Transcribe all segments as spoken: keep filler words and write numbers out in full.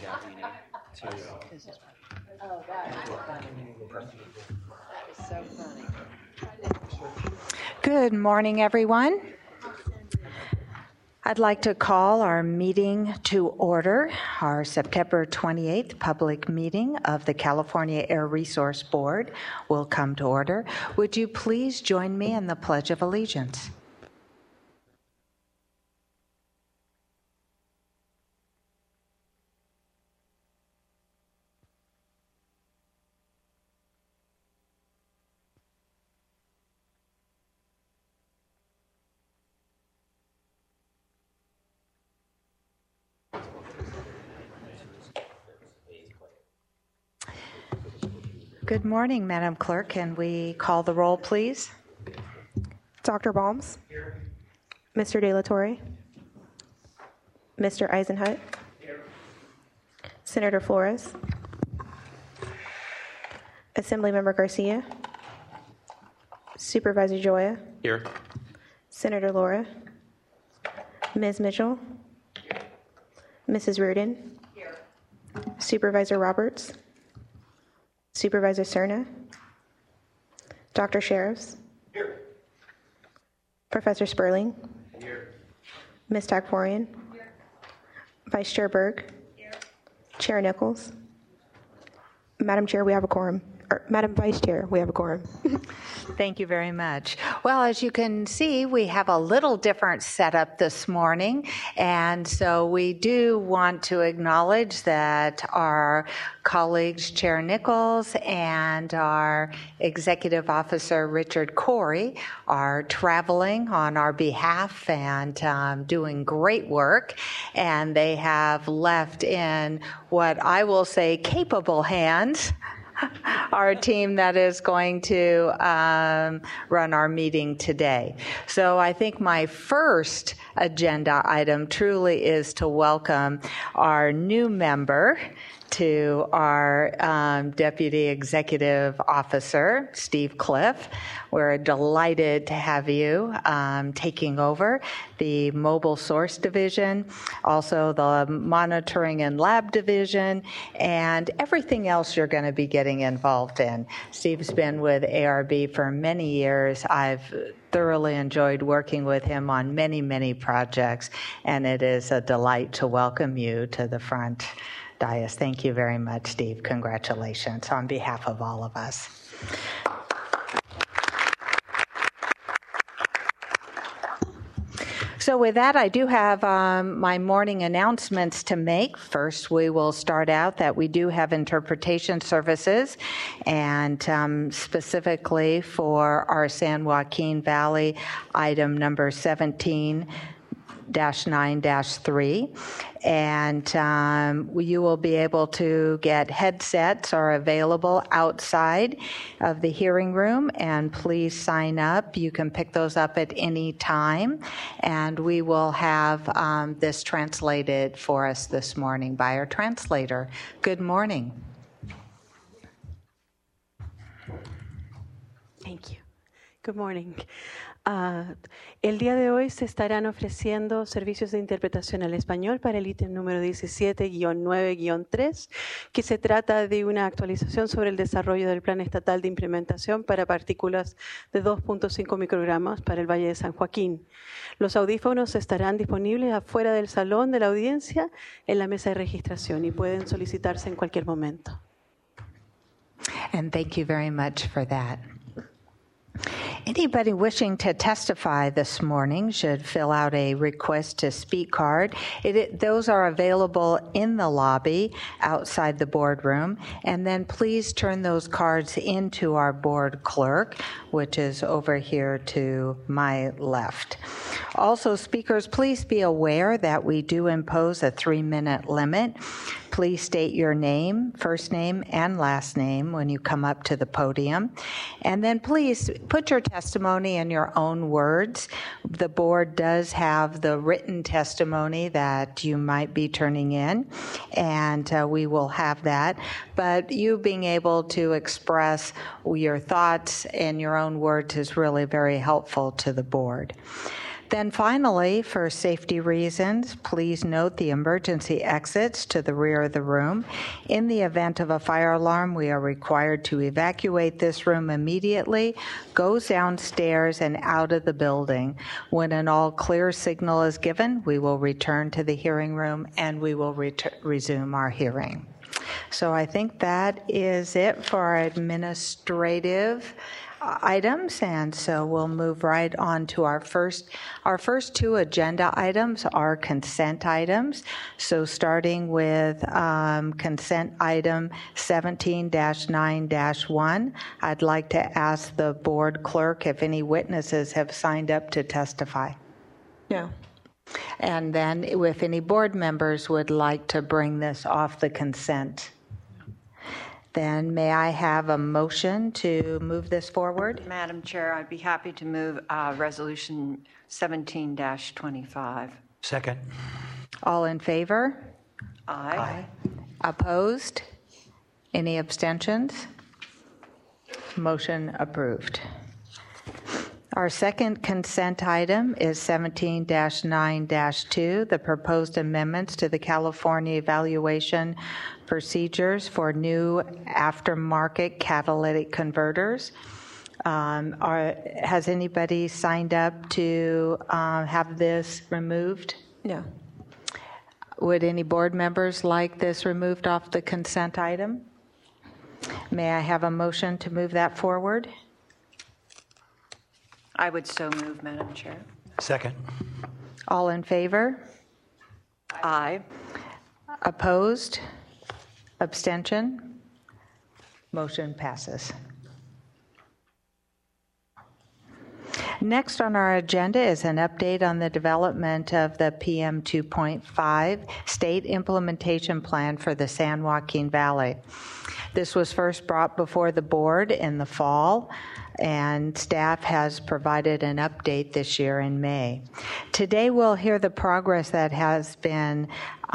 Oh, that is funny. That is so funny. Good morning, everyone. I'd like to call our meeting to order, our September twenty-eighth public meeting of the California Air Resource Board will come to order. Would you please join me in the Pledge of Allegiance? Good morning, Madam Clerk. Can we call the roll, please? Doctor Balms. Here. Mister De La Torre. Mister Eisenhut. Here. Senator Flores. Assemblymember Garcia. Supervisor Joya. Here. Senator Laura. Miz Mitchell. Here. Missus Reardon. Here. Supervisor Roberts. Supervisor Cerna. Doctor Sheriffs. Here. Professor Sperling. Here. Miz Takforian. Here. Vice Chair Berg. Here. Chair Nichols. Madam Chair, we have a quorum. Or, Madam Vice Chair, we have a quorum. Thank you very much. Well, as you can see, we have a little different setup this morning, and so we do want to acknowledge that our colleagues, Chair Nichols and our Executive Officer, Richard Corey, are traveling on our behalf and um, doing great work, and they have left in what I will say capable hands our team that is going to um, run our meeting today. So I think my first agenda item truly is to welcome our new member to our um, Deputy Executive Officer, Steve Cliff. We're delighted to have you um, taking over the Mobile Source Division, also the Monitoring and Lab Division, and everything else you're going to be getting involved in. Steve's been with A R B for many years. I've thoroughly enjoyed working with him on many, many projects, and it is a delight to welcome you to the front dais. Thank you very much, Steve. Congratulations on behalf of all of us. So with that, I do have um, my morning announcements to make. First, we will start out that we do have interpretation services, and um, specifically for our San Joaquin Valley item number seventeen dash nine dash three, and um, you will be able to get headsets are available outside of the hearing room, and please sign up. You can pick those up at any time, and we will have um, this translated for us this morning by our translator. Good morning. Thank you. Good morning. Uh, el día de hoy se estarán ofreciendo servicios de interpretación al español para el ítem número diecisiete guión nueve guión tres, que se trata de una actualización sobre el desarrollo del Plan Estatal de Implementación para partículas de dos punto cinco microgramos para el Valle de San Joaquín. Los audífonos estarán disponibles afuera del salón de la audiencia en la mesa de registración y pueden solicitarse en cualquier momento. And thank you very much for that. Anybody wishing to testify this morning should fill out a request to speak card. It, it, those are available in the lobby outside the boardroom. And then please turn those cards into our board clerk, which is over here to my left. Also, speakers, please be aware that we do impose a three-minute limit. Please state your name, first name, and last name when you come up to the podium. And then please put your testimony in your own words. The board does have the written testimony that you might be turning in, and uh, we will have that. But you being able to express your thoughts in your own words is really very helpful to the board. Then finally, for safety reasons, please note the emergency exits to the rear of the room. In the event of a fire alarm, we are required to evacuate this room immediately, go downstairs and out of the building. When an all clear signal is given, we will return to the hearing room and we will ret- resume our hearing. So I think that is it for our administrative items, and so we'll move right on to our first our first two agenda items are consent items. So starting with um, consent item seventeen dash nine dash one, I'd like to ask the board clerk if any witnesses have signed up to testify. No. And then if any board members would like to bring this off the consent. Then may I have a motion to move this forward? Madam Chair, I'd be happy to move uh, Resolution seventeen dash twenty-five. Second. All in favor? Aye. Aye. Opposed? Any abstentions? Motion approved. Our second consent item is seventeen dash nine dash two, the proposed amendments to the California evaluation procedures for new aftermarket catalytic converters. Um, are, has anybody signed up to uh, have this removed? No. Would any board members like this removed off the consent item? May I have a motion to move that forward? I would so move, Madam Chair. Second. All in favor? Aye. Opposed? Abstention? Motion passes. Next on our agenda is an update on the development of the P M two point five State Implementation Plan for the San Joaquin Valley. This was first brought before the board in the fall, and staff has provided an update this year in May. Today we'll hear the progress that has been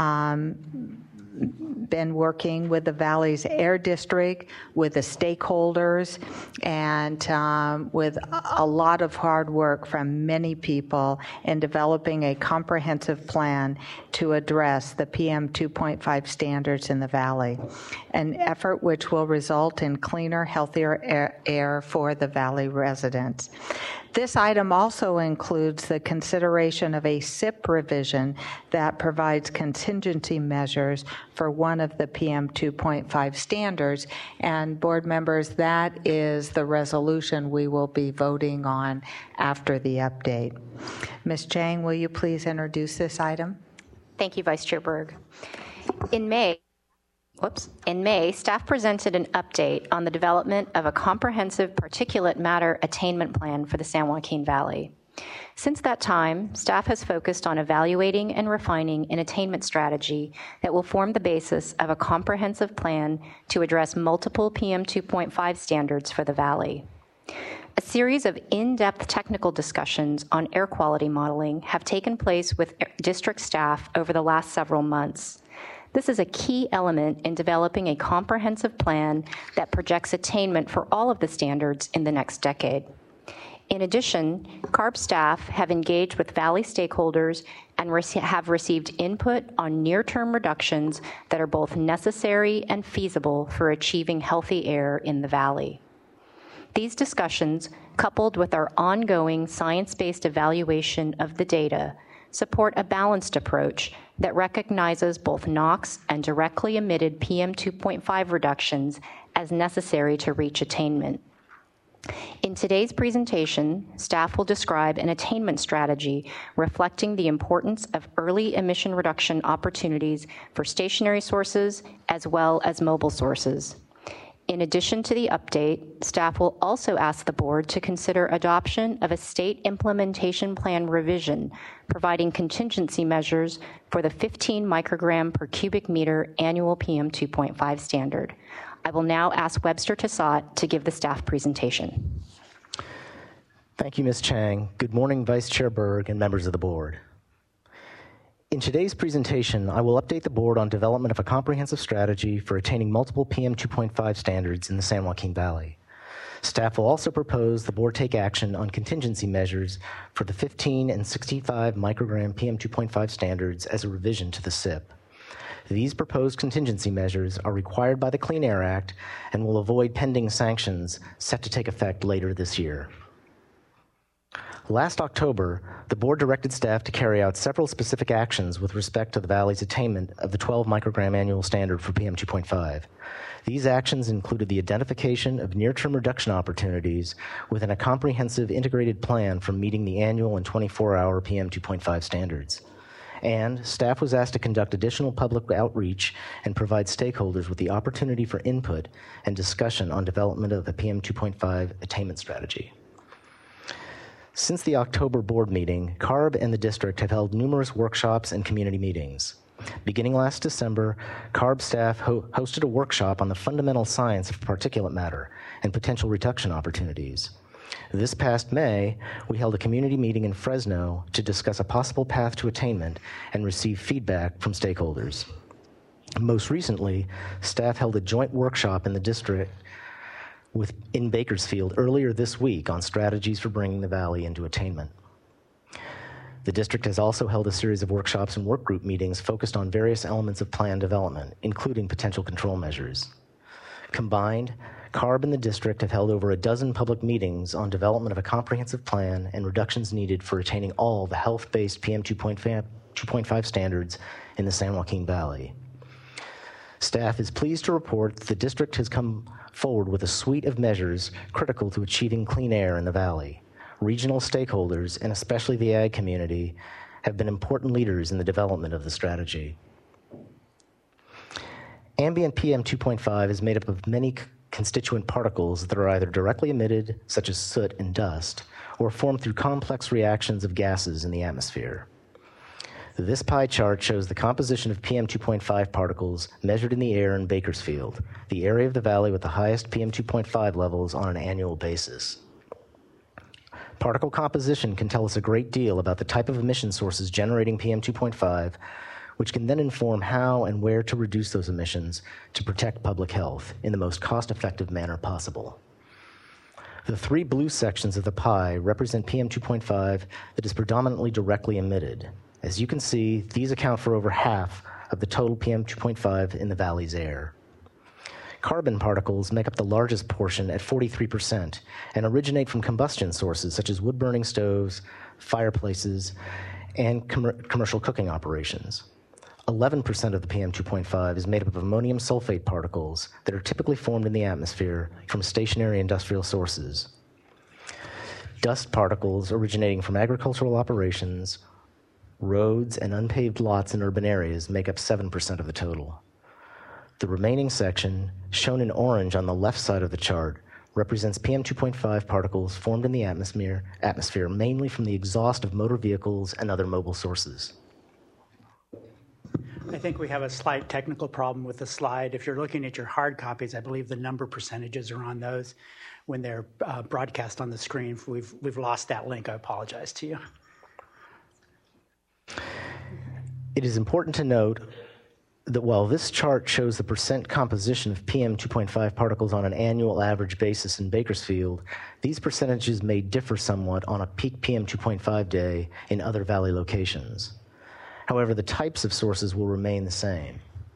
um, been working with the Valley's Air District, with the stakeholders, and um, with a lot of hard work from many people in developing a comprehensive plan to address the P M two point five standards in the Valley, an effort which will result in cleaner, healthier air, air for the Valley residents. This item also includes the consideration of a S I P revision that provides contingency measures for one of the P M two point five standards. And board members, that is the resolution we will be voting on after the update. Miz Chang, will you please introduce this item? Thank you, Vice Chair Berg. In May, Whoops. In May, staff presented an update on the development of a comprehensive particulate matter attainment plan for the San Joaquin Valley. Since that time, staff has focused on evaluating and refining an attainment strategy that will form the basis of a comprehensive plan to address multiple P M two point five standards for the Valley. A series of in-depth technical discussions on air quality modeling have taken place with district staff over the last several months. This is a key element in developing a comprehensive plan that projects attainment for all of the standards in the next decade. In addition, C A R B staff have engaged with Valley stakeholders and rec- have received input on near-term reductions that are both necessary and feasible for achieving healthy air in the Valley. These discussions, coupled with our ongoing science-based evaluation of the data, support a balanced approach that recognizes both NOx and directly emitted P M two point five reductions as necessary to reach attainment. In today's presentation, staff will describe an attainment strategy reflecting the importance of early emission reduction opportunities for stationary sources as well as mobile sources. In addition to the update, staff will also ask the board to consider adoption of a state implementation plan revision, providing contingency measures for the fifteen microgram per cubic meter annual P M two point five standard. I will now ask Webster Tassat to give the staff presentation. Thank you, Miz Chang. Good morning, Vice Chair Berg and members of the board. In today's presentation, I will update the board on development of a comprehensive strategy for attaining multiple P M two point five standards in the San Joaquin Valley. Staff will also propose the board take action on contingency measures for the fifteen and sixty-five microgram P M two point five standards as a revision to the S I P. These proposed contingency measures are required by the Clean Air Act and will avoid pending sanctions set to take effect later this year. Last October, the board directed staff to carry out several specific actions with respect to the Valley's attainment of the twelve microgram annual standard for P M two point five. These actions included the identification of near-term reduction opportunities within a comprehensive integrated plan for meeting the annual and twenty-four hour P M two point five standards. And staff was asked to conduct additional public outreach and provide stakeholders with the opportunity for input and discussion on development of the P M two point five attainment strategy. Since the October board meeting, C A R B and the district have held numerous workshops and community meetings. Beginning last December, C A R B staff ho- hosted a workshop on the fundamental science of particulate matter and potential reduction opportunities. This past May, we held a community meeting in Fresno to discuss a possible path to attainment and receive feedback from stakeholders. Most recently, staff held a joint workshop in the district with, in Bakersfield earlier this week on strategies for bringing the Valley into attainment. The district has also held a series of workshops and work group meetings focused on various elements of plan development, including potential control measures. Combined, C A R B and the district have held over a dozen public meetings on development of a comprehensive plan and reductions needed for attaining all the health-based P M two point five standards in the San Joaquin Valley. Staff is pleased to report that the district has come forward with a suite of measures critical to achieving clean air in the Valley. Regional stakeholders, and especially the ag community, have been important leaders in the development of the strategy. Ambient P M two point five is made up of many constituent particles that are either directly emitted, such as soot and dust, or formed through complex reactions of gases in the atmosphere. This pie chart shows the composition of P M two point five particles measured in the air in Bakersfield, the area of the valley with the highest P M two point five levels on an annual basis. Particle composition can tell us a great deal about the type of emission sources generating P M two point five, which can then inform how and where to reduce those emissions to protect public health in the most cost-effective manner possible. The three blue sections of the pie represent P M two point five that is predominantly directly emitted. As you can see, these account for over half of the total P M two point five in the valley's air. Carbon particles make up the largest portion at forty-three percent and originate from combustion sources such as wood-burning stoves, fireplaces, and com- commercial cooking operations. eleven percent of the P M two point five is made up of ammonium sulfate particles that are typically formed in the atmosphere from stationary industrial sources. Dust particles originating from agricultural operations, roads, and unpaved lots in urban areas make up seven percent of the total. The remaining section, shown in orange on the left side of the chart, represents P M two point five particles formed in the atmosphere, atmosphere mainly from the exhaust of motor vehicles and other mobile sources. I think we have a slight technical problem with the slide. If you're looking at your hard copies, I believe the number percentages are on those. When they're uh, broadcast on the screen, we've, we've lost that link. I apologize to you. It is important to note that while this chart shows the percent composition of P M two point five particles on an annual average basis in Bakersfield, these percentages may differ somewhat on a peak P M two point five day in other valley locations. However, the types of sources will remain the same.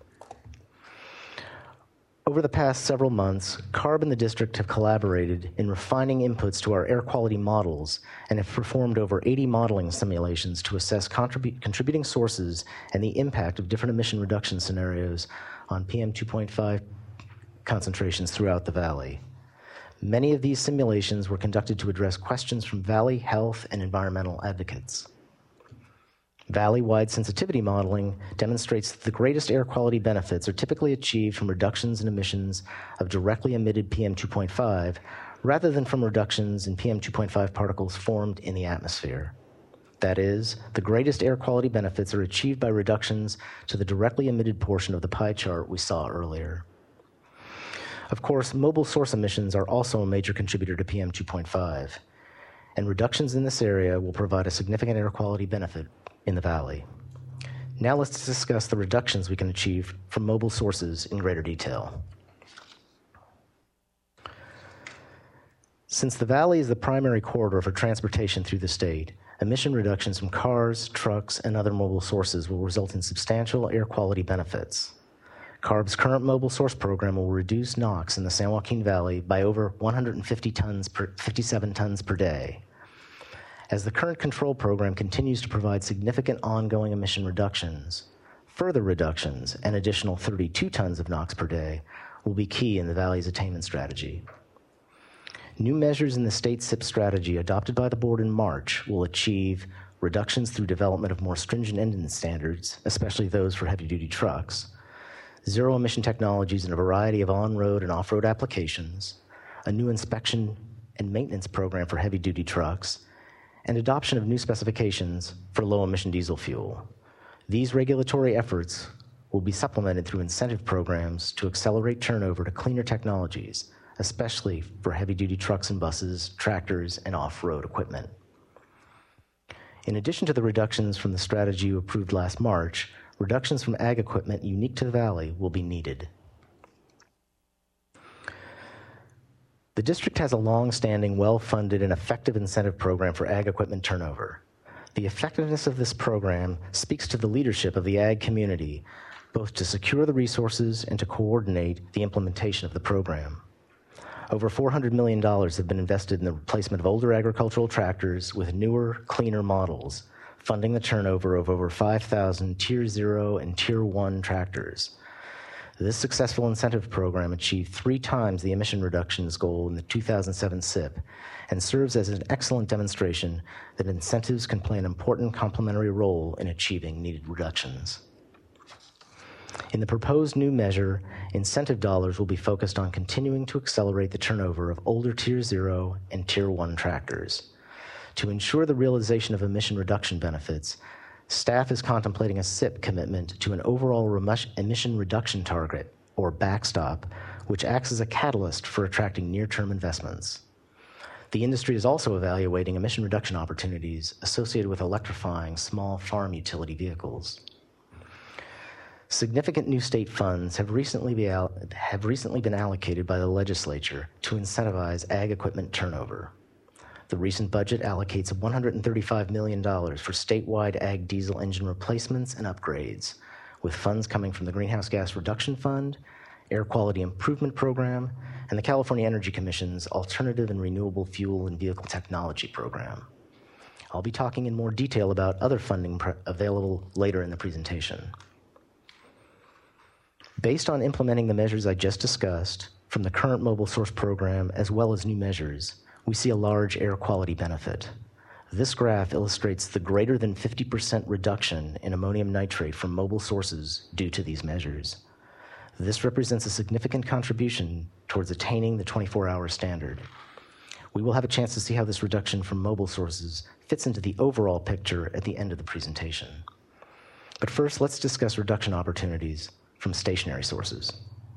Over the past several months, C A R B and the district have collaborated in refining inputs to our air quality models and have performed over eighty modeling simulations to assess contrib- contributing sources and the impact of different emission reduction scenarios on P M two point five concentrations throughout the valley. Many of these simulations were conducted to address questions from valley health and environmental advocates. Valley-wide sensitivity modeling demonstrates that the greatest air quality benefits are typically achieved from reductions in emissions of directly emitted P M two point five rather than from reductions in P M two point five particles formed in the atmosphere. That is, the greatest air quality benefits are achieved by reductions to the directly emitted portion of the pie chart we saw earlier. Of course, mobile source emissions are also a major contributor to P M two point five, and reductions in this area will provide a significant air quality benefit in the valley. Now let's discuss the reductions we can achieve from mobile sources in greater detail. Since the valley is the primary corridor for transportation through the state, emission reductions from cars, trucks, and other mobile sources will result in substantial air quality benefits. C A R B's current mobile source program will reduce NOx in the San Joaquin Valley by over one hundred fifty tons per, fifty-seven tons per day. As the current control program continues to provide significant ongoing emission reductions, further reductions, an additional thirty-two tons of NOx per day, will be key in the Valley's attainment strategy. New measures in the state S I P strategy adopted by the board in March will achieve reductions through development of more stringent engine standards, especially those for heavy-duty trucks, zero-emission technologies in a variety of on-road and off-road applications, a new inspection and maintenance program for heavy-duty trucks, and adoption of new specifications for low-emission diesel fuel. These regulatory efforts will be supplemented through incentive programs to accelerate turnover to cleaner technologies, especially for heavy-duty trucks and buses, tractors, and off-road equipment. In addition to the reductions from the strategy approved last March, reductions from ag equipment unique to the Valley will be needed. The district has a long-standing, well-funded, and effective incentive program for ag equipment turnover. The effectiveness of this program speaks to the leadership of the ag community, both to secure the resources and to coordinate the implementation of the program. Over four hundred million dollars have been invested in the replacement of older agricultural tractors with newer, cleaner models, funding the turnover of over five thousand Tier zero and Tier one tractors. This successful incentive program achieved three times the emission reductions goal in the two thousand seven S I P and serves as an excellent demonstration that incentives can play an important complementary role in achieving needed reductions. In the proposed new measure, incentive dollars will be focused on continuing to accelerate the turnover of older Tier zero and Tier one tractors. To ensure the realization of emission reduction benefits, staff is contemplating a S I P commitment to an overall emission reduction target, or backstop, which acts as a catalyst for attracting near-term investments. The industry is also evaluating emission reduction opportunities associated with electrifying small farm utility vehicles. Significant new state funds have recently, be al- have recently been allocated by the legislature to incentivize ag equipment turnover. The recent budget allocates one hundred thirty-five million dollars for statewide ag diesel engine replacements and upgrades, with funds coming from the Greenhouse Gas Reduction Fund, Air Quality Improvement Program, and the California Energy Commission's Alternative and Renewable Fuel and Vehicle Technology Program. I'll be talking in more detail about other funding pr- available later in the presentation. Based on implementing the measures I just discussed from the current mobile source program as well as new measures, we see a large air quality benefit. This graph illustrates the greater than fifty percent reduction in ammonium nitrate from mobile sources due to these measures. This represents a significant contribution towards attaining the twenty-four hour standard. We will have a chance to see how this reduction from mobile sources fits into the overall picture at the end of the presentation. But first, let's discuss reduction opportunities from stationary sources.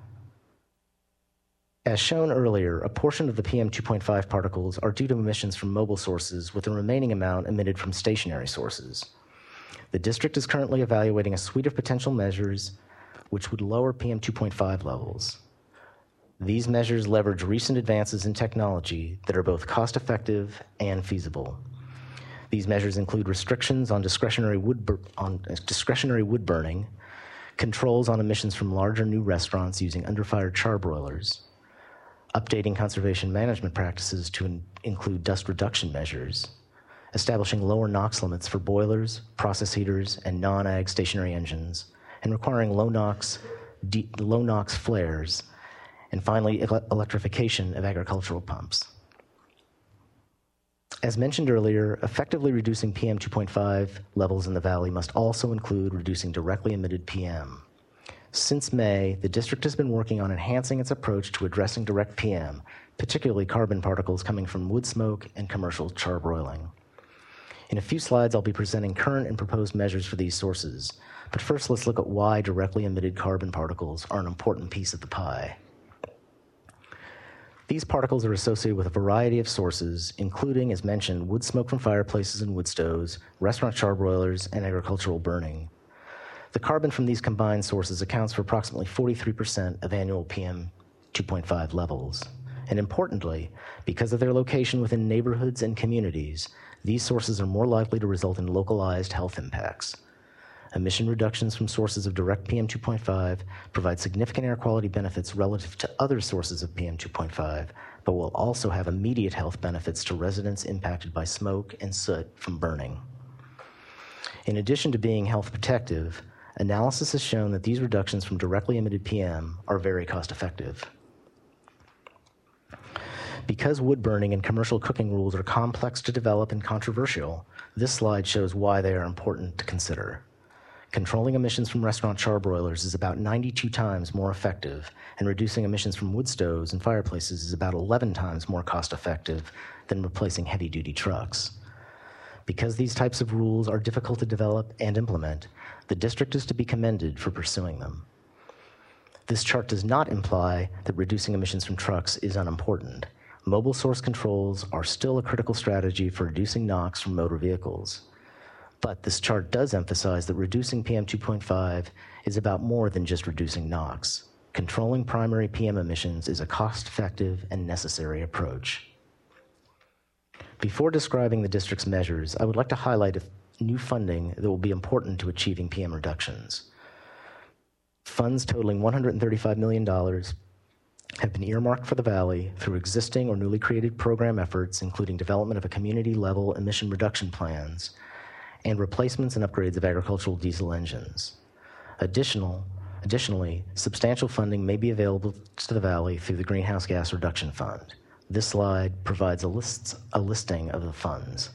As shown earlier, a portion of the P M two point five particles are due to emissions from mobile sources, with the remaining amount emitted from stationary sources. The district is currently evaluating a suite of potential measures which would lower P M two point five levels. These measures leverage recent advances in technology that are both cost-effective and feasible. These measures include restrictions on discretionary wood, bur- on discretionary wood burning, controls on emissions from larger new restaurants using under-fired charbroilers, updating conservation management practices to in- include dust reduction measures, establishing lower NOx limits for boilers, process heaters, and non-ag stationary engines, and requiring low NOx, de- low NOx flares, and finally, ele- electrification of agricultural pumps. As mentioned earlier, effectively reducing P M two point five levels in the valley must also include reducing directly emitted P M. Since May, the district has been working on enhancing its approach to addressing direct P M, particularly carbon particles coming from wood smoke and commercial charbroiling. In a few slides, I'll be presenting current and proposed measures for these sources, but first let's look at why directly emitted carbon particles are an important piece of the pie. These particles are associated with a variety of sources, including, as mentioned, wood smoke from fireplaces and wood stoves, restaurant charbroilers, and agricultural burning. The carbon from these combined sources accounts for approximately forty-three percent of annual P M two point five levels. And importantly, because of their location within neighborhoods and communities, these sources are more likely to result in localized health impacts. Emission reductions from sources of direct P M two point five provide significant air quality benefits relative to other sources of P M two point five, but will also have immediate health benefits to residents impacted by smoke and soot from burning. In addition to being health protective, analysis has shown that these reductions from directly emitted P M are very cost effective. Because wood burning and commercial cooking rules are complex to develop and controversial, this slide shows why they are important to consider. Controlling emissions from restaurant charbroilers is about ninety-two times more effective, and reducing emissions from wood stoves and fireplaces is about eleven times more cost-effective than replacing heavy-duty trucks. Because these types of rules are difficult to develop and implement, the district is to be commended for pursuing them. This chart does not imply that reducing emissions from trucks is unimportant. Mobile source controls are still a critical strategy for reducing NOx from motor vehicles. But this chart does emphasize that reducing P M two point five is about more than just reducing NOx. Controlling primary P M emissions is a cost-effective and necessary approach. Before describing the district's measures, I would like to highlight a new funding that will be important to achieving P M reductions. Funds totaling one hundred thirty-five million dollars have been earmarked for the Valley through existing or newly created program efforts, including development of a community-level emission reduction plans and replacements and upgrades of agricultural diesel engines. Additional, additionally, substantial funding may be available to the Valley through the Greenhouse Gas Reduction Fund. This slide provides a, list, a listing of the funds.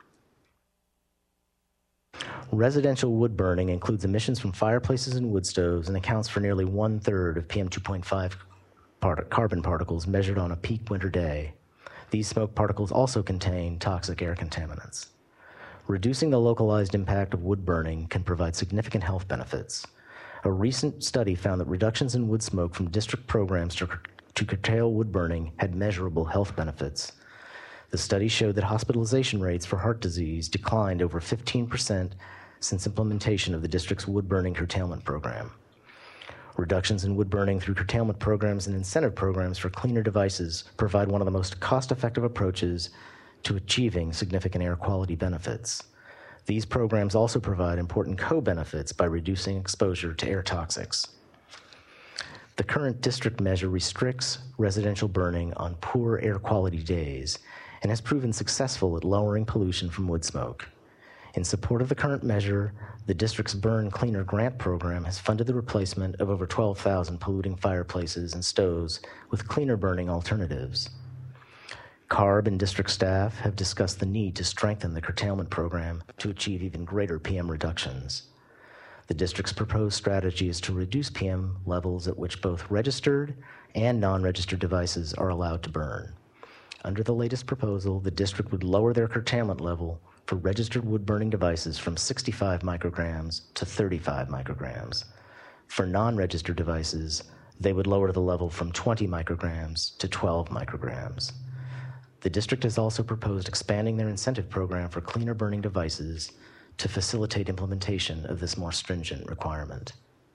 Residential wood burning includes emissions from fireplaces and wood stoves and accounts for nearly one-third of P M two point five part- carbon particles measured on a peak winter day. These smoke particles also contain toxic air contaminants. Reducing the localized impact of wood burning can provide significant health benefits. A recent study found that reductions in wood smoke from district programs to, to curtail wood burning had measurable health benefits. The study showed that hospitalization rates for heart disease declined over fifteen percent since implementation of the district's wood burning curtailment program. Reductions in wood burning through curtailment programs and incentive programs for cleaner devices provide one of the most cost-effective approaches to achieving significant air quality benefits. These programs also provide important co-benefits by reducing exposure to air toxics. The current district measure restricts residential burning on poor air quality days and has proven successful at lowering pollution from wood smoke. In support of the current measure, the district's Burn Cleaner grant program has funded the replacement of over twelve thousand polluting fireplaces and stoves with cleaner burning alternatives. C A R B and district staff have discussed the need to strengthen the curtailment program to achieve even greater P M reductions. The district's proposed strategy is to reduce P M levels at which both registered and non-registered devices are allowed to burn. Under the latest proposal, the district would lower their curtailment level for registered wood-burning devices from sixty-five micrograms to thirty-five micrograms. For non-registered devices, they would lower the level from twenty micrograms to twelve micrograms. The district has also proposed expanding their incentive program for cleaner burning devices to facilitate implementation of this more stringent requirement.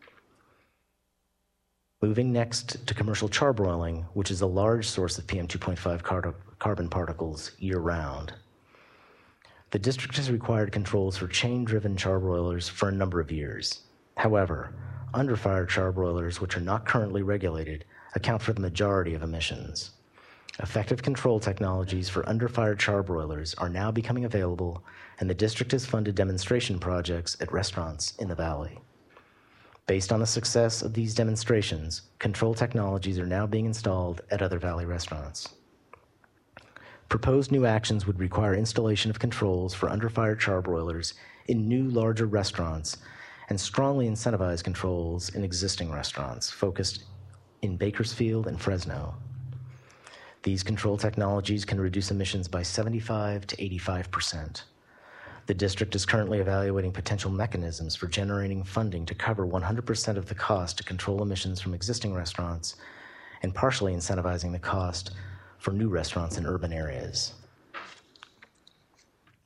Moving next to commercial charbroiling, which is a large source of P M two point five car- carbon particles year-round. The district has required controls for chain-driven charbroilers for a number of years. However, under-fire charbroilers, which are not currently regulated, account for the majority of emissions. Effective control technologies for under-fire charbroilers are now becoming available, and the district has funded demonstration projects at restaurants in the Valley. Based on the success of these demonstrations, control technologies are now being installed at other Valley restaurants. Proposed new actions would require installation of controls for under-fire charbroilers in new, larger restaurants and strongly incentivize controls in existing restaurants focused in Bakersfield and Fresno. These control technologies can reduce emissions by seventy-five to eighty-five percent. The district is currently evaluating potential mechanisms for generating funding to cover one hundred percent of the cost to control emissions from existing restaurants and partially incentivizing the cost for new restaurants in urban areas.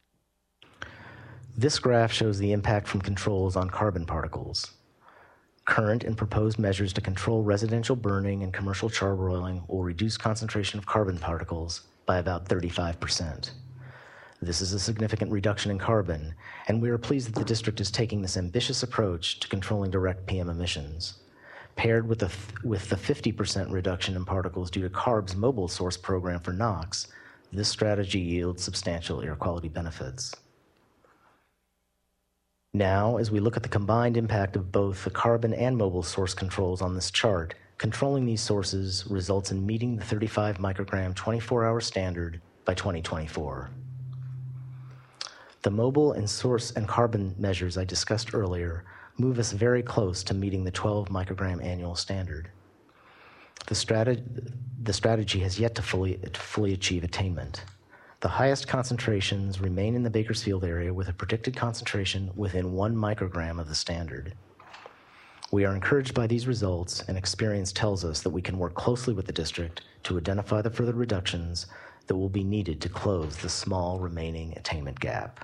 This graph shows the impact from controls on carbon particles. current and proposed measures to control residential burning and commercial charbroiling will reduce concentration of carbon particles by about thirty-five percent. This is a significant reduction in carbon, and we are pleased that the district is taking this ambitious approach to controlling direct P M emissions. Paired with the, with the fifty percent reduction in particles due to CARB's mobile source program for NOx, this strategy yields substantial air quality benefits. Now, as we look at the combined impact of both the carbon and mobile source controls on this chart, controlling these sources results in meeting the thirty-five microgram twenty-four hour standard by twenty twenty-four. The mobile and source and carbon measures I discussed earlier move us very close to meeting the twelve microgram annual standard. The, strat- the strategy has yet to fully, to fully achieve attainment. The highest concentrations remain in the Bakersfield area with a predicted concentration within one microgram of the standard. We are encouraged by these results, and experience tells us that we can work closely with the district to identify the further reductions that will be needed to close the small remaining attainment gap.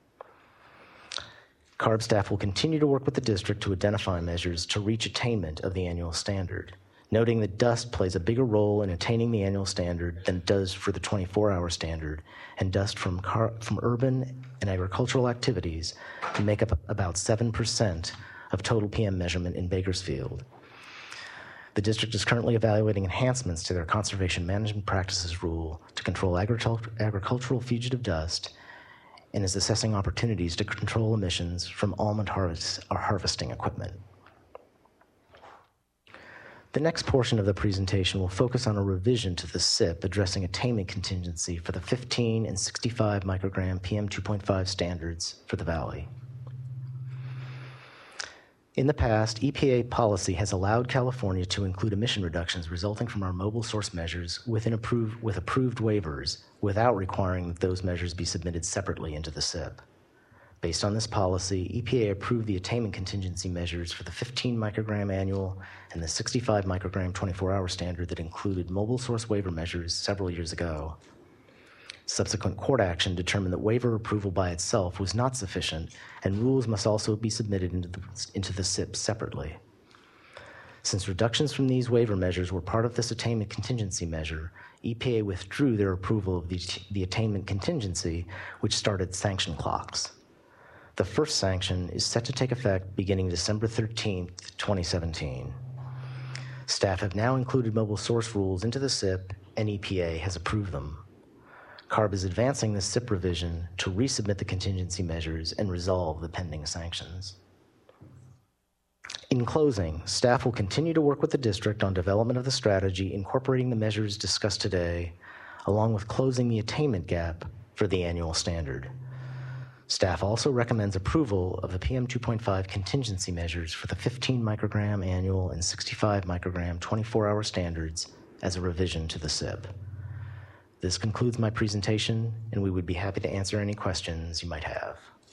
CARB staff will continue to work with the district to identify measures to reach attainment of the annual standard, noting that dust plays a bigger role in attaining the annual standard than it does for the twenty-four hour standard, and dust from, car- from urban and agricultural activities can make up about seven percent of total P M measurement in Bakersfield. The district is currently evaluating enhancements to their conservation management practices rule to control agricultural, agricultural fugitive dust, and is assessing opportunities to control emissions from almond harvest, or harvesting equipment. The next portion of the presentation will focus on a revision to the S I P addressing attainment contingency for the fifteen and sixty-five microgram P M two point five standards for the Valley. In the past, E P A policy has allowed California to include emission reductions resulting from our mobile source measures within approved, with approved waivers without requiring that those measures be submitted separately into the S I P. Based on this policy, E P A approved the attainment contingency measures for the fifteen microgram annual and the sixty-five microgram twenty-four hour standard that included mobile source waiver measures several years ago. Subsequent court action determined that waiver approval by itself was not sufficient, and rules must also be submitted into the, into the S I P separately. Since reductions from these waiver measures were part of this attainment contingency measure, E P A withdrew their approval of the, the attainment contingency, which started sanction clocks. The first sanction is set to take effect beginning December thirteenth, twenty seventeen. Staff have now included mobile source rules into the S I P, and E P A has approved them. CARB is advancing the S I P revision to resubmit the contingency measures and resolve the pending sanctions. In closing, staff will continue to work with the district on development of the strategy incorporating the measures discussed today, along with closing the attainment gap for the annual standard. Staff also recommends approval of the P M two point five contingency measures for the fifteen microgram annual and sixty-five microgram twenty-four hour standards as a revision to the S I P. This concludes my presentation, and we would be happy to answer any questions you might have.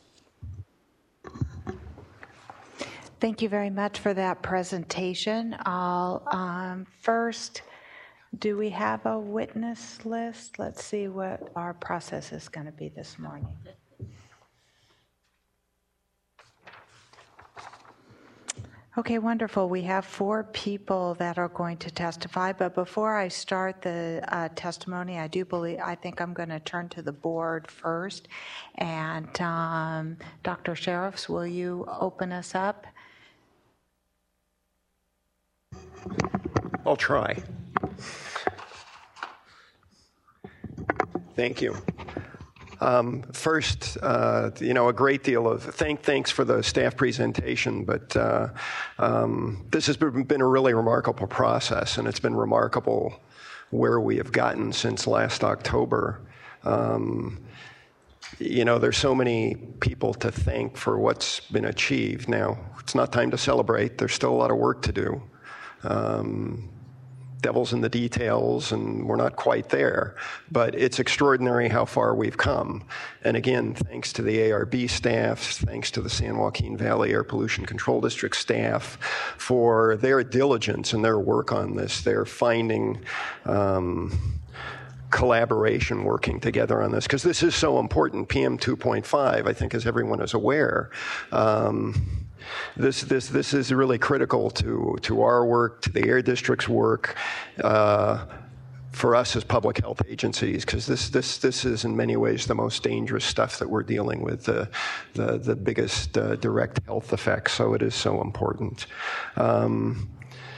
Thank you very much for that presentation. I'll um, first, do we have a witness list? Let's see what our process is going to be this morning. Okay, wonderful. We have four people that are going to testify, but before I start the uh, testimony, I do believe, I think I'm going to turn to the board first. And um, Doctor Sheriffs, will you open us up? I'll try. Thank you. Um, first, uh, you know, a great deal of thank thanks for the staff presentation, but uh, um, this has been a really remarkable process, and it's been remarkable where we have gotten since last October. Um, you know, there's so many people to thank for what's been achieved. Now, it's not time to celebrate. There's still a lot of work to do. Um, devil's in the details, and we're not quite there, but it's extraordinary how far we've come. And again, thanks to the A R B staff, thanks to the San Joaquin Valley Air Pollution Control District staff for their diligence and their work on this. They're finding um, collaboration, working together on this, because this is so important. P M two point five, I think, as everyone is aware, um, this this this is really critical to to our work, to the Air District's work. Uh, for us as public health agencies, because this this this is in many ways the most dangerous stuff that we're dealing with, the the, the biggest uh, direct health effects. So it is so important. Um,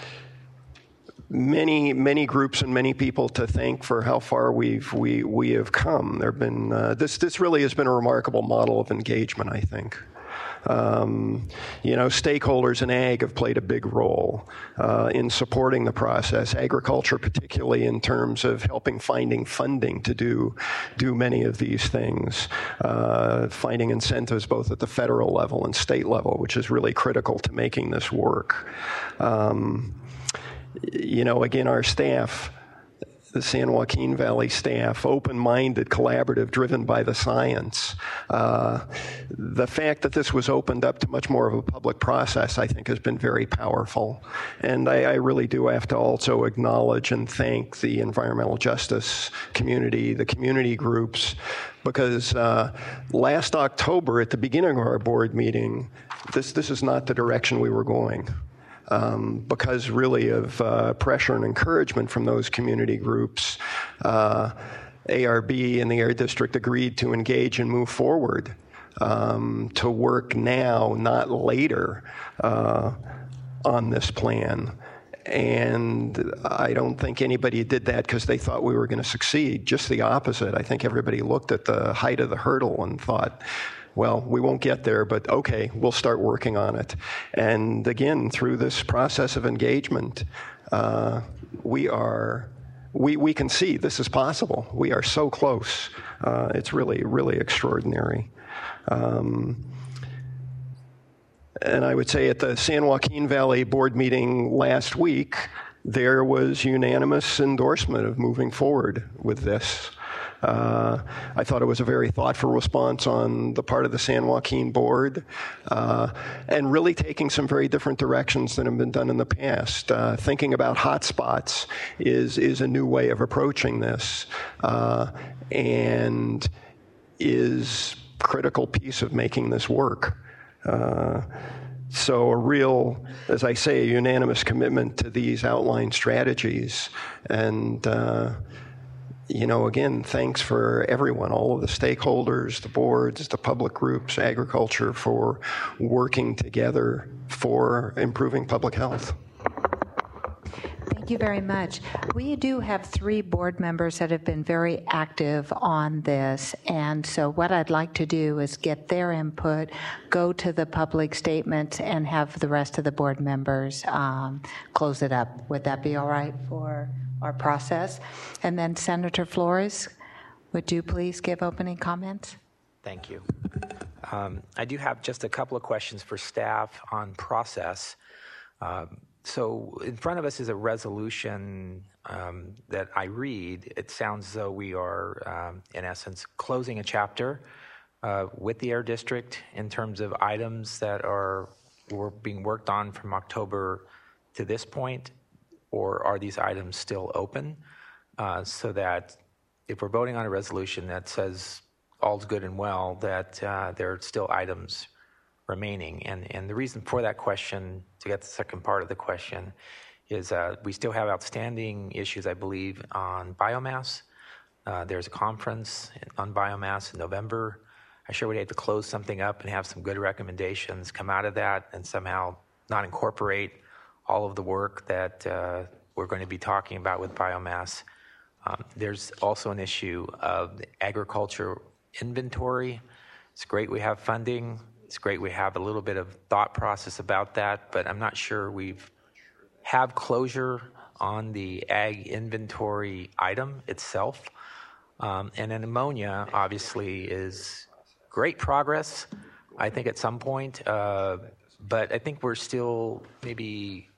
many many groups and many people to thank for how far we've we we have come. There've been uh, this this really has been a remarkable model of engagement, I think. Um, you know, stakeholders in ag have played a big role uh, in supporting the process. Agriculture, particularly in terms of helping finding funding to do do many of these things, uh, finding incentives both at the federal level and state level, which is really critical to making this work. Um, you know, again, our staff, the San Joaquin Valley staff, open-minded, collaborative, driven by the science. Uh, the fact that this was opened up to much more of a public process, I think, has been very powerful. And I, I really do have to also acknowledge and thank the environmental justice community, the community groups, because uh, last October, at the beginning of our board meeting, this, this is not the direction we were going. Um, because really of uh, pressure and encouragement from those community groups, uh, A R B and the Air District agreed to engage and move forward, um, to work now, not later, uh, on this plan. And I don't think anybody did that because they thought we were going to succeed. Just the opposite. I think everybody looked at the height of the hurdle and thought, well, we won't get there, but okay, we'll start working on it. And again, through this process of engagement, uh, we are, we, we can see this is possible. We are so close. Uh, it's really, really extraordinary. Um, and I would say at the San Joaquin Valley board meeting last week, there was unanimous endorsement of moving forward with this. Uh, I thought it was a very thoughtful response on the part of the San Joaquin board, uh, and really taking some very different directions than have been done in the past. Uh, thinking about hotspots is is a new way of approaching this, uh, and is a critical piece of making this work. Uh, So a real, as I say, a unanimous commitment to these outlined strategies. And, uh, you know, again, thanks for everyone, all of the stakeholders, the boards, the public groups, agriculture, for working together for improving public health. Thank you very much. We do have three board members that have been very active on this, and so what I'd like to do is get their input, go to the public statements, and have the rest of the board members um, close it up. Would that be all right for our process? And then Senator Flores, would you please give opening comments? Thank you. Um, I do have just a couple of questions for staff on process. Um, So in front of us is a resolution um, that I read. It sounds as though we are, um, in essence, closing a chapter uh, with the Air District in terms of items that are were being worked on from October to this point, or are these items still open? Uh, so that if we're voting on a resolution that says all's good and well, that uh, there are still items remaining. And, and the reason for that question, to get the second part of the question, is uh, we still have outstanding issues, I believe, on biomass. Uh, there's a conference on biomass in November. I sure would hate to close something up and have some good recommendations come out of that and somehow not incorporate all of the work that uh, we're going to be talking about with biomass. Um, there's also an issue of agriculture inventory. It's great we have funding. It's great we have a little bit of thought process about that, but I'm not sure we've have closure on the ag inventory item itself. Um, and then ammonia, obviously, is great progress, I think, at some point. Uh, but I think we're still maybe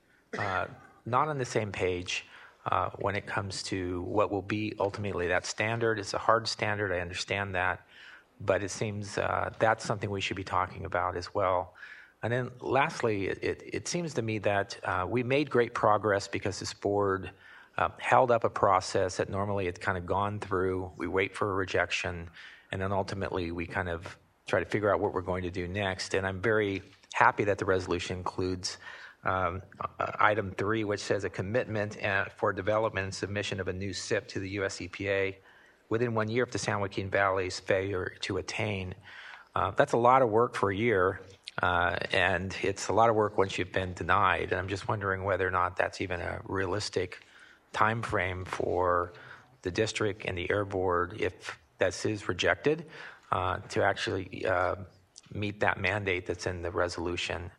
uh, not on the same page uh, when it comes to what will be ultimately that standard. It's a hard standard, I understand that. But it seems uh, that's something we should be talking about as well. And then lastly, it, it, it seems to me that uh, we made great progress because this board uh, held up a process that normally it's kind of gone through. We wait for a rejection, and then ultimately we kind of try to figure out what we're going to do next. And I'm very happy that the resolution includes um, uh, item three, which says a commitment uh, for development and submission of a new S I P to the U S E P A within one year of the San Joaquin Valley's failure to attain. Uh, that's a lot of work for a year, uh, and it's a lot of work once you've been denied. And I'm just wondering whether or not that's even a realistic time frame for the district and the Air Board, if that is rejected, uh, to actually uh, meet that mandate that's in the resolution.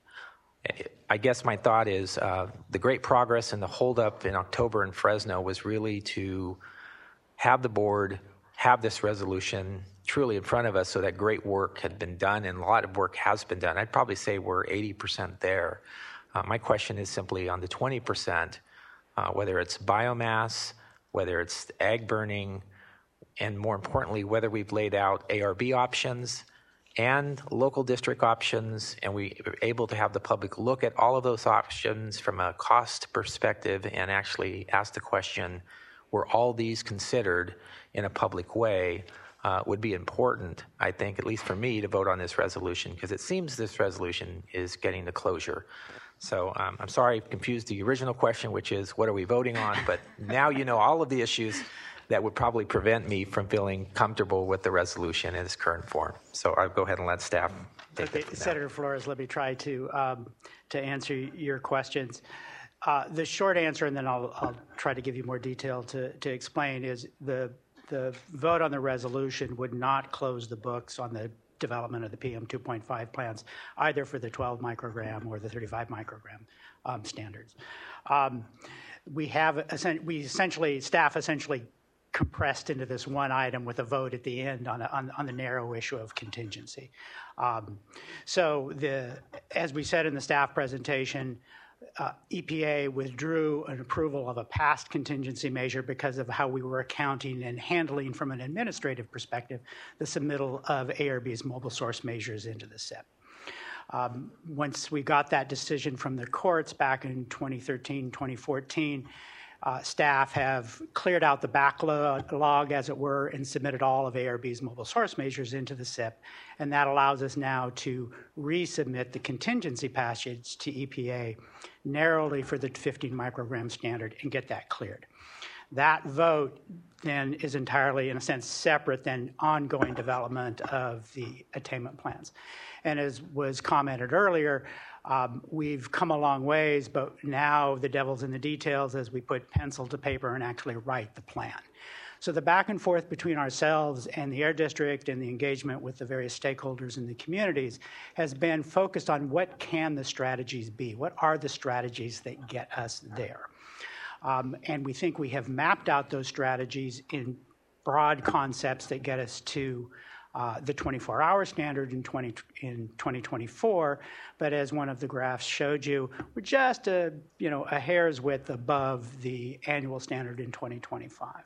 I guess my thought is uh, the great progress and the holdup in October in Fresno was really to have the board have this resolution truly in front of us, so that great work had been done, and a lot of work has been done. I'd probably say we're eighty percent there. Uh, my question is simply on the twenty percent, uh, whether it's biomass, whether it's ag burning, and more importantly, whether we've laid out A R B options and local district options, and we were able to have the public look at all of those options from a cost perspective and actually ask the question, were all these considered in a public way, uh, would be important, I think, at least for me, to vote on this resolution, because it seems this resolution is getting the closure. So um, I'm sorry I confused the original question, which is, what are we voting on? But now you know all of the issues that would probably prevent me from feeling comfortable with the resolution in its current form. So I'll go ahead and let staff take okay, it from Senator there. Flores, let me try to um, to answer your questions. Uh, the short answer, and then I'll, I'll try to give you more detail to, to explain, is the the vote on the resolution would not close the books on the development of the P M two point five plans, either for the twelve microgram or the thirty-five microgram um, standards. Um, we have, we essentially, staff essentially compressed into this one item with a vote at the end on, a, on, on the narrow issue of contingency. Um, so the, as we said in the staff presentation, uh, E P A withdrew an approval of a past contingency measure because of how we were accounting and handling from an administrative perspective the submittal of A R B's mobile source measures into the S I P. Um, once we got that decision from the courts back in twenty thirteen, twenty fourteen, Uh, staff have cleared out the backlog, as it were, and submitted all of A R B's mobile source measures into the S I P, and that allows us now to resubmit the contingency passage to E P A narrowly for the fifteen microgram standard and get that cleared. That vote then is entirely, in a sense, separate than ongoing development of the attainment plans. And as was commented earlier, um, we've come a long ways, but now the devil's in the details as we put pencil to paper and actually write the plan. So the back and forth between ourselves and the Air District and the engagement with the various stakeholders in the communities has been focused on what can the strategies be? What are the strategies that get us there? Um, and we think we have mapped out those strategies in broad concepts that get us to uh, the twenty-four hour standard in, twenty, in twenty twenty-four. But as one of the graphs showed you, we're just a, you know, a hair's width above the annual standard in twenty twenty-five.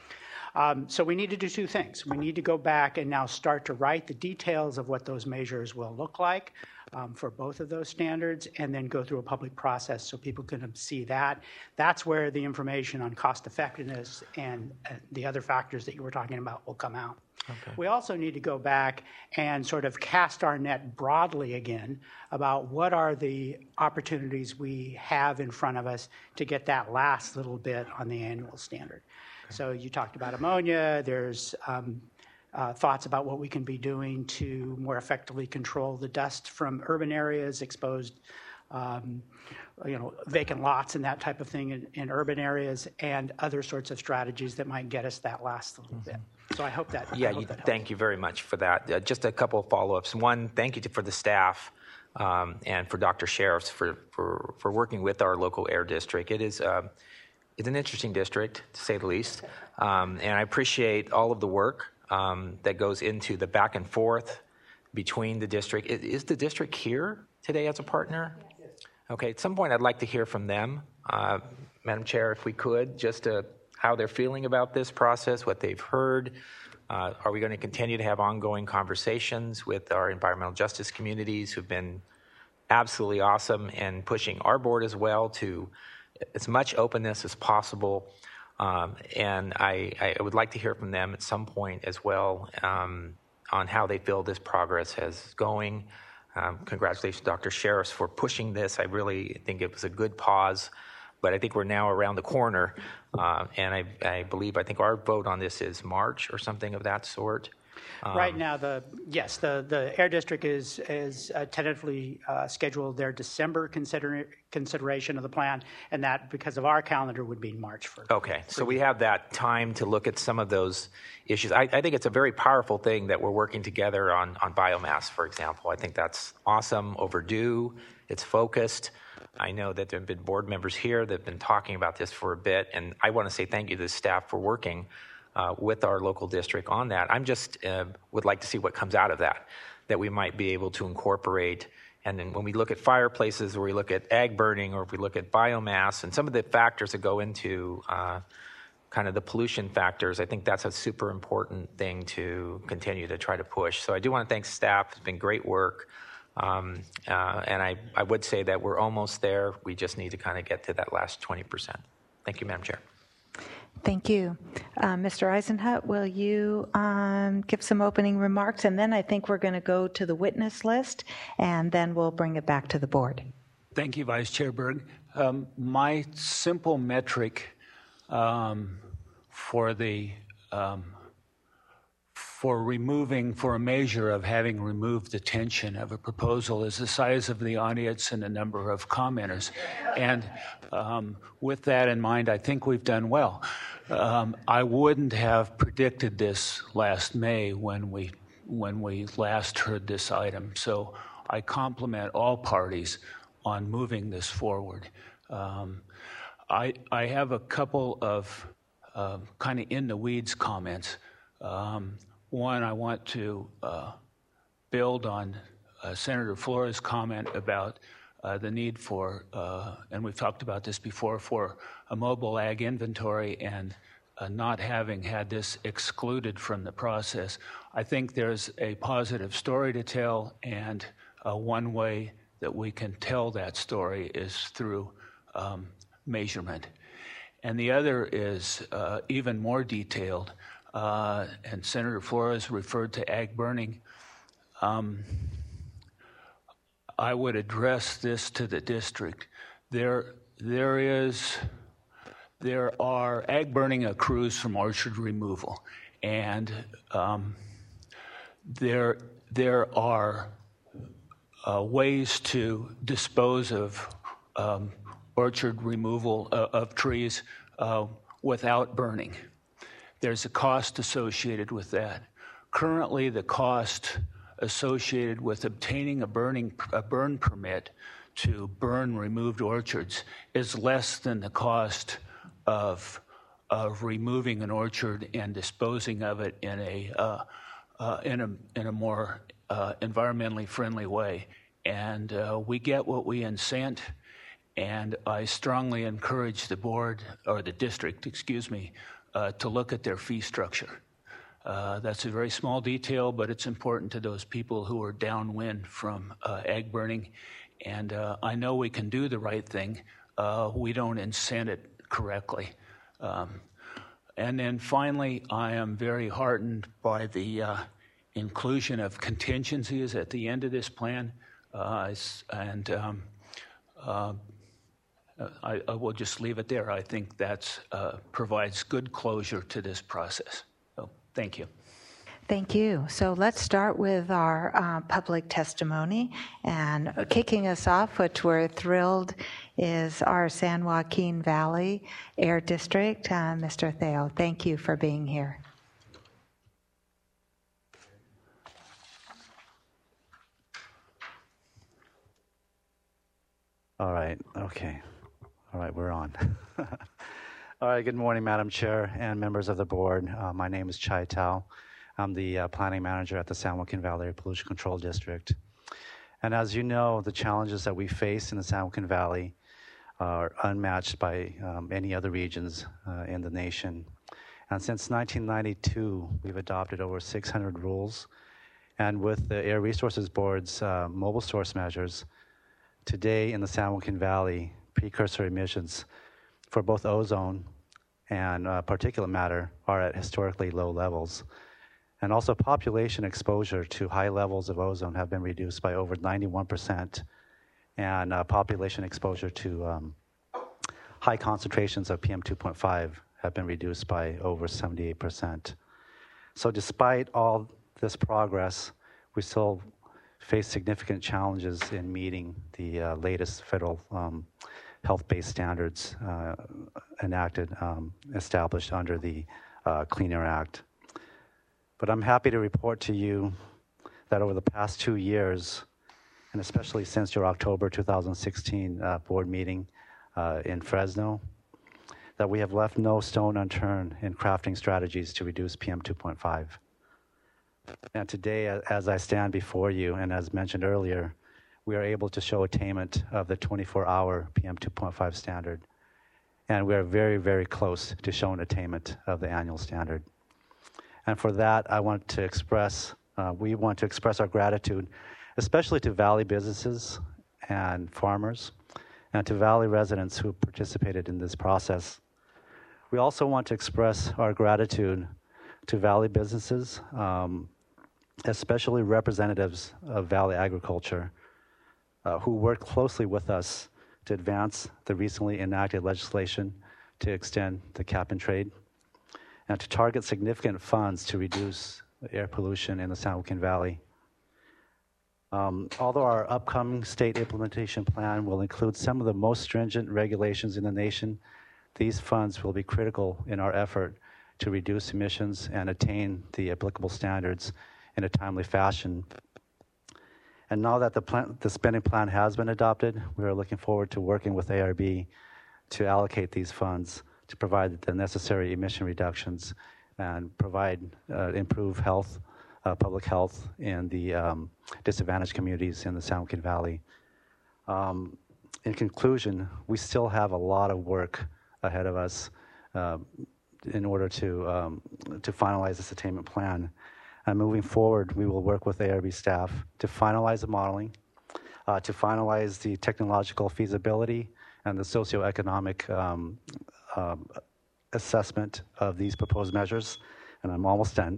Um, so we need to do two things. We need to go back and now start to write the details of what those measures will look like um, for both of those standards, and then go through a public process so people can see that. That's where the information on cost effectiveness and uh, the other factors that you were talking about will come out. Okay. We also need to go back and sort of cast our net broadly again about what are the opportunities we have in front of us to get that last little bit on the annual standard. So you talked about ammonia. There's um, uh, thoughts about what we can be doing to more effectively control the dust from urban areas, exposed, um, you know, vacant lots and that type of thing in, in urban areas, and other sorts of strategies that might get us that last little mm-hmm. bit. So I hope that. Yeah, I hope you, that thank you very much for that. Uh, just a couple of follow-ups. One, thank you to, for the staff um, and for Doctor Sheriffs for, for, for working with our local Air District. It is. Uh, It's an interesting district, to say the least, um, and I appreciate all of the work um, that goes into the back and forth between the district. Is, is the district here today as a partner? Okay, at some point I'd like to hear from them, uh, Madam Chair, if we could, just to, how they're feeling about this process, what they've heard. Uh, are we going to continue to have ongoing conversations with our environmental justice communities who've been absolutely awesome and pushing our board as well to as much openness as possible, um, and I, I would like to hear from them at some point as well um, on how they feel this progress is going. Um, congratulations, Doctor Sheriff, for pushing this. I really think it was a good pause, but I think we're now around the corner, uh, and I, I believe, I think our vote on this is March or something of that sort. Um, right now, the yes, the, the Air District is is uh, tentatively uh, scheduled their December consider, consideration of the plan, and that, because of our calendar, would be March first. Okay, so we have that time to look at some of those issues. I, I think it's a very powerful thing that we're working together on, on biomass, for example. I think that's awesome, overdue, it's focused. I know that there have been board members here that have been talking about this for a bit, and I want to say thank you to the staff for working Uh, with our local district on that. I'm just uh, would like to see what comes out of that, that we might be able to incorporate. And then when we look at fireplaces, or we look at ag burning, or if we look at biomass, and some of the factors that go into uh, kind of the pollution factors, I think that's a super important thing to continue to try to push. So I do want to thank staff. It's been great work. Um, uh, and I, I would say that we're almost there. We just need to kind of get to that last twenty percent. Thank you, Madam Chair. Thank you. Uh, Mister Eisenhut, will you um, give some opening remarks? And then I think we're going to go to the witness list, and then we'll bring it back to the board. Thank you, Vice Chair Berg. Um, my simple metric um, for the um, for removing, for a measure of having removed the tension of a proposal is the size of the audience and the number of commenters. And um, with that in mind, I think we've done well. Um, I wouldn't have predicted this last May when we when we last heard this item. So I compliment all parties on moving this forward. Um, I I have a couple of uh, kind of in the weeds comments. Um, One, I want to uh, build on uh, Senator Flores' comment about uh, the need for, uh, and we've talked about this before, for a mobile ag inventory and uh, not having had this excluded from the process. I think there's a positive story to tell, and uh, one way that we can tell that story is through um, measurement. And the other is uh, even more detailed. Uh, and Senator Flores referred to ag burning. Um, I would address this to the district. There, there is, there are ag burning accrues from orchard removal, and um, there, there are uh, ways to dispose of um, orchard removal uh, of trees uh, without burning. There's a cost associated with that. Currently, the cost associated with obtaining a burning a burn permit to burn removed orchards is less than the cost of of removing an orchard and disposing of it in a uh, uh, in a in a more uh, environmentally friendly way. And uh, we get what we incent. And I strongly encourage the board or the district, excuse me. Uh, to look at their fee structure. Uh, that's a very small detail, but it's important to those people who are downwind from uh, ag burning. And uh, I know we can do the right thing. Uh, we don't incent it correctly. Um, and then finally, I am very heartened by the uh, inclusion of contingencies at the end of this plan. Uh, and um, uh, I, I will just leave it there. I think that uh, provides good closure to this process. So, thank you. Thank you. So let's start with our uh, public testimony. And kicking us off, which we're thrilled, is our San Joaquin Valley Air District, uh, Mister Theo. Thank you for being here. All right. Okay. All right, we're on. All right, good morning, Madam Chair and members of the board. Uh, my name is Chai Tao. I'm the uh, planning manager at the San Joaquin Valley Air Pollution Control District. And as you know, the challenges that we face in the San Joaquin Valley are unmatched by um, any other regions uh, in the nation. And since nineteen ninety-two, we've adopted over six hundred rules. And with the Air Resources Board's uh, mobile source measures, today in the San Joaquin Valley, precursor emissions for both ozone and uh, particulate matter are at historically low levels. And also population exposure to high levels of ozone have been reduced by over ninety-one percent, and uh, population exposure to um, high concentrations of P M two point five have been reduced by over seventy-eight percent. So despite all this progress, we still face significant challenges in meeting the uh, latest federal um, health-based standards uh, enacted, um, established under the uh, Clean Air Act. But I'm happy to report to you that over the past two years, and especially since your October two thousand sixteen uh, board meeting uh, in Fresno, that we have left no stone unturned in crafting strategies to reduce P M two point five. And today, as I stand before you, and as mentioned earlier, we are able to show attainment of the twenty-four hour P M two point five standard. And we are very, very close to showing attainment of the annual standard. And for that, I want to express, uh, we want to express our gratitude, especially to Valley businesses and farmers, and to Valley residents who participated in this process. We also want to express our gratitude to Valley businesses, um, especially representatives of Valley Agriculture, uh, who worked closely with us to advance the recently enacted legislation to extend the cap and trade, and to target significant funds to reduce air pollution in the San Joaquin Valley. Um, although our upcoming state implementation plan will include some of the most stringent regulations in the nation, these funds will be critical in our effort to reduce emissions and attain the applicable standards in a timely fashion. And now that the, plan, the spending plan has been adopted, we are looking forward to working with A R B to allocate these funds to provide the necessary emission reductions and provide uh, improved health, uh, public health in the um, disadvantaged communities in the San Joaquin Valley. Um, in conclusion, we still have a lot of work ahead of us uh, in order to, um, to finalize this attainment plan. And moving forward, we will work with A R B staff to finalize the modeling, uh, to finalize the technological feasibility and the socioeconomic um, um, assessment of these proposed measures. And I'm almost done.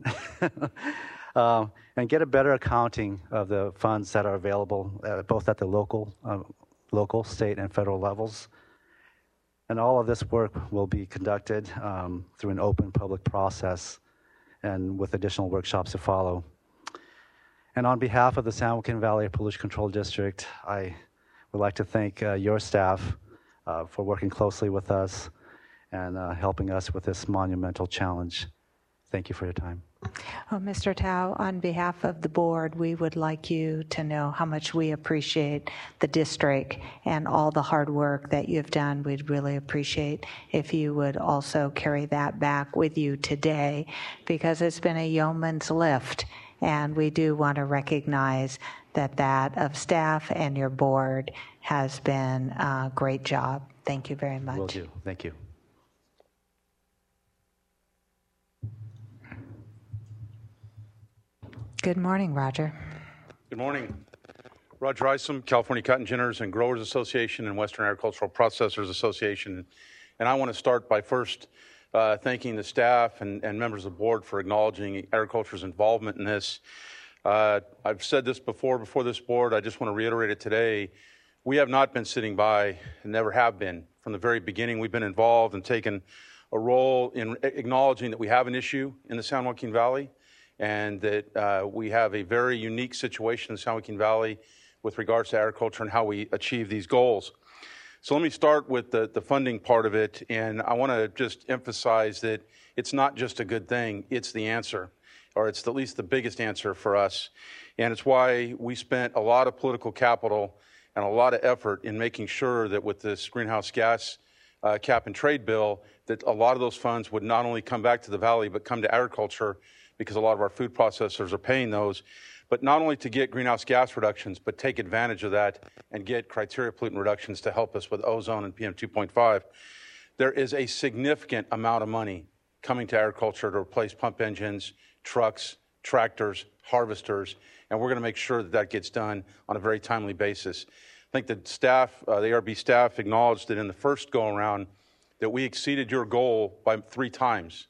um, and get a better accounting of the funds that are available, uh, both at the local, uh, local, state, and federal levels. And all of this work will be conducted um, through an open public process and with additional workshops to follow. And on behalf of the San Joaquin Valley Pollution Control District, I would like to thank uh, your staff uh, for working closely with us and uh, helping us with this monumental challenge. Thank you for your time. Well, Mister Tao, on behalf of the board, we would like you to know how much we appreciate the district and all the hard work that you've done. We'd really appreciate if you would also carry that back with you today, because it's been a yeoman's lift, and we do want to recognize that that of staff and your board has been a great job. Thank you very much. Will do. Thank you. Good morning, Roger. Good morning. Roger Isom, California Cotton Ginners and Growers Association and Western Agricultural Processors Association. And I want to start by first uh, thanking the staff and, and members of the board for acknowledging agriculture's involvement in this. Uh, I've said this before, before this board, I just want to reiterate it today. We have not been sitting by and never have been. From the very beginning, we've been involved and taken a role in acknowledging that we have an issue in the San Joaquin Valley, and that uh, we have a very unique situation in the San Joaquin Valley with regards to agriculture and how we achieve these goals. So let me start with the, the funding part of it, and I want to just emphasize that it's not just a good thing, it's the answer, or it's at least the biggest answer for us. And it's why we spent a lot of political capital and a lot of effort in making sure that with this greenhouse gas uh, cap and trade bill, that a lot of those funds would not only come back to the Valley, but come to agriculture, because a lot of our food processors are paying those, but not only to get greenhouse gas reductions, but take advantage of that and get criteria pollutant reductions to help us with ozone and P M two point five. There is a significant amount of money coming to agriculture to replace pump engines, trucks, tractors, harvesters, and we're going to make sure that that gets done on a very timely basis. I think the staff, uh, the A R B staff acknowledged that in the first go-around that we exceeded your goal by three times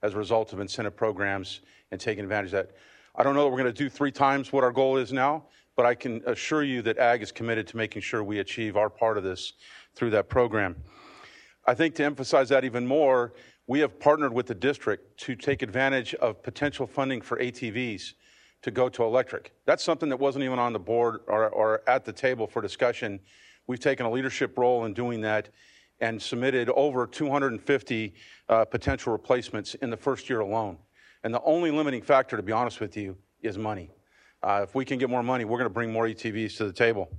as a result of incentive programs and taking advantage of that. I don't know that we're going to do three times what our goal is now, but I can assure you that Ag is committed to making sure we achieve our part of this through that program. I think to emphasize that even more, we have partnered with the district to take advantage of potential funding for A T Vs to go to electric. That's something that wasn't even on the board or, or at the table for discussion. We've taken a leadership role in doing that and submitted over two hundred fifty uh, potential replacements in the first year alone. And the only limiting factor, to be honest with you, is money. Uh, if we can get more money, we're going to bring more A T Vs to the table.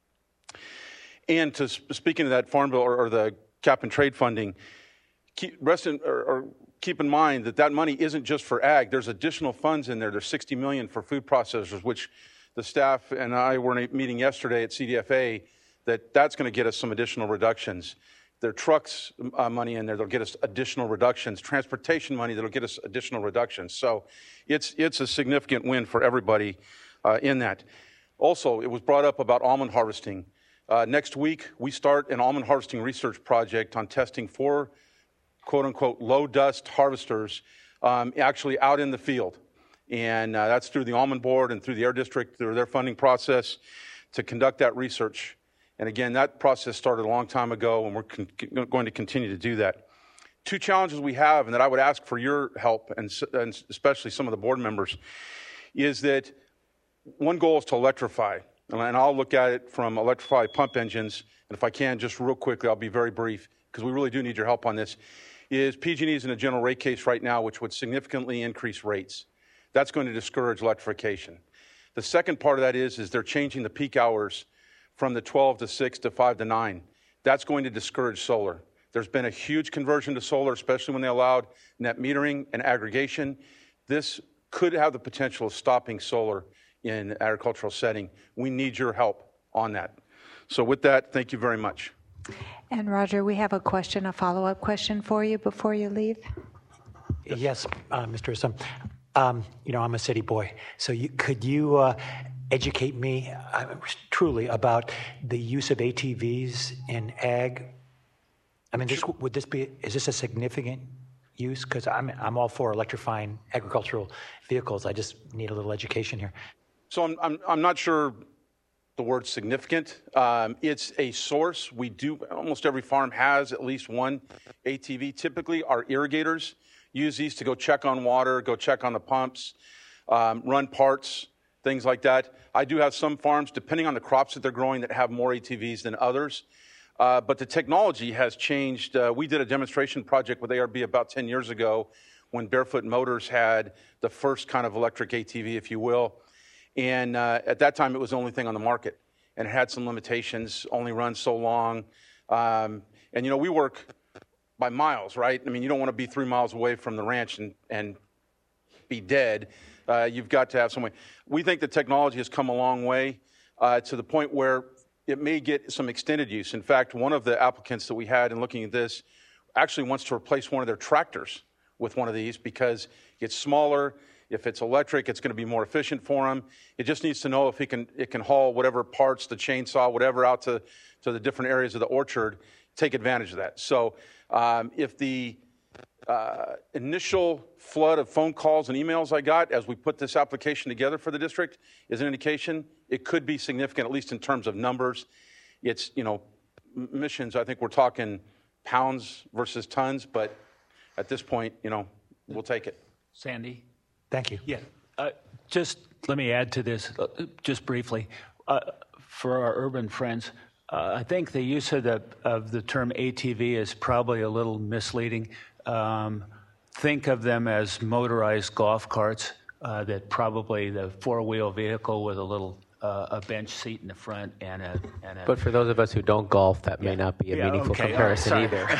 And to speaking of that farm bill or, or the cap and trade funding, keep, rest in, or, or keep in mind that that money isn't just for ag. There's additional funds in there. There's sixty million dollars for food processors, which the staff and I were in a meeting yesterday at C D F A, that that's going to get us some additional reductions. There are trucks uh, money in there that'll get us additional reductions, transportation money that'll get us additional reductions. So it's it's a significant win for everybody uh, in that. Also, it was brought up about almond harvesting. Uh, next week, we start an almond harvesting research project on testing four quote-unquote low-dust harvesters um, actually out in the field. And uh, that's through the Almond Board and through the Air District, through their funding process to conduct that research. And again, that process started a long time ago, and we're con- going to continue to do that. Two challenges we have, and that I would ask for your help, and, and especially some of the board members, is that one goal is to electrify. And I'll look at it from electrified pump engines. And if I can, just real quickly, I'll be very brief, because we really do need your help on this, is P G and E is in a general rate case right now, which would significantly increase rates. That's going to discourage electrification. The second part of that is, is they're changing the peak hours from the twelve to six to five to nine. That's going to discourage solar. There's been a huge conversion to solar, especially when they allowed net metering and aggregation. This could have the potential of stopping solar in agricultural setting. We need your help on that. So with that, thank you very much. And Roger, we have a question, a follow-up question for you before you leave. Yes, uh, Mister Issam. Um, you know, I'm a city boy, so you, could you uh, educate me uh, truly about the use of A T Vs in ag? I mean, this, would this be, is this a significant use? Because I'm, I'm all for electrifying agricultural vehicles. I just need a little education here. So I'm, I'm, I'm not sure the word significant. Um, it's a source. We do, almost every farm has at least one A T V. Typically, our irrigators use these to go check on water, go check on the pumps, um, run parts, things like that. I do have some farms, depending on the crops that they're growing, that have more A T Vs than others. Uh, but the technology has changed. Uh, we did a demonstration project with A R B about ten years ago when Barefoot Motors had the first kind of electric A T V, if you will. And uh, at that time, it was the only thing on the market. And it had some limitations, only run so long. Um, and, you know, we work by miles, right? I mean, you don't want to be three miles away from the ranch and, and be dead. Uh, you've got to have some way. We think the technology has come a long way uh, to the point where it may get some extended use. In fact, one of the applicants that we had in looking at this actually wants to replace one of their tractors with one of these because it's smaller. If it's electric, it's going to be more efficient for them. It just needs to know if it can it can haul whatever parts, the chainsaw, whatever, out to, to the different areas of the orchard, take advantage of that. So um, if the uh, initial flood of phone calls and emails I got as we put this application together for the district is an indication, it could be significant, at least in terms of numbers. It's, you know, emissions, I think we're talking pounds versus tons, but at this point, you know, we'll take it. Sandy? Thank you. Yeah. Uh, just let me add to this, uh, just briefly. Uh, for our urban friends, uh, I think the use of the of the term A T V is probably a little misleading. Um, think of them as motorized golf carts. Uh, that probably the four-wheel vehicle with a little uh, a bench seat in the front and a. And a but for those of us who don't golf, that yeah. may not be a yeah, meaningful okay. comparison oh, either.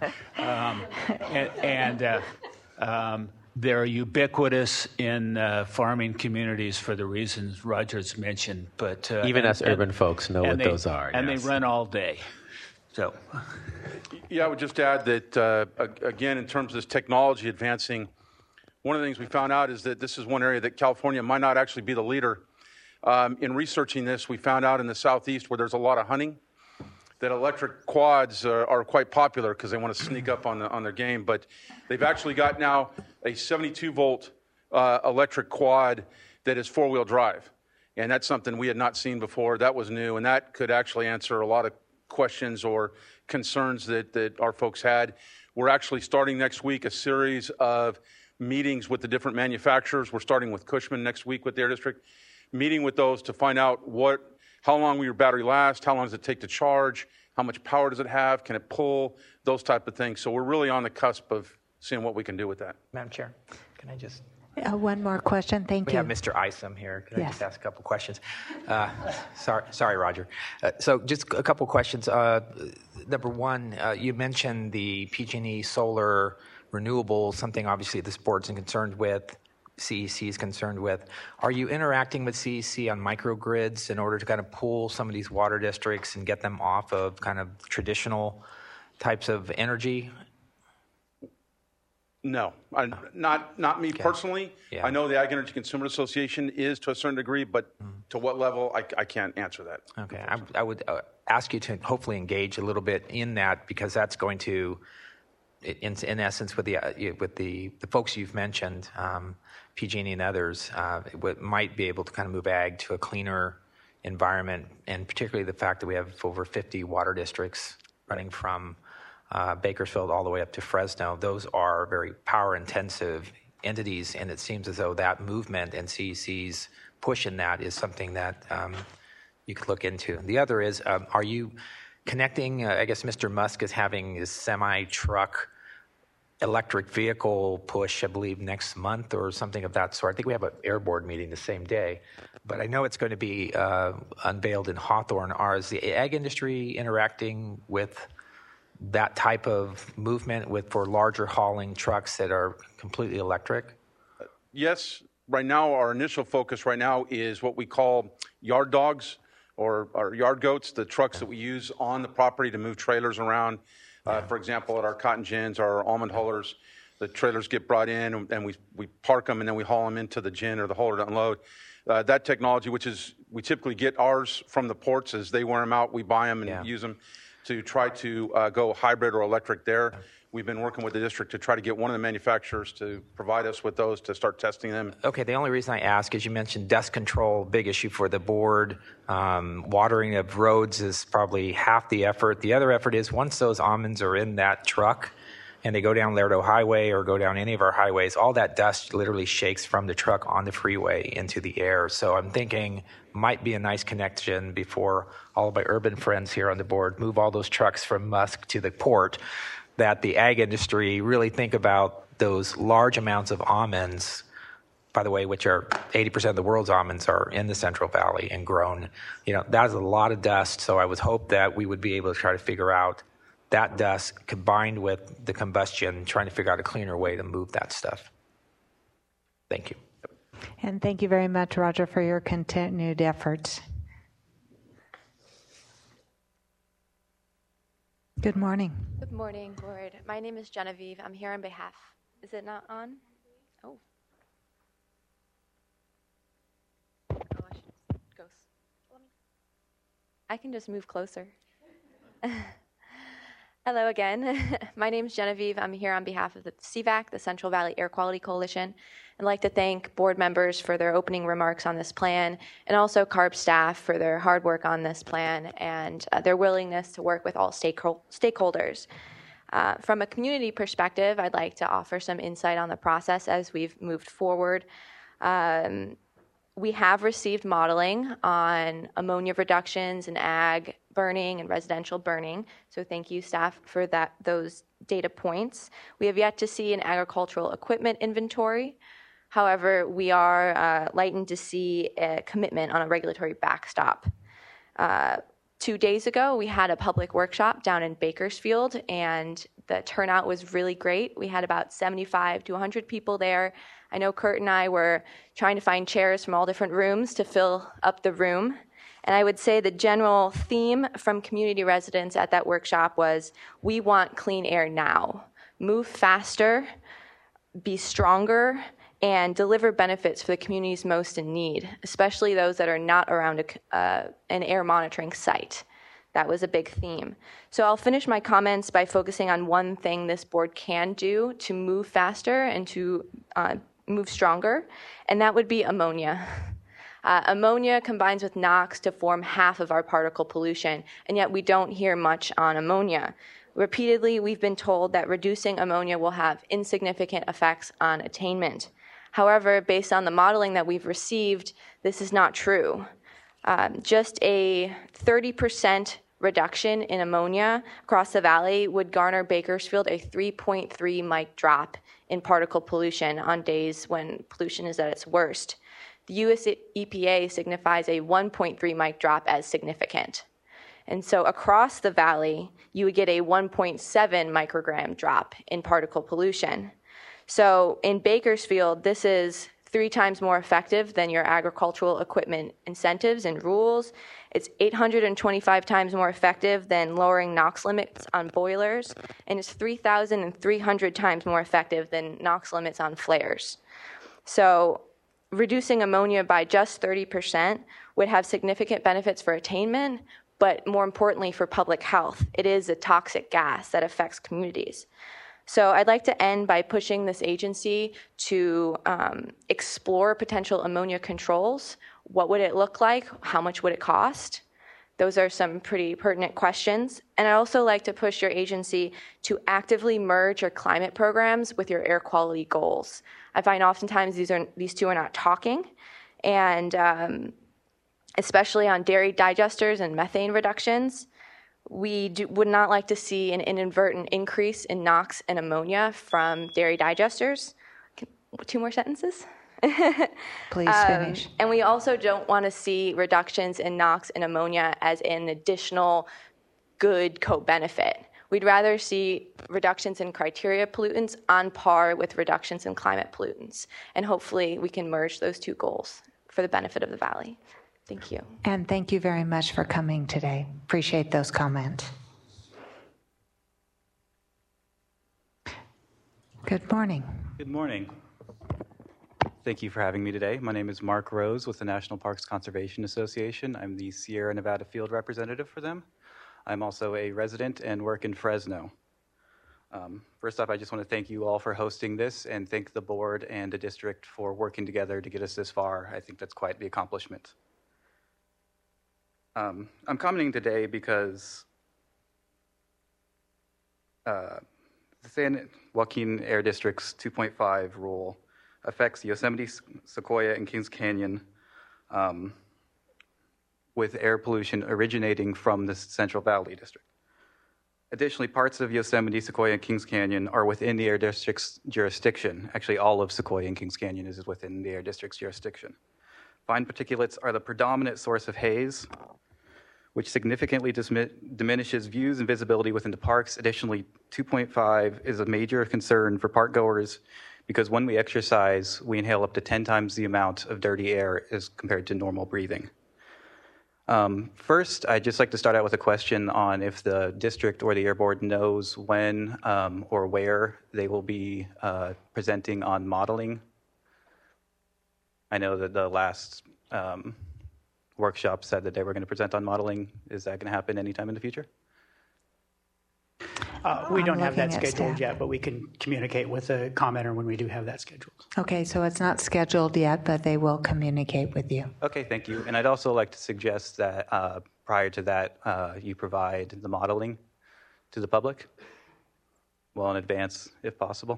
um, and. and uh, um, They're ubiquitous in uh, farming communities for the reasons Roger's mentioned. But uh, even and, us urban and, folks know what they, those are. And yes. they run all day. So, yeah, I would just add that uh, again, in terms of this technology advancing, one of the things we found out is that this is one area that California might not actually be the leader. Um, in researching this, we found out in the southeast where there's a lot of hunting, that electric quads are, are quite popular because they want to sneak up on the, on their game. But they've actually got now a seventy-two volt uh, electric quad that is four-wheel drive. And that's something we had not seen before. That was new, and that could actually answer a lot of questions or concerns that, that our folks had. We're actually starting next week a series of meetings with the different manufacturers. We're starting with Cushman next week with the Air District, meeting with those to find out what, how long will your battery last, how long does it take to charge, how much power does it have, can it pull, those type of things. So we're really on the cusp of seeing what we can do with that. Madam Chair, can I just... Uh, one more question. Thank we you. We have Mister Isom here. Could yes. I just ask a couple questions? Uh, sorry, sorry, Roger. Uh, so just a couple questions. Uh, number one, uh, you mentioned the P G and E solar renewables, something obviously this board's concerned with, C E C is concerned with. Are you interacting with C E C on microgrids in order to kind of pull some of these water districts and get them off of kind of traditional types of energy? No, I, not not me okay. personally. Yeah. I know the Ag Energy Consumer Association is to a certain degree, but mm. to what level, I, I can't answer that. Okay, I, I would uh, ask you to hopefully engage a little bit in that, because that's going to, in, in essence, with the uh, with the, the folks you've mentioned, um, P G and E and others, uh, it might be able to kind of move ag to a cleaner environment, and particularly the fact that we have over fifty water districts running from Uh, Bakersfield all the way up to Fresno. Those are very power-intensive entities, and it seems as though that movement and C E C's push in that is something that um, you could look into. The other is, um, are you connecting, uh, I guess Mister Musk is having his semi-truck electric vehicle push, I believe, next month or something of that sort. I think we have an air board meeting the same day, but I know it's going to be uh, unveiled in Hawthorne. Are is the ag industry interacting with that type of movement with for larger hauling trucks that are completely electric? Yes. Right now, our initial focus right now is what we call yard dogs or, or yard goats, the trucks that we use on the property to move trailers around. Uh, for example, at our cotton gins, our almond hullers, the trailers get brought in and, and we, we park them and then we haul them into the gin or the huller to unload. Uh, that technology, which is, we typically get ours from the ports as they wear them out, we buy them and yeah. use them to try to uh, go hybrid or electric there. We've been working with the district to try to get one of the manufacturers to provide us with those to start testing them. Okay, the only reason I ask is you mentioned dust control, big issue for the board. Um, watering of roads is probably half the effort. The other effort is once those almonds are in that truck and they go down Lerdo Highway or go down any of our highways, all that dust literally shakes from the truck on the freeway into the air. So I'm thinking might be a nice connection before all of my urban friends here on the board move all those trucks from Musk to the port, that the ag industry really think about those large amounts of almonds, by the way, which are eighty percent of the world's almonds are in the Central Valley and grown. You know, that is a lot of dust. So I would hope that we would be able to try to figure out that dust combined with the combustion, trying to figure out a cleaner way to move that stuff. Thank you. And thank you very much, Roger, for your continued efforts. Good morning. Good morning, Board. My name is Genevieve. I'm here on behalf. Is it not on? Oh. Oh, I should go. I can just move closer. Hello again. My name is Genevieve. I'm here on behalf of the C V A C, the Central Valley Air Quality Coalition. I'd like to thank board members for their opening remarks on this plan, and also CARB staff for their hard work on this plan and uh, their willingness to work with all stakeholders. Uh, from a community perspective, I'd like to offer some insight on the process as we've moved forward. Um, we have received modeling on ammonia reductions in ag burning and residential burning, so thank you, staff, for that those data points. We have yet to see an agricultural equipment inventory. However, we are uh, lightened to see a commitment on a regulatory backstop. Uh, two days ago, we had a public workshop down in Bakersfield, and the turnout was really great. We had about seventy-five to one hundred people there. I know Kurt and I were trying to find chairs from all different rooms to fill up the room. And I would say the general theme from community residents at that workshop was, we want clean air now. Move faster, be stronger, and deliver benefits for the communities most in need, especially those that are not around a, uh, an air monitoring site. That was a big theme. So I'll finish my comments by focusing on one thing this board can do to move faster and to uh, move stronger, and that would be ammonia. Uh, ammonia combines with NOx to form half of our particle pollution, and yet we don't hear much on ammonia. Repeatedly, we've been told that reducing ammonia will have insignificant effects on attainment. However, based on the modeling that we've received, this is not true. Um, just a thirty percent reduction in ammonia across the valley would garner Bakersfield a three point three mic drop in particle pollution on days when pollution is at its worst. The U S E P A signifies a one point three mic drop as significant. And so across the valley, you would get a one point seven microgram drop in particle pollution. So in Bakersfield, this is three times more effective than your agricultural equipment incentives and rules. It's eight hundred twenty-five times more effective than lowering NOx limits on boilers, and it's three thousand three hundred times more effective than NOx limits on flares. So reducing ammonia by just thirty percent would have significant benefits for attainment, but more importantly for public health. It is a toxic gas that affects communities. So I'd like to end by pushing this agency to um, explore potential ammonia controls. What would it look like? How much would it cost? Those are some pretty pertinent questions. And I'd also like to push your agency to actively merge your climate programs with your air quality goals. I find oftentimes these are these two are not talking, and um, especially on dairy digesters and methane reductions. We do, would not like to see an inadvertent increase in NOx and ammonia from dairy digesters. Can, two more sentences? Please um, finish. And we also don't want to see reductions in NOx and ammonia as an additional good co-benefit. We'd rather see reductions in criteria pollutants on par with reductions in climate pollutants. And hopefully we can merge those two goals for the benefit of the valley. Thank you. And thank you very much for coming today. Appreciate those comments. Good morning. Good morning. Thank you for having me today. My name is Mark Rose with the National Parks Conservation Association. I'm the Sierra Nevada field representative for them. I'm also a resident and work in Fresno. Um, first off, I just want to thank you all for hosting this and thank the board and the district for working together to get us this far. I think that's quite the accomplishment. Um, I'm commenting today because uh, the San Joaquin Air District's two point five rule affects Yosemite, Sequoia, and Kings Canyon um, with air pollution originating from the Central Valley District. Additionally, parts of Yosemite, Sequoia, and Kings Canyon are within the Air District's jurisdiction. Actually, all of Sequoia and Kings Canyon is within the Air District's jurisdiction. Fine particulates are the predominant source of haze, which significantly diminishes views and visibility within the parks. Additionally, two point five is a major concern for park goers because when we exercise, we inhale up to ten times the amount of dirty air as compared to normal breathing. Um, first, I'd just like to start out with a question on if the district or the air board knows when um, or where they will be uh, presenting on modeling. I know that the last um, workshop said that they were going to present on modeling. Is that going to happen anytime in the future? Uh, we I'm don't have that looking at scheduled staff. yet, but we can communicate with the commenter when we do have that scheduled. Okay, so it's not scheduled yet, but they will communicate with you. Okay, thank you. And I'd also like to suggest that uh, prior to that, uh, you provide the modeling to the public, well in advance, if possible.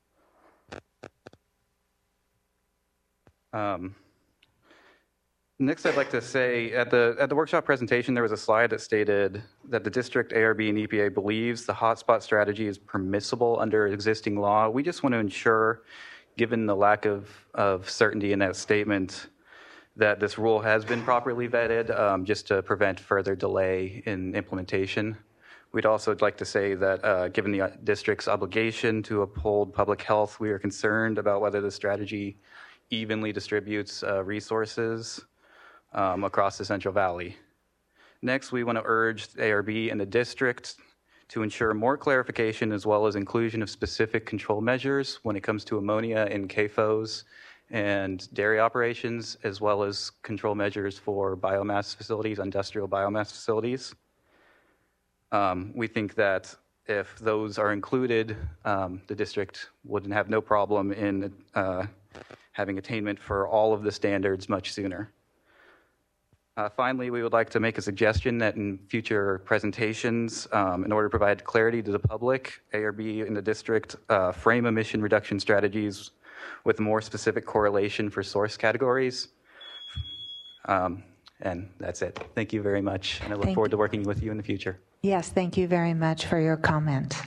Um, Next, I'd like to say, at the at the workshop presentation, there was a slide that stated that the district, A R B, and E P A believes the hotspot strategy is permissible under existing law. We just want to ensure, given the lack of, of certainty in that statement, that this rule has been properly vetted, um, just to prevent further delay in implementation. We'd also like to say that, uh, given the district's obligation to uphold public health, we are concerned about whether the strategy evenly distributes uh, resources Um, across the Central Valley. Next, we want to urge A R B and the district to ensure more clarification as well as inclusion of specific control measures when it comes to ammonia in C A F Os and dairy operations, as well as control measures for biomass facilities, industrial biomass facilities. Um, we think that if those are included, um, the district wouldn't have no problem in uh, having attainment for all of the standards much sooner. Uh, finally, we would like to make a suggestion that in future presentations, um, in order to provide clarity to the public, A R B in the district uh, frame emission reduction strategies with more specific correlation for source categories. Um, and that's it. Thank you very much, and I look Thank forward to working with you in the future. Yes, thank you very much for your comment.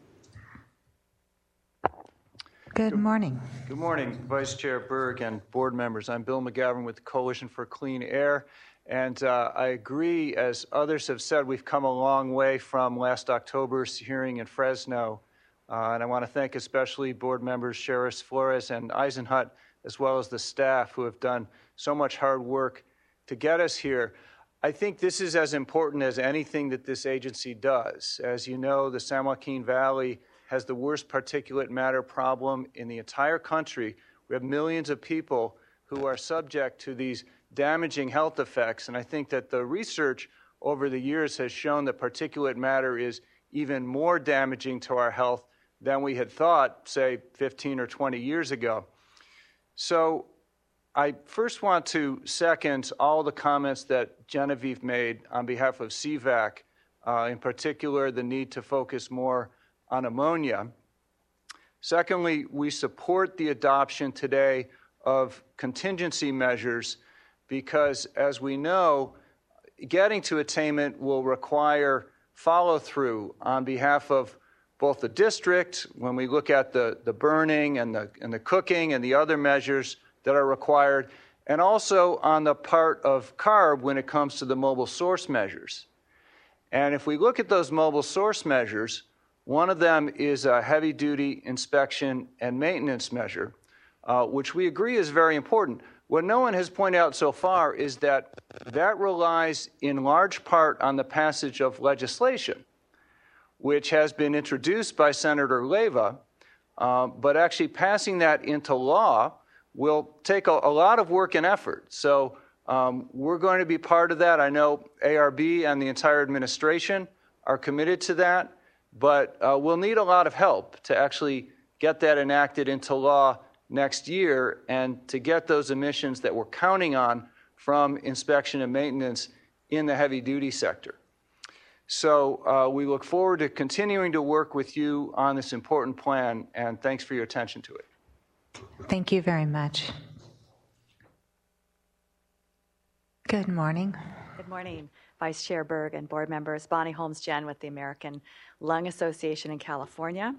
Good morning. Good morning, Vice Chair Berg and board members. I'm Bill McGavin with the Coalition for Clean Air, and uh, I agree, as others have said, we've come a long way from last October's hearing in Fresno, uh, and I want to thank especially board members Sheriffs Flores and Eisenhut, as well as the staff who have done so much hard work to get us here. I think this is as important as anything that this agency does. As you know, the San Joaquin Valley has the worst particulate matter problem in the entire country. We have millions of people who are subject to these damaging health effects, and I think that the research over the years has shown that particulate matter is even more damaging to our health than we had thought, say, fifteen or twenty years ago. So I first want to second all the comments that Genevieve made on behalf of C VAC, uh, in particular the need to focus more on ammonia. Secondly, we support the adoption today of contingency measures because, as we know, getting to attainment will require follow-through on behalf of both the district, when we look at the, the burning and the, and the cooking and the other measures that are required, and also on the part of CARB when it comes to the mobile source measures. And if we look at those mobile source measures, one of them is a heavy-duty inspection and maintenance measure, uh, which we agree is very important. What no one has pointed out so far is that that relies in large part on the passage of legislation, which has been introduced by Senator Leyva, uh, but actually passing that into law will take a, a lot of work and effort. So um, we're going to be part of that. I know A R B and the entire administration are committed to that, but uh, we'll need a lot of help to actually get that enacted into law next year and to get those emissions that we're counting on from inspection and maintenance in the heavy-duty sector. So uh, we look forward to continuing to work with you on this important plan, and thanks for your attention to it. Thank you very much. Good morning. Good morning, Vice Chair Berg and board members. Bonnie Holmes-Jen with the American Lung Association in California.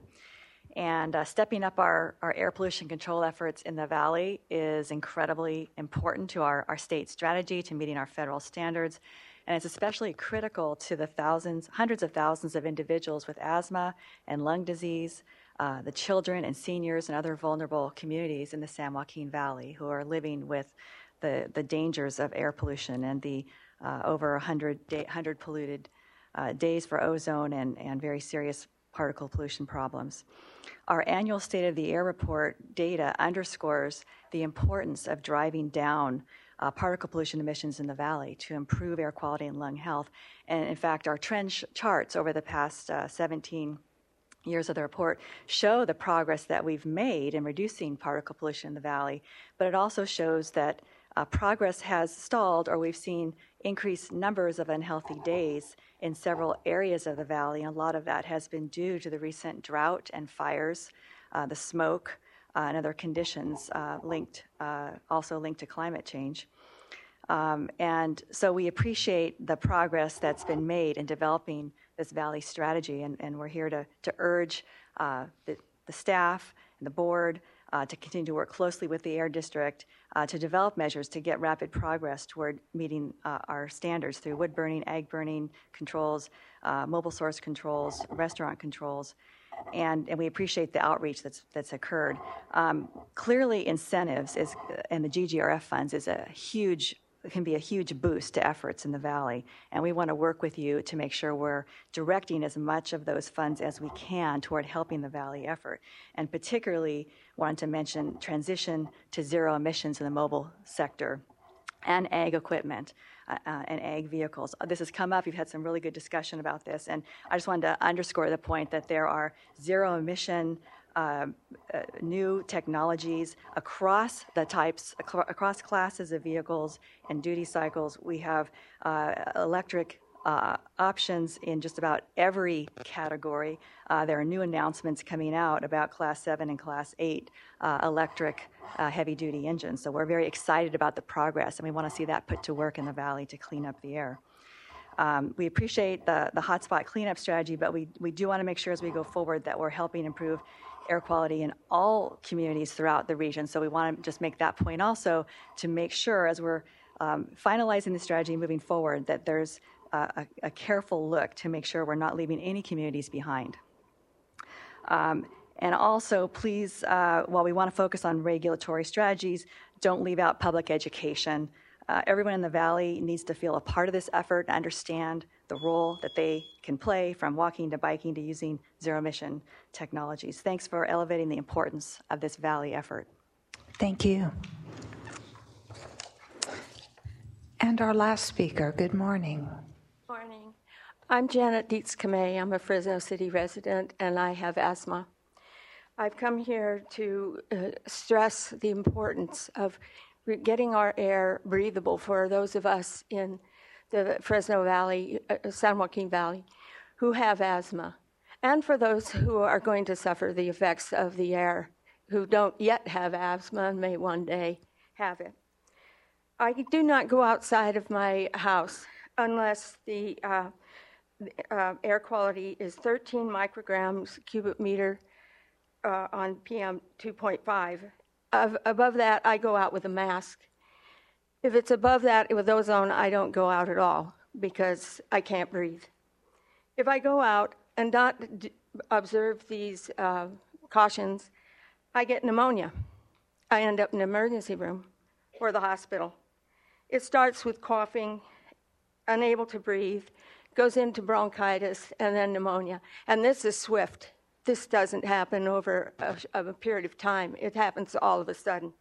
And uh, stepping up our, our air pollution control efforts in the Valley is incredibly important to our, our state strategy, to meeting our federal standards. And it's especially critical to the thousands, hundreds of thousands of individuals with asthma and lung disease, uh, the children and seniors and other vulnerable communities in the San Joaquin Valley who are living with the, the dangers of air pollution and the uh, over one hundred, day, one hundred polluted uh, days for ozone and, and very serious particle pollution problems. Our annual State of the Air Report data underscores the importance of driving down uh, particle pollution emissions in the Valley to improve air quality and lung health. And in fact, our trend sh- charts over the past uh, seventeen years of the report show the progress that we've made in reducing particle pollution in the Valley, but it also shows that uh, progress has stalled, or we've seen increased numbers of unhealthy days in several areas of the Valley, and a lot of that has been due to the recent drought and fires, uh, the smoke, uh, and other conditions uh, linked, uh, also linked to climate change. Um, and so we appreciate the progress that's been made in developing this Valley strategy, and, and we're here to, to urge uh, the, the staff and the board uh, to continue to work closely with the Air District uh, to develop measures to get rapid progress toward meeting uh, our standards through wood burning, ag burning controls, uh, mobile source controls, restaurant controls, and, and we appreciate the outreach that's that's occurred. Um, clearly, incentives is and the G G R F funds is a huge can be a huge boost to efforts in the Valley, and we want to work with you to make sure we're directing as much of those funds as we can toward helping the Valley effort. And particularly wanted to mention transition to zero emissions in the mobile sector and ag equipment. uh, and ag vehicles. This has come up. We've had some really good discussion about this, and I just wanted to underscore the point that there are zero emission uh, uh, new technologies across the types, ac- across classes of vehicles and duty cycles. We have uh, electric Uh, options in just about every category. Uh, there are new announcements coming out about Class seven and Class eight uh, electric uh, heavy-duty engines. So we're very excited about the progress, and we want to see that put to work in the Valley to clean up the air. Um, we appreciate the, the hotspot cleanup strategy, but we, we do want to make sure as we go forward that we're helping improve air quality in all communities throughout the region. So we want to just make that point also to make sure as we're um, finalizing the strategy moving forward that there's A, a careful look to make sure we're not leaving any communities behind. Um, and also, please, uh, while we want to focus on regulatory strategies, don't leave out public education. Uh, everyone in the Valley needs to feel a part of this effort and understand the role that they can play from walking to biking to using zero-emission technologies. Thanks for elevating the importance of this Valley effort. Thank you. And our last speaker, good morning. Morning. I'm Janet Dietz-Kamei. I'm a Fresno City resident, and I have asthma. I've come here to uh, stress the importance of re- getting our air breathable for those of us in the Fresno Valley, uh, San Joaquin Valley, who have asthma, and for those who are going to suffer the effects of the air, who don't yet have asthma and may one day have it. I do not go outside of my house unless the uh, uh, air quality is thirteen micrograms cubic meter uh, on P M two point five. Of, above that, I go out with a mask. If it's above that with ozone, I don't go out at all because I can't breathe. If I go out and not d- observe these uh, cautions, I get pneumonia. I end up in the emergency room or the hospital. It starts with coughing, unable to breathe, goes into bronchitis, and then pneumonia. And this is swift. This doesn't happen over a, a period of time. It happens all of a sudden.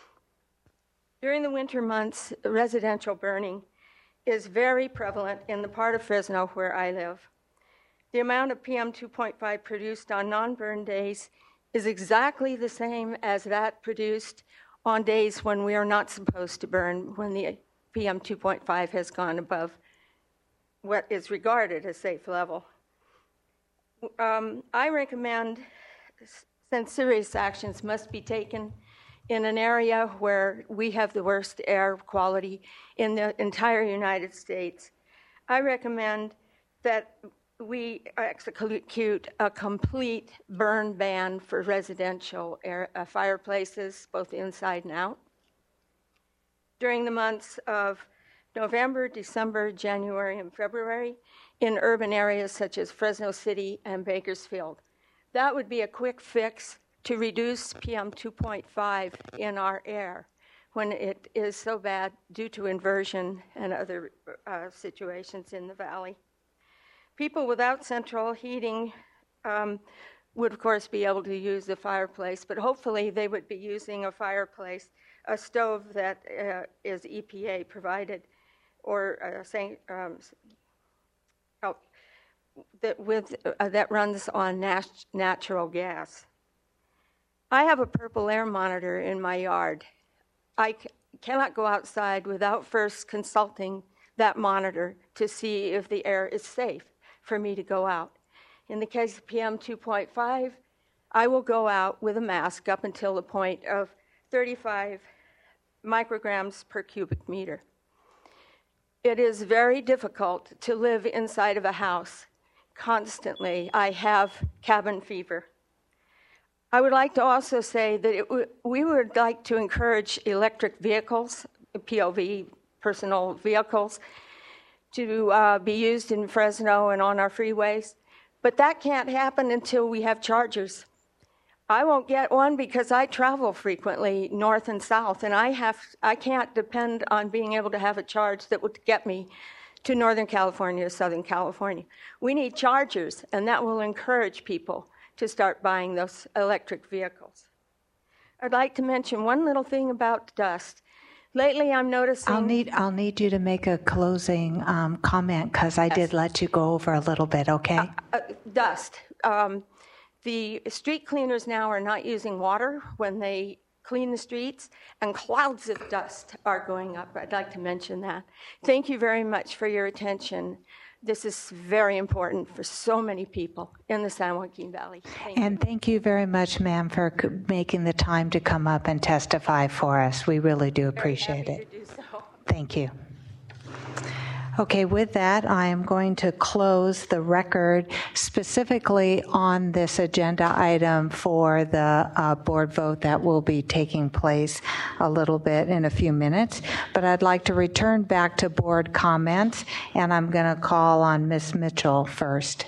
During the winter months, residential burning is very prevalent in the part of Fresno where I live. The amount of P M two point five produced on non-burn days is exactly the same as that produced on days when we are not supposed to burn, when the P M two point five has gone above what is regarded as safe level. Um, I recommend, since serious actions must be taken in an area where we have the worst air quality in the entire United States, I recommend that we execute a complete burn ban for residential air, uh, fireplaces, both inside and out. During the months of November, December, January, and February in urban areas such as Fresno City and Bakersfield. That would be a quick fix to reduce P M two point five in our air when it is so bad due to inversion and other uh, situations in the valley. People without central heating um, would, of course, be able to use the fireplace, but hopefully they would be using a fireplace, a stove that uh, is E P A provided, or uh, saying, um, oh, that with uh, that runs on nat- natural gas. I have a purple air monitor in my yard. I c- cannot go outside without first consulting that monitor to see if the air is safe for me to go out. In the case of P M two point five, I will go out with a mask up until the point of thirty-five micrograms per cubic meter. It is very difficult to live inside of a house constantly. I have cabin fever. I would like to also say that it w- we would like to encourage electric vehicles, P O V, personal vehicles, to uh, be used in Fresno and on our freeways. But that can't happen until we have chargers. I won't get one because I travel frequently north and south, and I have I can't depend on being able to have a charge that would get me to Northern California or Southern California. We need chargers, and that will encourage people to start buying those electric vehicles. I'd like to mention one little thing about dust. Lately, I'm noticing. I'll need I'll need you to make a closing um, comment because I did let you go over a little bit. Okay. Uh, uh, dust. Um, the street cleaners now are not using water when they clean the streets, and clouds of dust are going up. I'd like to mention that. Thank you very much for your attention. This is very important for so many people in the San Joaquin Valley. Thank and you. thank you very much, ma'am, for c- making the time to come up and testify for us. We really do appreciate very it. happy to do so. Thank you. Okay, with that, I am going to close the record specifically on this agenda item for the uh, board vote that will be taking place a little bit in a few minutes. But I'd like to return back to board comments, and I'm going to call on Miz Mitchell first.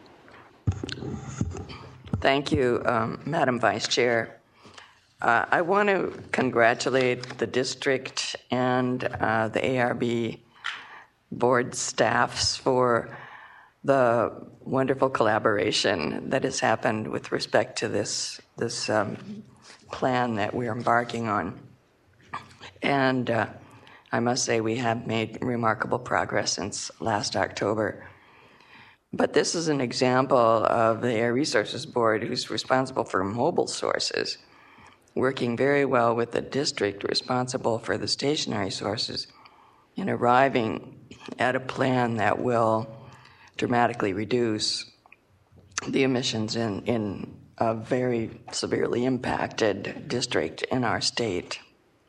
Thank you, um, Madam Vice Chair. Uh, I want to congratulate the district and uh, the A R B board staffs for the wonderful collaboration that has happened with respect to this this um, plan that we're embarking on. And uh, I must say we have made remarkable progress since last October. But this is an example of the Air Resources Board, who's responsible for mobile sources, working very well with the district responsible for the stationary sources in arriving at a plan that will dramatically reduce the emissions in, in a very severely impacted district in our state.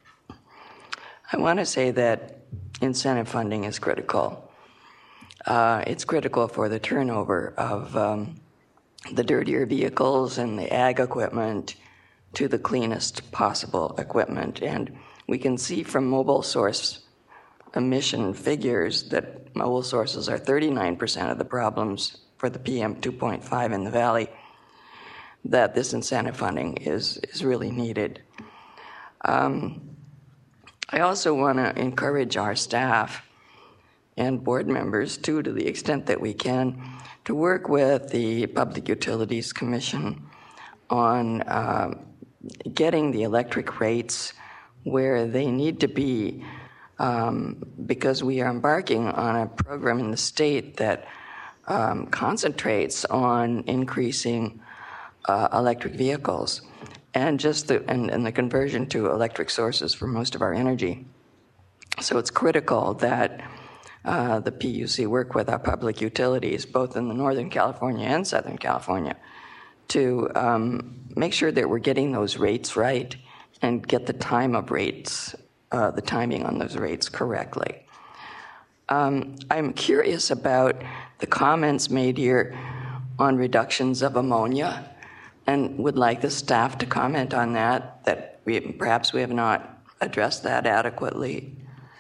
I want to say that incentive funding is critical. Uh, it's critical for the turnover of um, the dirtier vehicles and the ag equipment to the cleanest possible equipment. And we can see from mobile source emission figures that mobile sources are thirty-nine percent of the problems for the P M two point five in the Valley, that this incentive funding is, is really needed. Um, I also want to encourage our staff and board members, too, to the extent that we can, to work with the Public Utilities Commission on uh, getting the electric rates where they need to be, um, because we are embarking on a program in the state that um, concentrates on increasing uh, electric vehicles and just the and, and the conversion to electric sources for most of our energy. So it's critical that uh, the P U C work with our public utilities, both in the Northern California and Southern California, to um, make sure that we're getting those rates right and get the time of rates, uh, the timing on those rates correctly. Um, I'm curious about the comments made here on reductions of ammonia, and would like the staff to comment on that, that we, perhaps we have not addressed that adequately.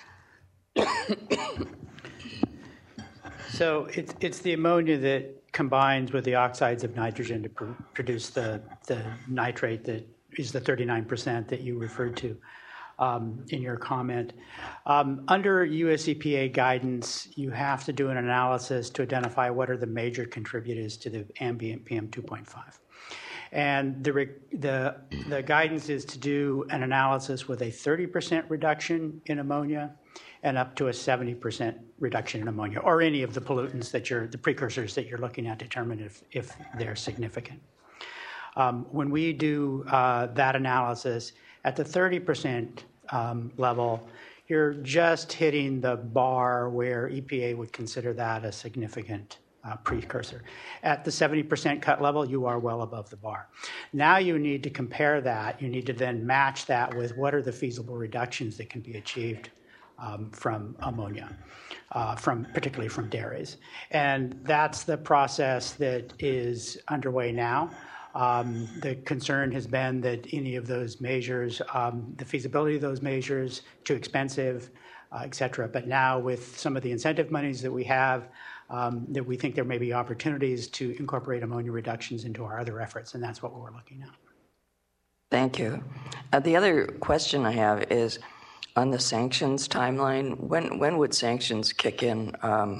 So it's, it's the ammonia that combines with the oxides of nitrogen to pr- produce the, the nitrate that is the thirty-nine percent that you referred to um, in your comment. Um, under U S E P A guidance, you have to do an analysis to identify what are the major contributors to the ambient P M two point five. And the, the, the guidance is to do an analysis with a thirty percent reduction in ammonia and up to a seventy percent reduction in ammonia, or any of the pollutants that you're, the precursors that you're looking at, determine if, if they're significant. Um, when we do uh, that analysis, at the thirty percent um, level, you're just hitting the bar where E P A would consider that a significant Uh, precursor. At the seventy percent cut level, you are well above the bar. Now you need to compare that. You need to then match that with what are the feasible reductions that can be achieved um, from ammonia, uh, from particularly from dairies. And that's the process that is underway now. Um, the concern has been that any of those measures, um, the feasibility of those measures, too expensive, uh, et cetera. But now with some of the incentive monies that we have, Um, that we think there may be opportunities to incorporate ammonia reductions into our other efforts, and that's what we're looking at. Thank you. Uh, the other question I have is on the sanctions timeline. When when would sanctions kick in um,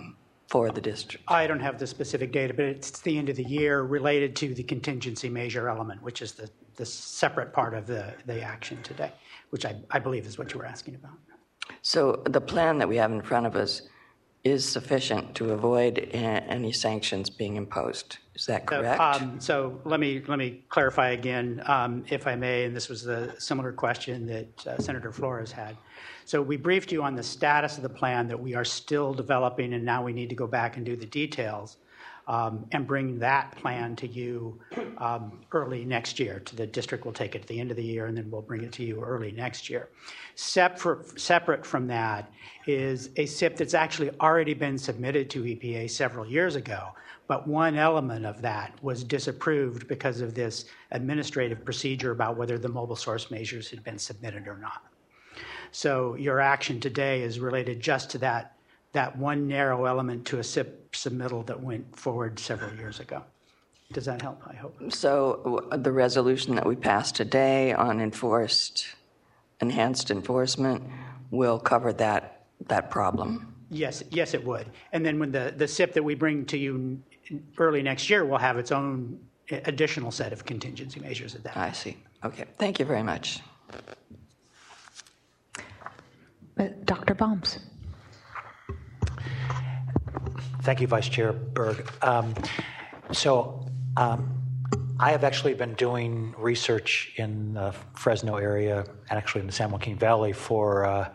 for the district? I don't have the specific data, but it's the end of the year related to the contingency measure element, which is the, the separate part of the, the action today, which I, I believe is what you were asking about. So the plan that we have in front of us is sufficient to avoid a- any sanctions being imposed. Is that correct? So, um, so let me let me clarify again, um, if I may, and this was the similar question that uh, Senator Flores had. So we briefed you on the status of the plan that we are still developing, and now we need to go back and do the details um, and bring that plan to you um, early next year. To the district, we'll take it at the end of the year, and then we'll bring it to you early next year. Separate, separate from that is a S I P that's actually already been submitted to E P A several years ago, but one element of that was disapproved because of this administrative procedure about whether the mobile source measures had been submitted or not. So your action today is related just to that, that one narrow element to a S I P submittal that went forward several years ago. Does that help? I hope. So w- the resolution that we passed today on enforced, enhanced enforcement will cover that, that problem? Yes, yes, it would. And then when the, the S I P that we bring to you early next year will have its own additional set of contingency measures at that time. I see. Okay. Thank you very much. Doctor Bombs. Thank you, Vice Chair Berg. Um, so um, I have actually been doing research in the Fresno area and actually in the San Joaquin Valley for uh,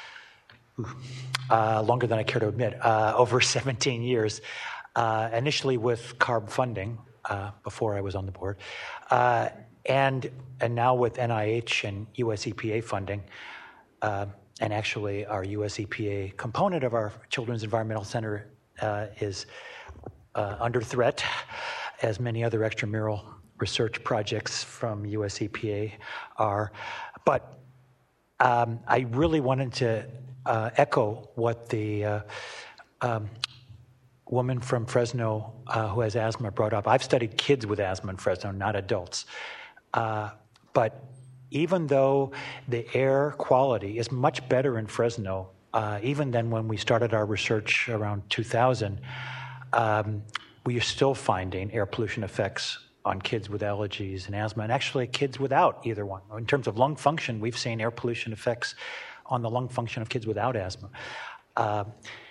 uh, longer than I care to admit, uh, over seventeen years, uh, initially with CARB funding uh, before I was on the board, uh, and, and now with N I H and U S E P A funding. Uh, and actually our U S E P A component of our Children's Environmental Center uh, is uh, under threat, as many other extramural research projects from U S E P A are. But um, I really wanted to uh, echo what the uh, um, woman from Fresno uh, who has asthma brought up. I've studied kids with asthma in Fresno, not adults. Uh, but even though the air quality is much better in Fresno, uh, even than when we started our research around two thousand, um, we are still finding air pollution effects on kids with allergies and asthma, and actually kids without either one. In terms of lung function, we've seen air pollution effects on the lung function of kids without asthma. Uh,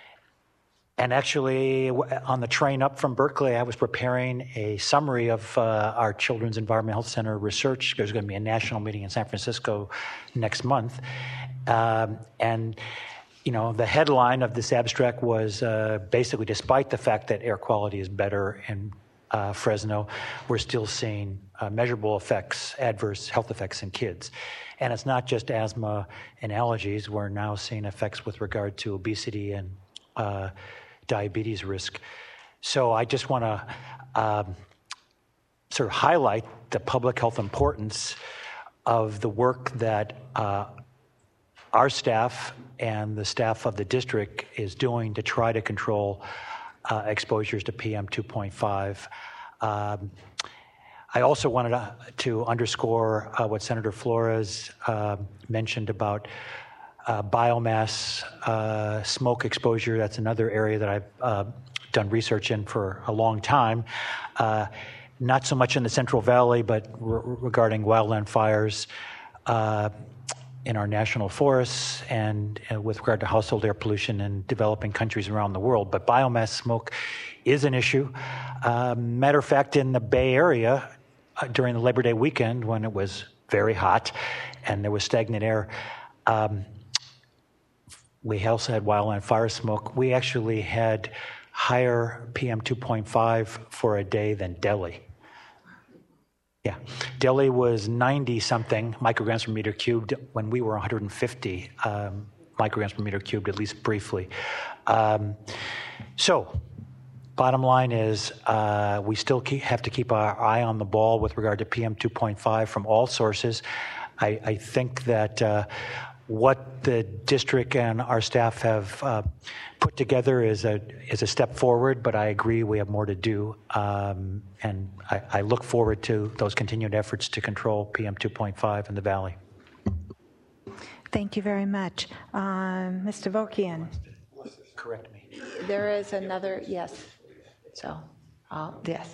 And actually, on the train up from Berkeley, I was preparing a summary of uh, our Children's Environmental Health Center research. There's going to be a national meeting in San Francisco next month. Um, and, you know, the headline of this abstract was uh, basically, despite the fact that air quality is better in uh, Fresno, we're still seeing uh, measurable effects, adverse health effects in kids. And it's not just asthma and allergies. We're now seeing effects with regard to obesity and uh, diabetes risk. So I just want to um, sort of highlight the public health importance of the work that uh, our staff and the staff of the district is doing to try to control uh, exposures to P M two point five. Um, I also wanted to, to underscore uh, what Senator Flores uh, mentioned about Uh, biomass, uh, smoke exposure. That's another area that I've uh, done research in for a long time. Uh, not so much in the Central Valley, but re- regarding wildland fires uh, in our national forests and uh, with regard to household air pollution in developing countries around the world. But biomass smoke is an issue. Uh, matter of fact, in the Bay Area uh, during the Labor Day weekend when it was very hot and there was stagnant air, um, we also had wildland fire smoke. We actually had higher P M two point five for a day than Delhi. Yeah, Delhi was ninety something micrograms per meter cubed when we were one hundred fifty um, micrograms per meter cubed, at least briefly. Um, so, bottom line is uh, we still keep, have to keep our eye on the ball with regard to P M two point five from all sources. I, I think that uh, what the district and our staff have uh, put together is a is a step forward, but I agree we have more to do, um, and I, I look forward to those continued efforts to control P M two point five in the Valley. Thank you very much. Um, Mister Vokian. correct me. There is another, yes. So, uh, yes.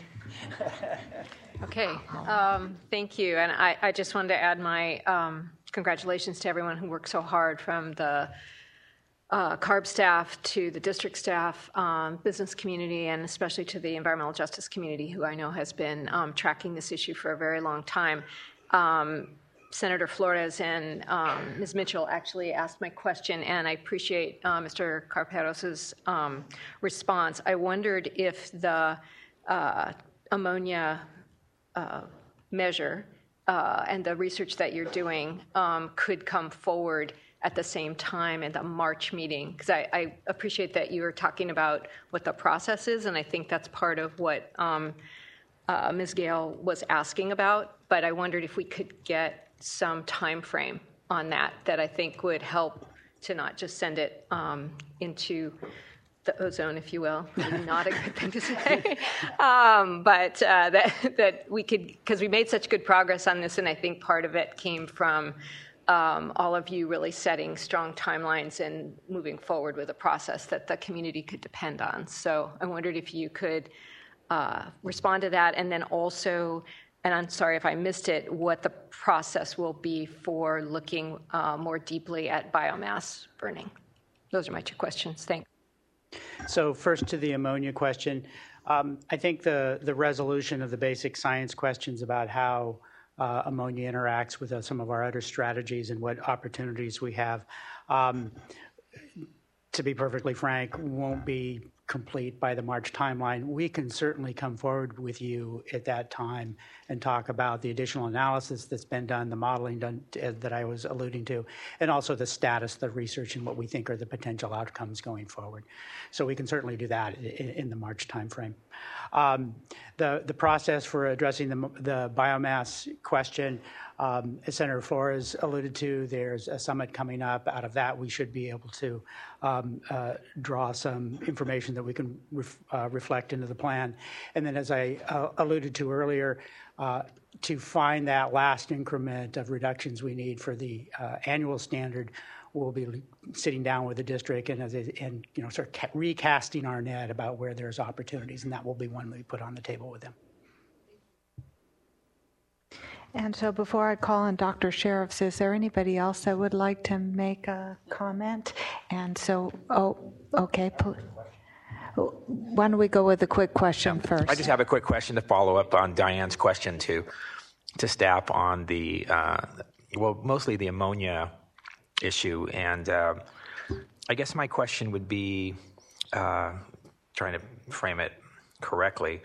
Okay, um, thank you. And I, I just wanted to add my um, congratulations to everyone who worked so hard, from the uh, CARB staff to the district staff, um, business community, and especially to the environmental justice community, who I know has been um, tracking this issue for a very long time. Um, Senator Flores and um, Miz Mitchell actually asked my question, and I appreciate uh, Mister Carperos's um, response. I wondered if the uh, ammonia uh, measure uh, and the research that you're doing um, could come forward at the same time at the March meeting, because I, I appreciate that you were talking about what the process is, and I think that's part of what um, uh, Miz Gale was asking about. But I wondered if we could get some time frame on that that I think would help to not just send it um, into the ozone, if you will. Maybe not a good thing to say, um, but uh, that that we could, because we made such good progress on this, and I think part of it came from um, all of you really setting strong timelines and moving forward with a process that the community could depend on. So I wondered if you could uh, respond to that, and then also, and I'm sorry if I missed it, what the process will be for looking uh, more deeply at biomass burning. Those are my two questions. Thanks. So first to the ammonia question, um, I think the, the resolution of the basic science questions about how uh, ammonia interacts with uh, some of our other strategies and what opportunities we have, um, to be perfectly frank, won't be complete by the March timeline. We can certainly come forward with you at that time and talk about the additional analysis that's been done, the modeling done uh, that I was alluding to, and also the status of the research and what we think are the potential outcomes going forward. So we can certainly do that in, in the March timeframe. Um, the, the process for addressing the, the biomass question, Um, as Senator Flores alluded to, there's a summit coming up. Out of that, we should be able to um, uh, draw some information that we can ref, uh, reflect into the plan. And then, as I uh, alluded to earlier, uh, to find that last increment of reductions we need for the uh, annual standard, we'll be sitting down with the district and, as a, and you know, sort of recasting our net about where there's opportunities, and that will be one we put on the table with them. And so before I call on Doctor Sheriffs, is there anybody else that would like to make a comment? And so, oh, okay. Why don't we go with a quick question first? I just have a quick question to follow up on Diane's question to, to staff on the, uh, well, mostly the ammonia issue. And uh, I guess my question would be, uh, trying to frame it correctly,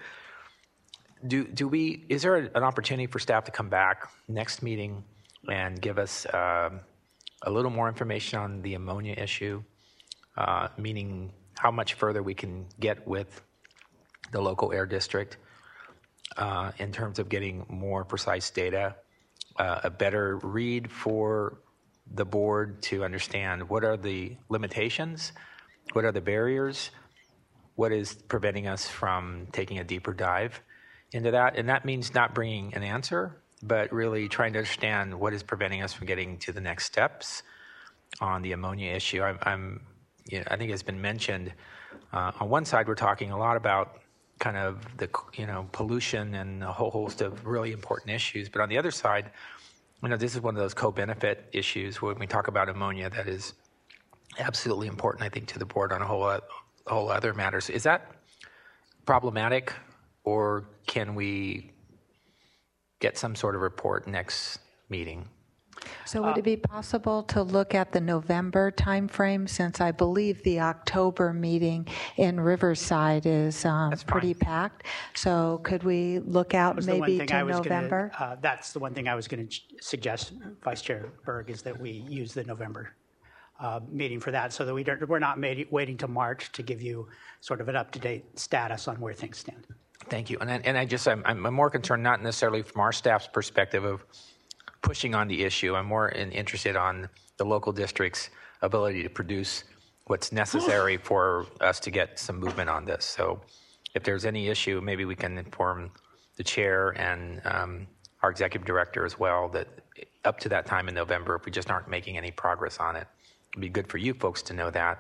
Do do we? Is there an opportunity for staff to come back next meeting and give us um, a little more information on the ammonia issue, uh, meaning how much further we can get with the local air district uh, in terms of getting more precise data, uh, a better read for the board to understand what are the limitations, what are the barriers, what is preventing us from taking a deeper dive into that. And that means not bringing an answer, but really trying to understand what is preventing us from getting to the next steps on the ammonia issue. I'm, I'm you know, I think it's been mentioned, uh, on one side, we're talking a lot about kind of the, you know, pollution and a whole host of really important issues. But on the other side, you know, this is one of those co-benefit issues when we talk about ammonia that is absolutely important, I think, to the board on a whole, a whole other matters. Is that problematic? Or can we get some sort of report next meeting? So would it be possible to look at the November timeframe, since I believe the October meeting in Riverside is um, pretty packed? So could we look out maybe to November? Gonna, uh, that's the one thing I was going to suggest, Vice Chair Berg, is that we use the November uh, meeting for that, so that we don't, we're not made, waiting till March to give you sort of an up-to-date status on where things stand. Thank you. And I, and I just, I'm, I'm more concerned not necessarily from our staff's perspective of pushing on the issue. I'm more in, interested on the local district's ability to produce what's necessary for us to get some movement on this. So if there's any issue, maybe we can inform the chair and um, our executive director as well that up to that time in November, if we just aren't making any progress on it, it'd be good for you folks to know that.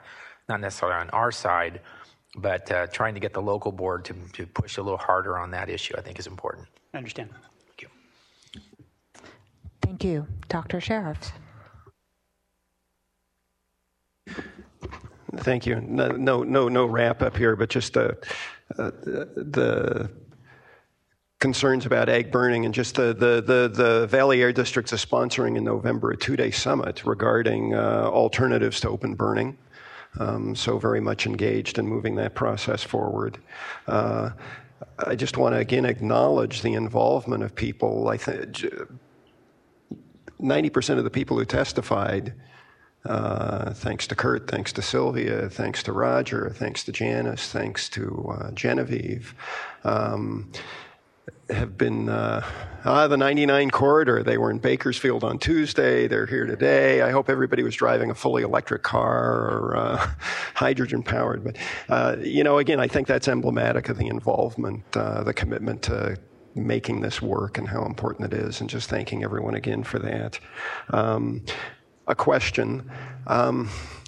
not necessarily on our side, but uh, trying to get the local board to, to push a little harder on that issue, I think, is important. I understand. Thank you. Thank you. Doctor Sheriffs. Thank you. No, no, no, no wrap up here, but just uh, uh, the concerns about ag burning and just the, the, the, the Valley Air Districts is sponsoring in November a two-day summit regarding uh, alternatives to open burning. Um, so very much engaged in moving that process forward. Uh, I just want to again acknowledge the involvement of people. I think ninety percent of the people who testified, uh, thanks to Kurt, thanks to Sylvia, thanks to Roger, thanks to Janice, thanks to uh, Genevieve, um, have been uh, ah, the ninety-nine corridor. They were in Bakersfield on Tuesday. They're here today. I hope everybody was driving a fully electric car or uh, hydrogen powered. But, uh, you know, again, I think that's emblematic of the involvement, uh, the commitment to making this work and how important it is, and just thanking everyone again for that. Um, a question. Um,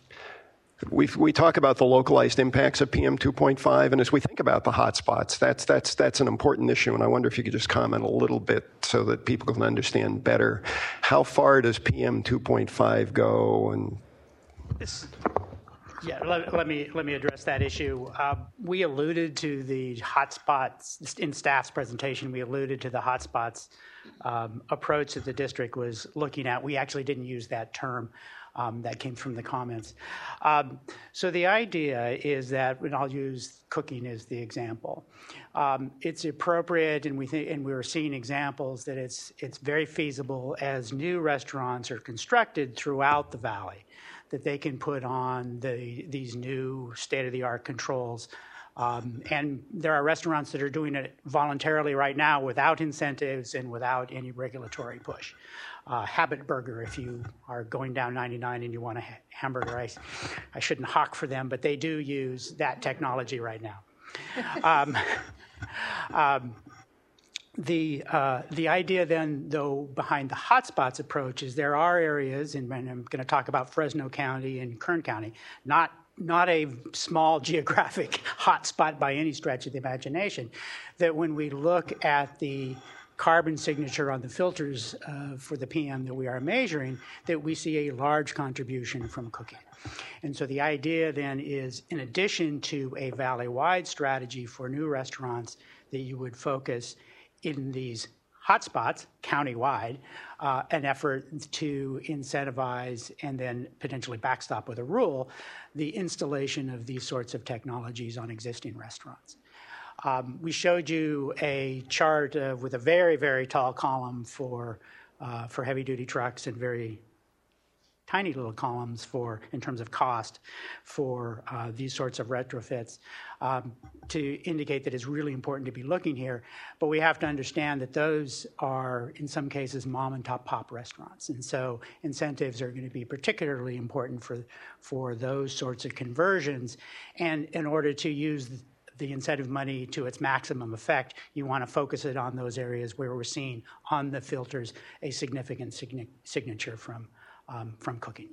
We we talk about the localized impacts of P M two point five, and as we think about the hotspots, that's that's that's an important issue. And I wonder if you could just comment a little bit so that people can understand better. How far does P M two point five go? And This, yeah, let, let me let me address that issue. Uh, we alluded to the hotspots in staff's presentation. We alluded to the hotspots um, approach that the district was looking at. We actually didn't use that term. Um, that came from the comments. Um, so the idea is that, and I'll use cooking as the example. Um, it's appropriate, and we think, and we're seeing examples that it's it's very feasible as new restaurants are constructed throughout the valley, that they can put on the these new state-of-the-art controls. Um, and there are restaurants that are doing it voluntarily right now without incentives and without any regulatory push. Uh, Habit Burger, if you are going down ninety-nine and you want a ha- hamburger, I, I shouldn't hawk for them, but they do use that technology right now. Um, um, the uh, the idea then, though, behind the hotspots approach is there are areas, and I'm going to talk about Fresno County and Kern County, not not a small geographic hotspot by any stretch of the imagination, that when we look at the carbon signature on the filters uh, for the P M that we are measuring, that we see a large contribution from cooking. And so the idea then is, in addition to a valley-wide strategy for new restaurants, that you would focus in these hotspots, countywide, uh, an effort to incentivize and then potentially backstop with a rule the installation of these sorts of technologies on existing restaurants. Um, we showed you a chart uh, with a very, very tall column for uh, for heavy-duty trucks and very tiny little columns for, in terms of cost, for uh, these sorts of retrofits, um, to indicate that it's really important to be looking here. But we have to understand that those are, in some cases, mom and top pop restaurants. And so incentives are going to be particularly important for, for those sorts of conversions. And in order to use the, the incentive money to its maximum effect, you want to focus it on those areas where we're seeing on the filters a significant signi- signature from Um, from cooking.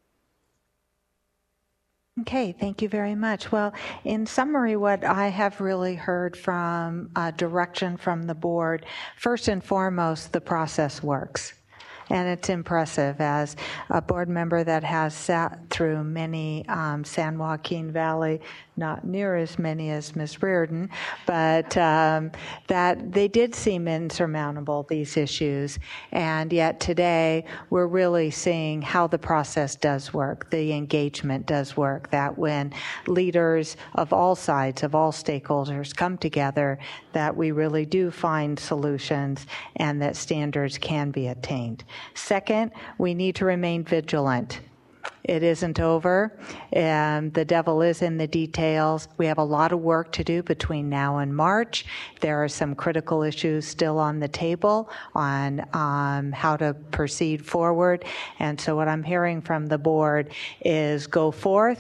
Okay, thank you very much. Well, in summary, what I have really heard from uh, direction from the board, first and foremost, the process works. And it's impressive as a board member that has sat through many um, San Joaquin Valley, not near as many as Miz Reardon, but um, that they did seem insurmountable, these issues. And yet today, we're really seeing how the process does work, the engagement does work, that when leaders of all sides, of all stakeholders come together, that we really do find solutions and that standards can be attained. Second, we need to remain vigilant. It isn't over, and the devil is in the details. We have a lot of work to do between now and March. There are some critical issues still on the table on um, how to proceed forward. And so what I'm hearing from the board is go forth,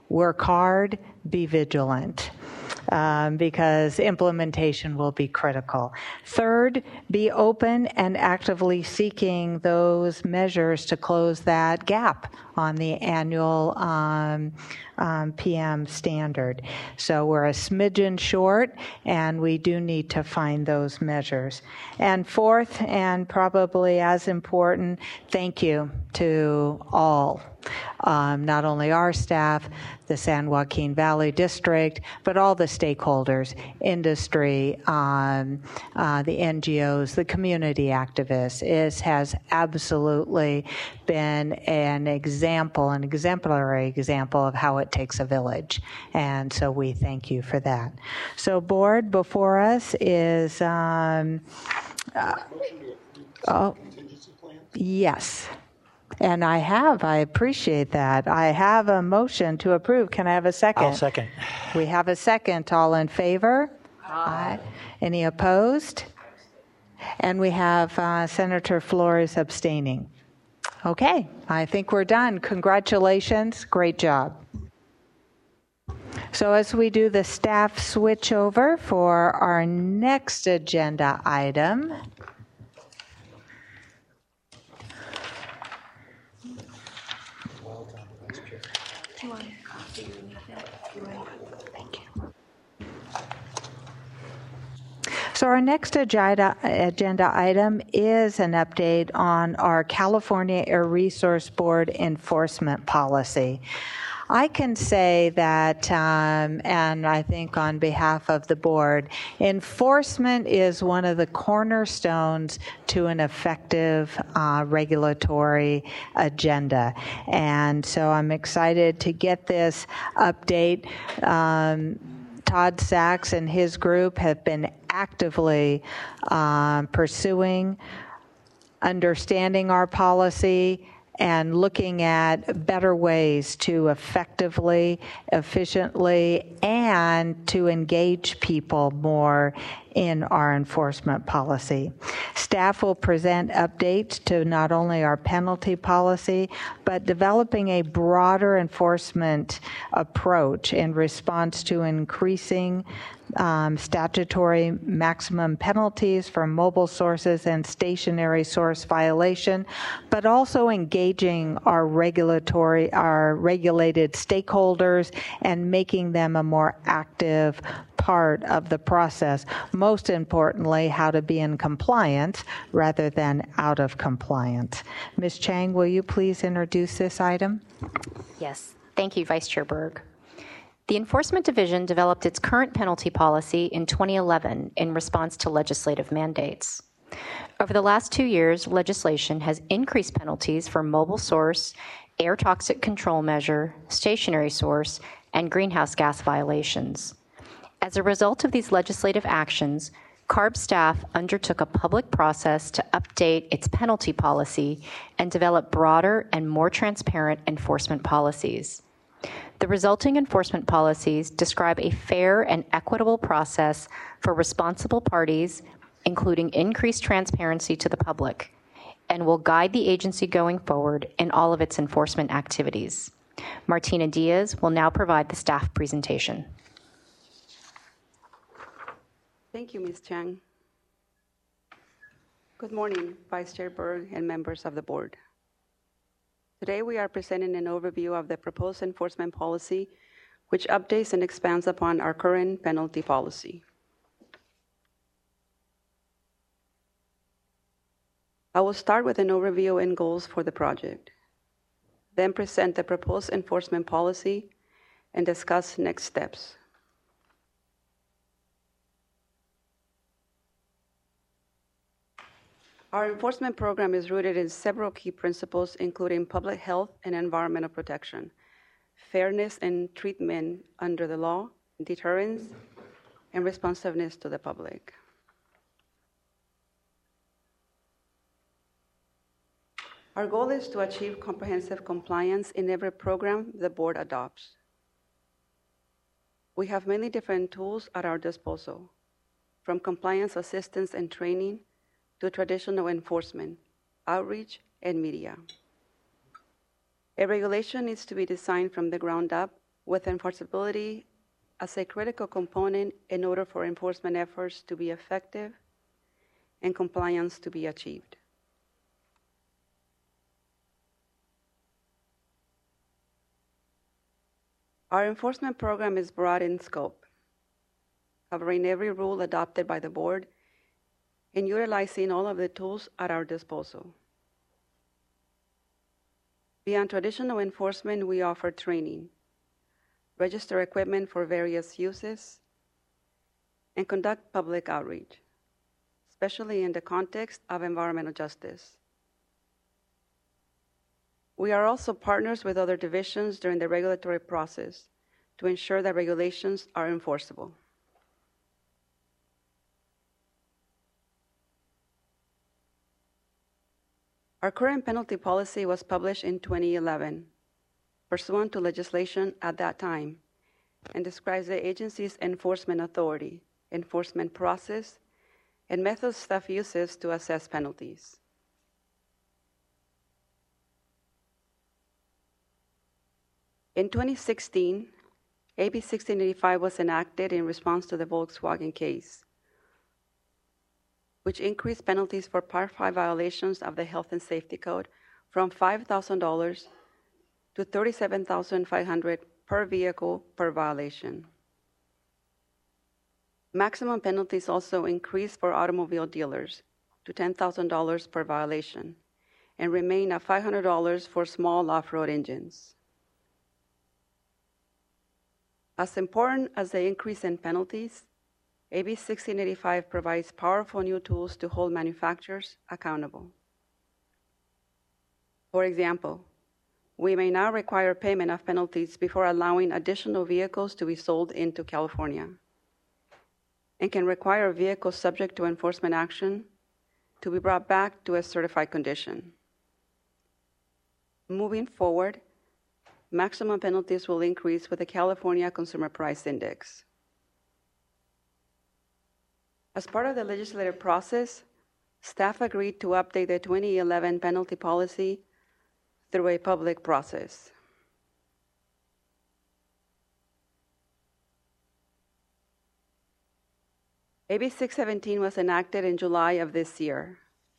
work hard, be vigilant. Um, because implementation will be critical. Third, be open and actively seeking those measures to close that gap on the annual um, um, P M standard. So we're a smidgen short, and we do need to find those measures. And fourth, and probably as important, thank you to all. Um, not only our staff, the San Joaquin Valley District, but all the stakeholders, industry, um, uh, the N G Os, the community activists. It has absolutely been an example, an exemplary example of how it takes a village. And so we thank you for that. So board, before us is, um, uh, oh, yes. And I have, I appreciate that. I have a motion to approve. Can I have a second? I'll second. We have a second. All in favor? Aye. Any opposed? And we have uh, Senator Flores abstaining. Okay, I think we're done. Congratulations. Great job. So as we do the staff switch over for our next agenda item, So our next agenda, agenda item is an update on our California Air Resource Board enforcement policy. I can say that, um, and I think on behalf of the board, enforcement is one of the cornerstones to an effective uh, regulatory agenda. And so I'm excited to get this update. Um, Todd Sachs and his group have been actively um, pursuing, understanding our policy, and looking at better ways to effectively, efficiently, and to engage people more in our enforcement policy. Staff will present updates to not only our penalty policy, but developing a broader enforcement approach in response to increasing um, statutory maximum penalties for mobile sources and stationary source violation, but also engaging our regulatory, our regulated stakeholders and making them a more active part of the process. Most importantly, how to be in compliance rather than out of compliance. Miz Chang, will you please introduce this item? Yes. Thank you, Vice Chair Berg. The Enforcement Division developed its current penalty policy in twenty eleven in response to legislative mandates. Over the last two years, legislation has increased penalties for mobile source, air toxic control measure, stationary source, and greenhouse gas violations. As a result of these legislative actions, CARB staff undertook a public process to update its penalty policy and develop broader and more transparent enforcement policies. The resulting enforcement policies describe a fair and equitable process for responsible parties, including increased transparency to the public, and will guide the agency going forward in all of its enforcement activities. Martina Diaz will now provide the staff presentation. Thank you, Miz Chang. Good morning, Vice Chair Berg and members of the board. Today we are presenting an overview of the proposed enforcement policy, which updates and expands upon our current penalty policy. I will start with an overview and goals for the project, then present the proposed enforcement policy and discuss next steps. Our enforcement program is rooted in several key principles, including public health and environmental protection, fairness and treatment under the law, deterrence, and responsiveness to the public. Our goal is to achieve comprehensive compliance in every program the board adopts. We have many different tools at our disposal, from compliance assistance and training to traditional enforcement, outreach, and media. A regulation needs to be designed from the ground up with enforceability as a critical component in order for enforcement efforts to be effective and compliance to be achieved. Our enforcement program is broad in scope, covering every rule adopted by the board and utilizing all of the tools at our disposal. Beyond traditional enforcement, we offer training, register equipment for various uses, and conduct public outreach, especially in the context of environmental justice. We are also partners with other divisions during the regulatory process to ensure that regulations are enforceable. Our current penalty policy was published in twenty eleven, pursuant to legislation at that time, and describes the agency's enforcement authority, enforcement process, and methods staff uses to assess penalties. In twenty sixteen, A B sixteen eighty-five was enacted in response to the Volkswagen case, which increased penalties for Part five violations of the Health and Safety Code from five thousand dollars to thirty-seven thousand five hundred dollars per vehicle per violation. Maximum penalties also increased for automobile dealers to ten thousand dollars per violation and remain at five hundred dollars for small off-road engines. As important as the increase in penalties, A B sixteen eighty-five provides powerful new tools to hold manufacturers accountable. For example, we may now require payment of penalties before allowing additional vehicles to be sold into California, and can require vehicles subject to enforcement action to be brought back to a certified condition. Moving forward, maximum penalties will increase with the California Consumer Price Index. As part of the legislative process, staff agreed to update the twenty eleven penalty policy through a public process. A B six seventeen was enacted in July of this year.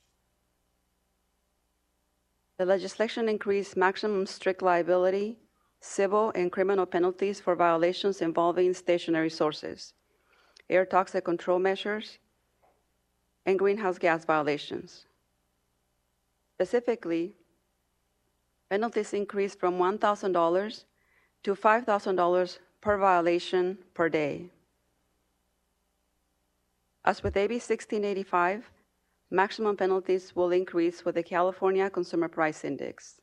The legislation increased maximum strict liability, civil and criminal penalties for violations involving stationary sources, air toxic control measures, and greenhouse gas violations. Specifically, penalties increased from one thousand dollars to five thousand dollars per violation per day. As with A B sixteen eighty-five, maximum penalties will increase with the California Consumer Price Index.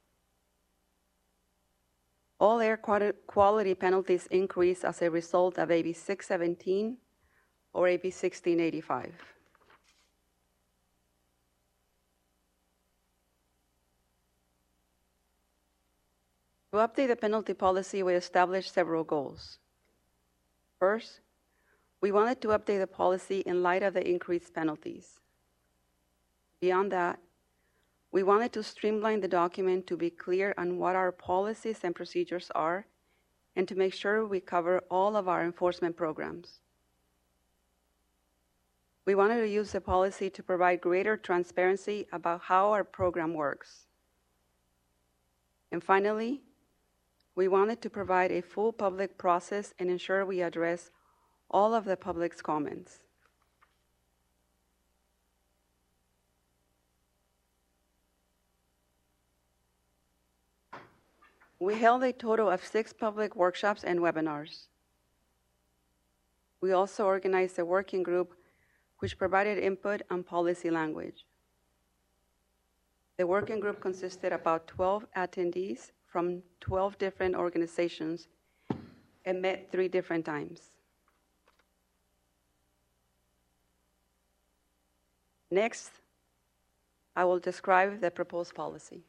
All air quality penalties increase as a result of A B six seventeen or A B sixteen eighty-five. To update the penalty policy, we established several goals. First, we wanted to update the policy in light of the increased penalties. Beyond that, we wanted to streamline the document to be clear on what our policies and procedures are and to make sure we cover all of our enforcement programs. We wanted to use the policy to provide greater transparency about how our program works. And finally, we wanted to provide a full public process and ensure we address all of the public's comments. We held a total of six public workshops and webinars. We also organized a working group which provided input on policy language. The working group consisted of about twelve attendees from twelve different organizations and met three different times. Next, I will describe the proposed policy.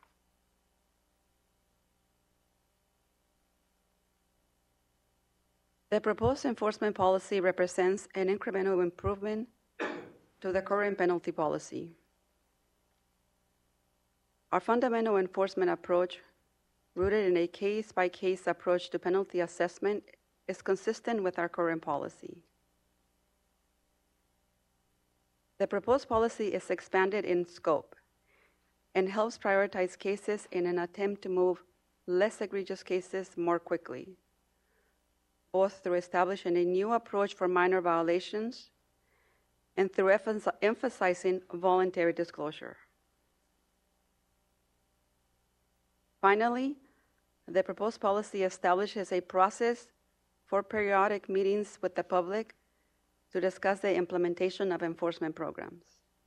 The proposed enforcement policy represents an incremental improvement to the current penalty policy. Our fundamental enforcement approach rooted in a case-by-case approach to penalty assessment, is consistent with our current policy. The proposed policy is expanded in scope and helps prioritize cases in an attempt to move less egregious cases more quickly, both through establishing a new approach for minor violations and through emphasizing voluntary disclosure. Finally, the proposed policy establishes a process for periodic meetings with the public to discuss the implementation of enforcement programs.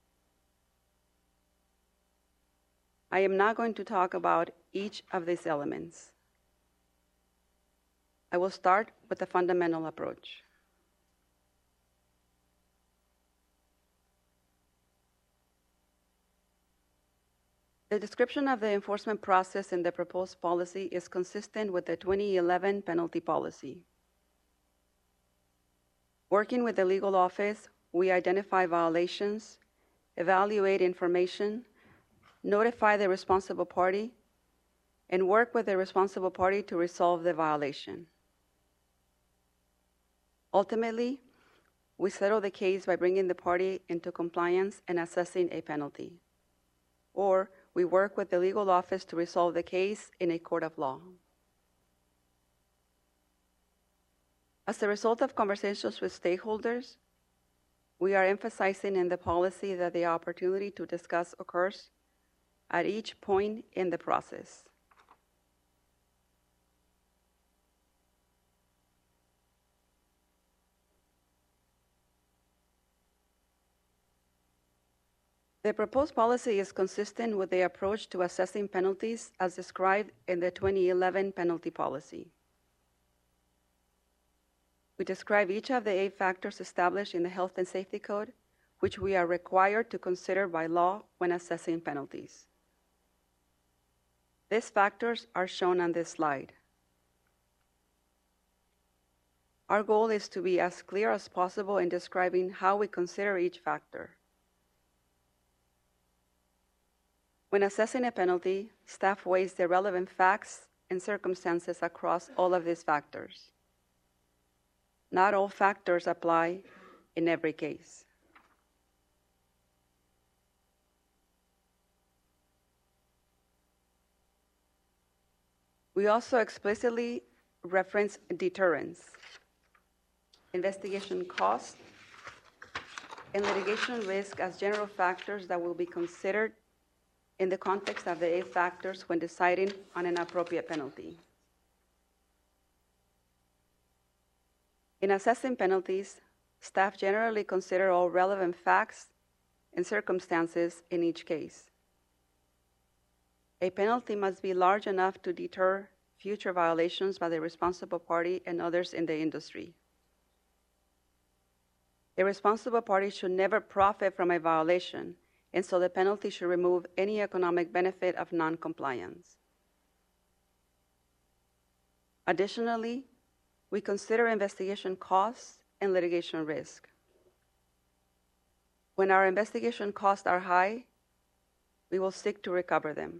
I am not going to talk about each of these elements. I will start with the fundamental approach. The description of the enforcement process in the proposed policy is consistent with the twenty eleven penalty policy. Working with the legal office, we identify violations, evaluate information, notify the responsible party, and work with the responsible party to resolve the violation. Ultimately, we settle the case by bringing the party into compliance and assessing a penalty. Or we work with the legal office to resolve the case in a court of law. As a result of conversations with stakeholders, we are emphasizing in the policy that the opportunity to discuss occurs at each point in the process. The proposed policy is consistent with the approach to assessing penalties as described in the twenty eleven penalty policy. We describe each of the eight factors established in the Health and Safety Code, which we are required to consider by law when assessing penalties. These factors are shown on this slide. Our goal is to be as clear as possible in describing how we consider each factor. When assessing a penalty, staff weighs the relevant facts and circumstances across all of these factors. Not all factors apply in every case. We also explicitly reference deterrence, investigation cost, and litigation risk as general factors that will be considered in the context of the eight factors when deciding on an appropriate penalty. In assessing penalties, staff generally consider all relevant facts and circumstances in each case. A penalty must be large enough to deter future violations by the responsible party and others in the industry. A responsible party should never profit from a violation, and so the penalty should remove any economic benefit of non-compliance. Additionally, we consider investigation costs and litigation risk. When our investigation costs are high, we will seek to recover them.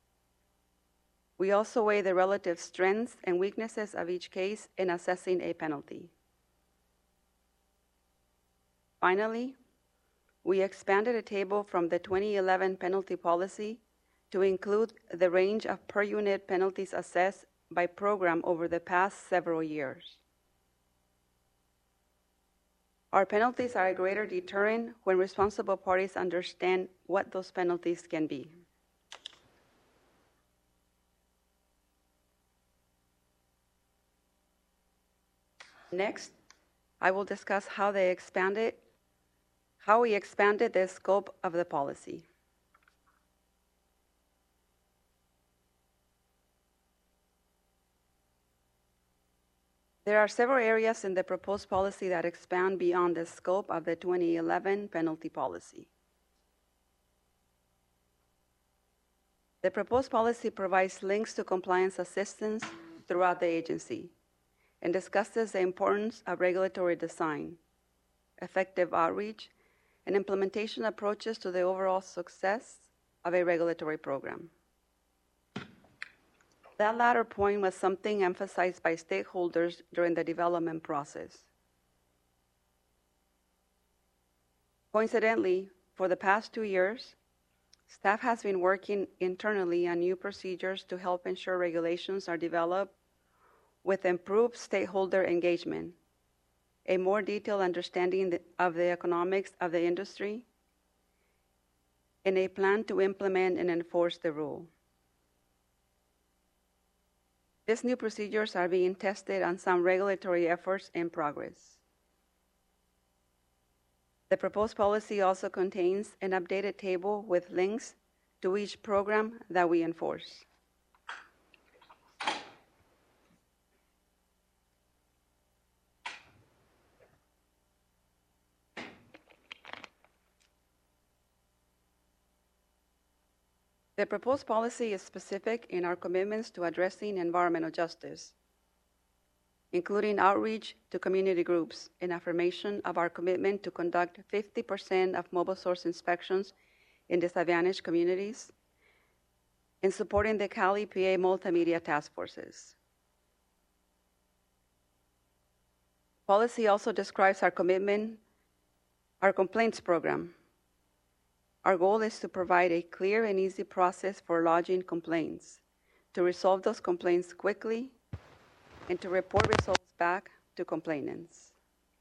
We also weigh the relative strengths and weaknesses of each case in assessing a penalty. Finally, we expanded a table from the twenty eleven penalty policy to include the range of per unit penalties assessed by program over the past several years. Our penalties are a greater deterrent when responsible parties understand what those penalties can be. Next, I will discuss how they expanded, how we expanded the scope of the policy. There are several areas in the proposed policy that expand beyond the scope of the twenty eleven penalty policy. The proposed policy provides links to compliance assistance throughout the agency and discusses the importance of regulatory design, effective outreach, and implementation approaches to the overall success of a regulatory program. That latter point was something emphasized by stakeholders during the development process. Coincidentally, for the past two years, staff has been working internally on new procedures to help ensure regulations are developed with improved stakeholder engagement, a more detailed understanding of the economics of the industry, and a plan to implement and enforce the rule. These new procedures are being tested on some regulatory efforts in progress. The proposed policy also contains an updated table with links to each program that we enforce. The proposed policy is specific in our commitments to addressing environmental justice, including outreach to community groups and affirmation of our commitment to conduct fifty percent of mobile source inspections in disadvantaged communities, and supporting the Cali P A multimedia task forces. Policy also describes our commitment, our complaints program. Our goal is to provide a clear and easy process for lodging complaints, to resolve those complaints quickly, and to report results back to complainants.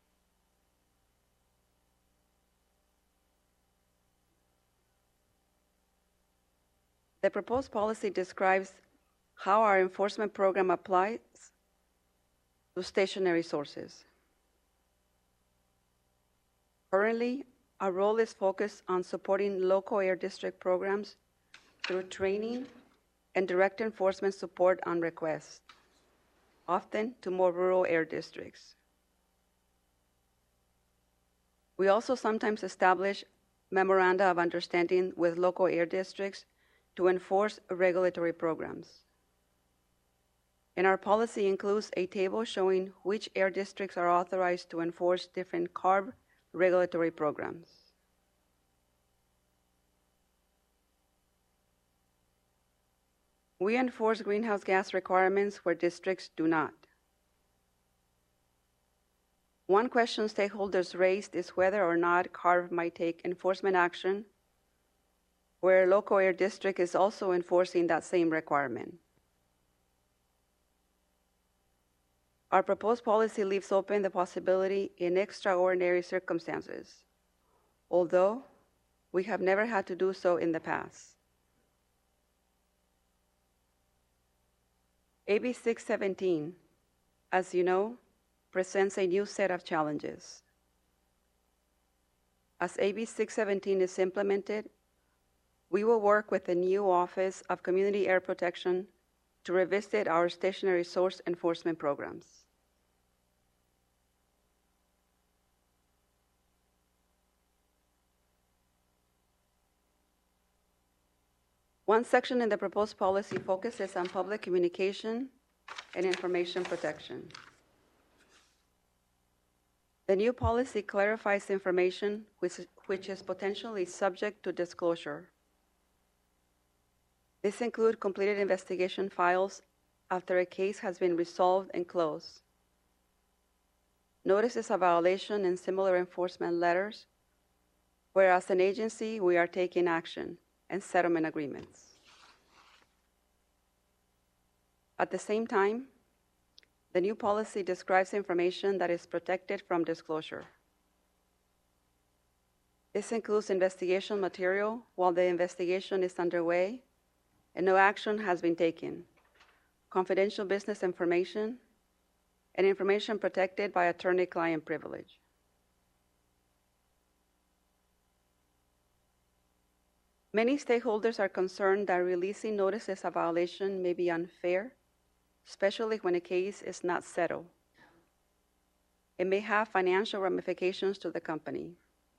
The proposed policy describes how our enforcement program applies to stationary sources. Currently, our role is focused on supporting local air district programs through training and direct enforcement support on request, often to more rural air districts. We also sometimes establish memoranda of understanding with local air districts to enforce regulatory programs. And our policy includes a table showing which air districts are authorized to enforce different CARB regulatory programs. We enforce greenhouse gas requirements where districts do not. One question stakeholders raised is whether or not CARB might take enforcement action where a local air district is also enforcing that same requirement. Our proposed policy leaves open the possibility in extraordinary circumstances, although we have never had to do so in the past. A B six seventeen, as you know, presents a new set of challenges. As A B six seventeen is implemented, we will work with the new Office of Community Air Protection to revisit our stationary source enforcement programs. One section in the proposed policy focuses on public communication and information protection. The new policy clarifies information which, which is potentially subject to disclosure. This includes completed investigation files after a case has been resolved and closed, notices of violation and similar enforcement letters, where as an agency we are taking action, and settlement agreements. At the same time, the new policy describes information that is protected from disclosure. This includes investigation material while the investigation is underway and no action has been taken, confidential business information, and information protected by attorney-client privilege. Many stakeholders are concerned that releasing notices of violation may be unfair, especially when a case is not settled. It may have financial ramifications to the company.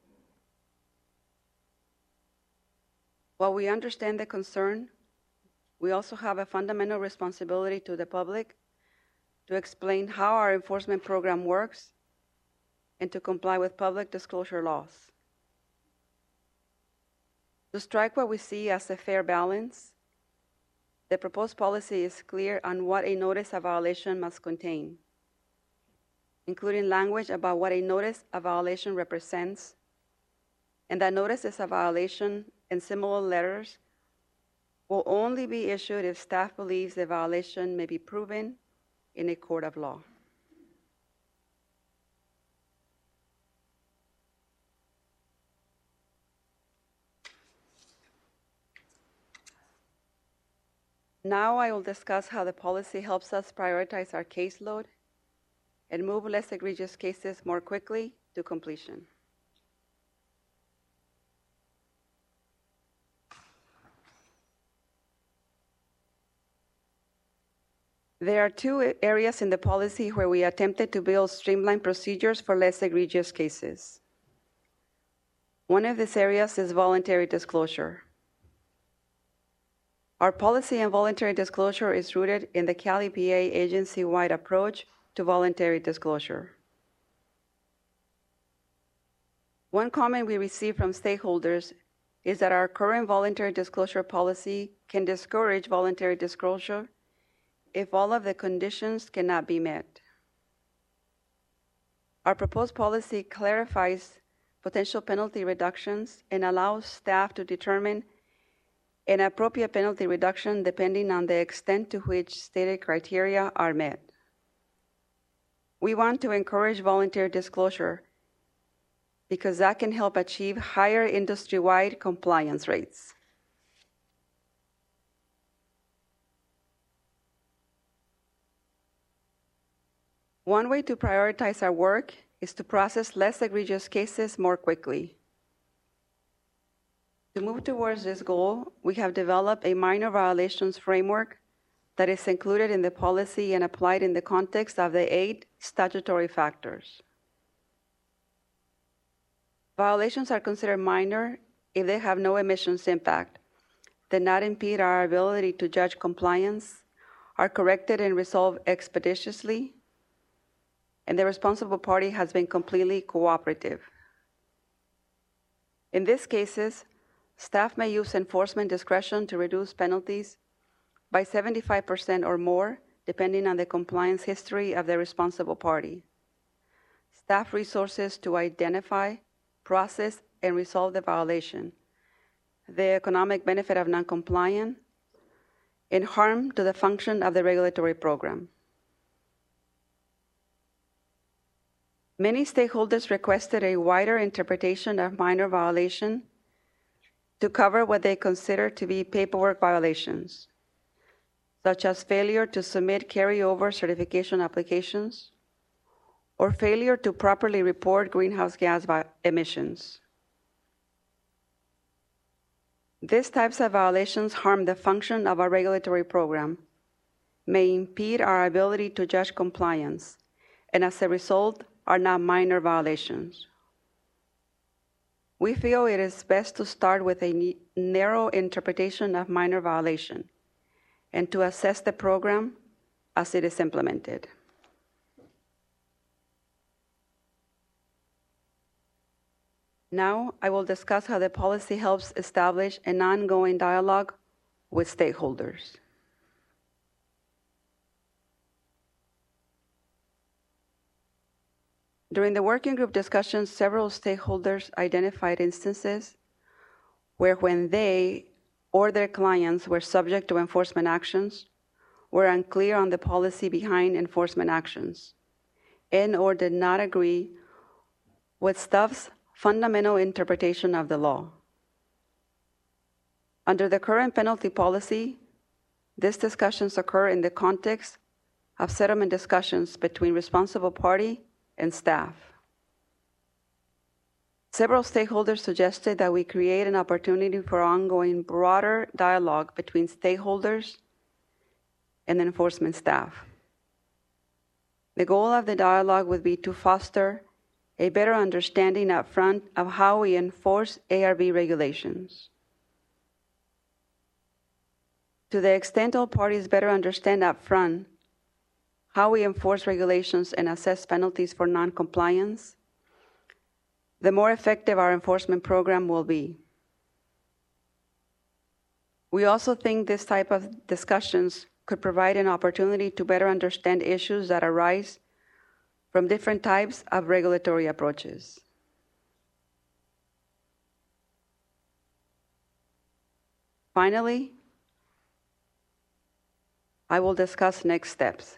While we understand the concern, we also have a fundamental responsibility to the public to explain how our enforcement program works and to comply with public disclosure laws. To strike what we see as a fair balance, The proposed policy is clear on what a notice of violation must contain, including language about what a notice of violation represents, and that notices of violation and similar letters will only be issued if staff believes the violation may be proven in a court of law. Now I will discuss how the policy helps us prioritize our caseload and move less egregious cases more quickly to completion. There are two areas in the policy where we attempted to build streamlined procedures for less egregious cases. One of these areas is voluntary disclosure. Our policy on voluntary disclosure is rooted in the Cali P A agency-wide approach to voluntary disclosure. One comment we receive from stakeholders is that our current voluntary disclosure policy can discourage voluntary disclosure if all of the conditions cannot be met. Our proposed policy clarifies potential penalty reductions and allows staff to determine an appropriate penalty reduction depending on the extent to which stated criteria are met. We want to encourage voluntary disclosure because that can help achieve higher industry-wide compliance rates. One way to prioritize our work is to process less egregious cases more quickly. To move towards this goal, we have developed a minor violations framework that is included in the policy and applied in the context of the eight statutory factors. Violations are considered minor if they have no emissions impact, did not impede our ability to judge compliance, are corrected and resolved expeditiously, and the responsible party has been completely cooperative. In these cases, staff may use enforcement discretion to reduce penalties by seventy-five percent or more, depending on the compliance history of the responsible party. Staff resources to identify, process, and resolve the violation, the economic benefit of noncompliance, and harm to the function of the regulatory program. Many stakeholders requested a wider interpretation of minor violation to cover what they consider to be paperwork violations, such as failure to submit carryover certification applications or failure to properly report greenhouse gas emissions. These types of violations harm the function of our regulatory program, may impede our ability to judge compliance, and as a result, are not minor violations. We feel it is best to start with a narrow interpretation of minor violation and to assess the program as it is implemented. Now, I will discuss how the policy helps establish an ongoing dialogue with stakeholders. During the working group discussions, several stakeholders identified instances where when they or their clients were subject to enforcement actions, were unclear on the policy behind enforcement actions, and or did not agree with staff's fundamental interpretation of the law. Under the current penalty policy, these discussions occur in the context of settlement discussions between responsible party and staff. Several stakeholders suggested that we create an opportunity for ongoing broader dialogue between stakeholders and enforcement staff. The goal of the dialogue would be to foster a better understanding up front of how we enforce A R B regulations. To the extent all parties better understand up front how we enforce regulations and assess penalties for non-compliance, the more effective our enforcement program will be. We also think this type of discussions could provide an opportunity to better understand issues that arise from different types of regulatory approaches. Finally, I will discuss next steps.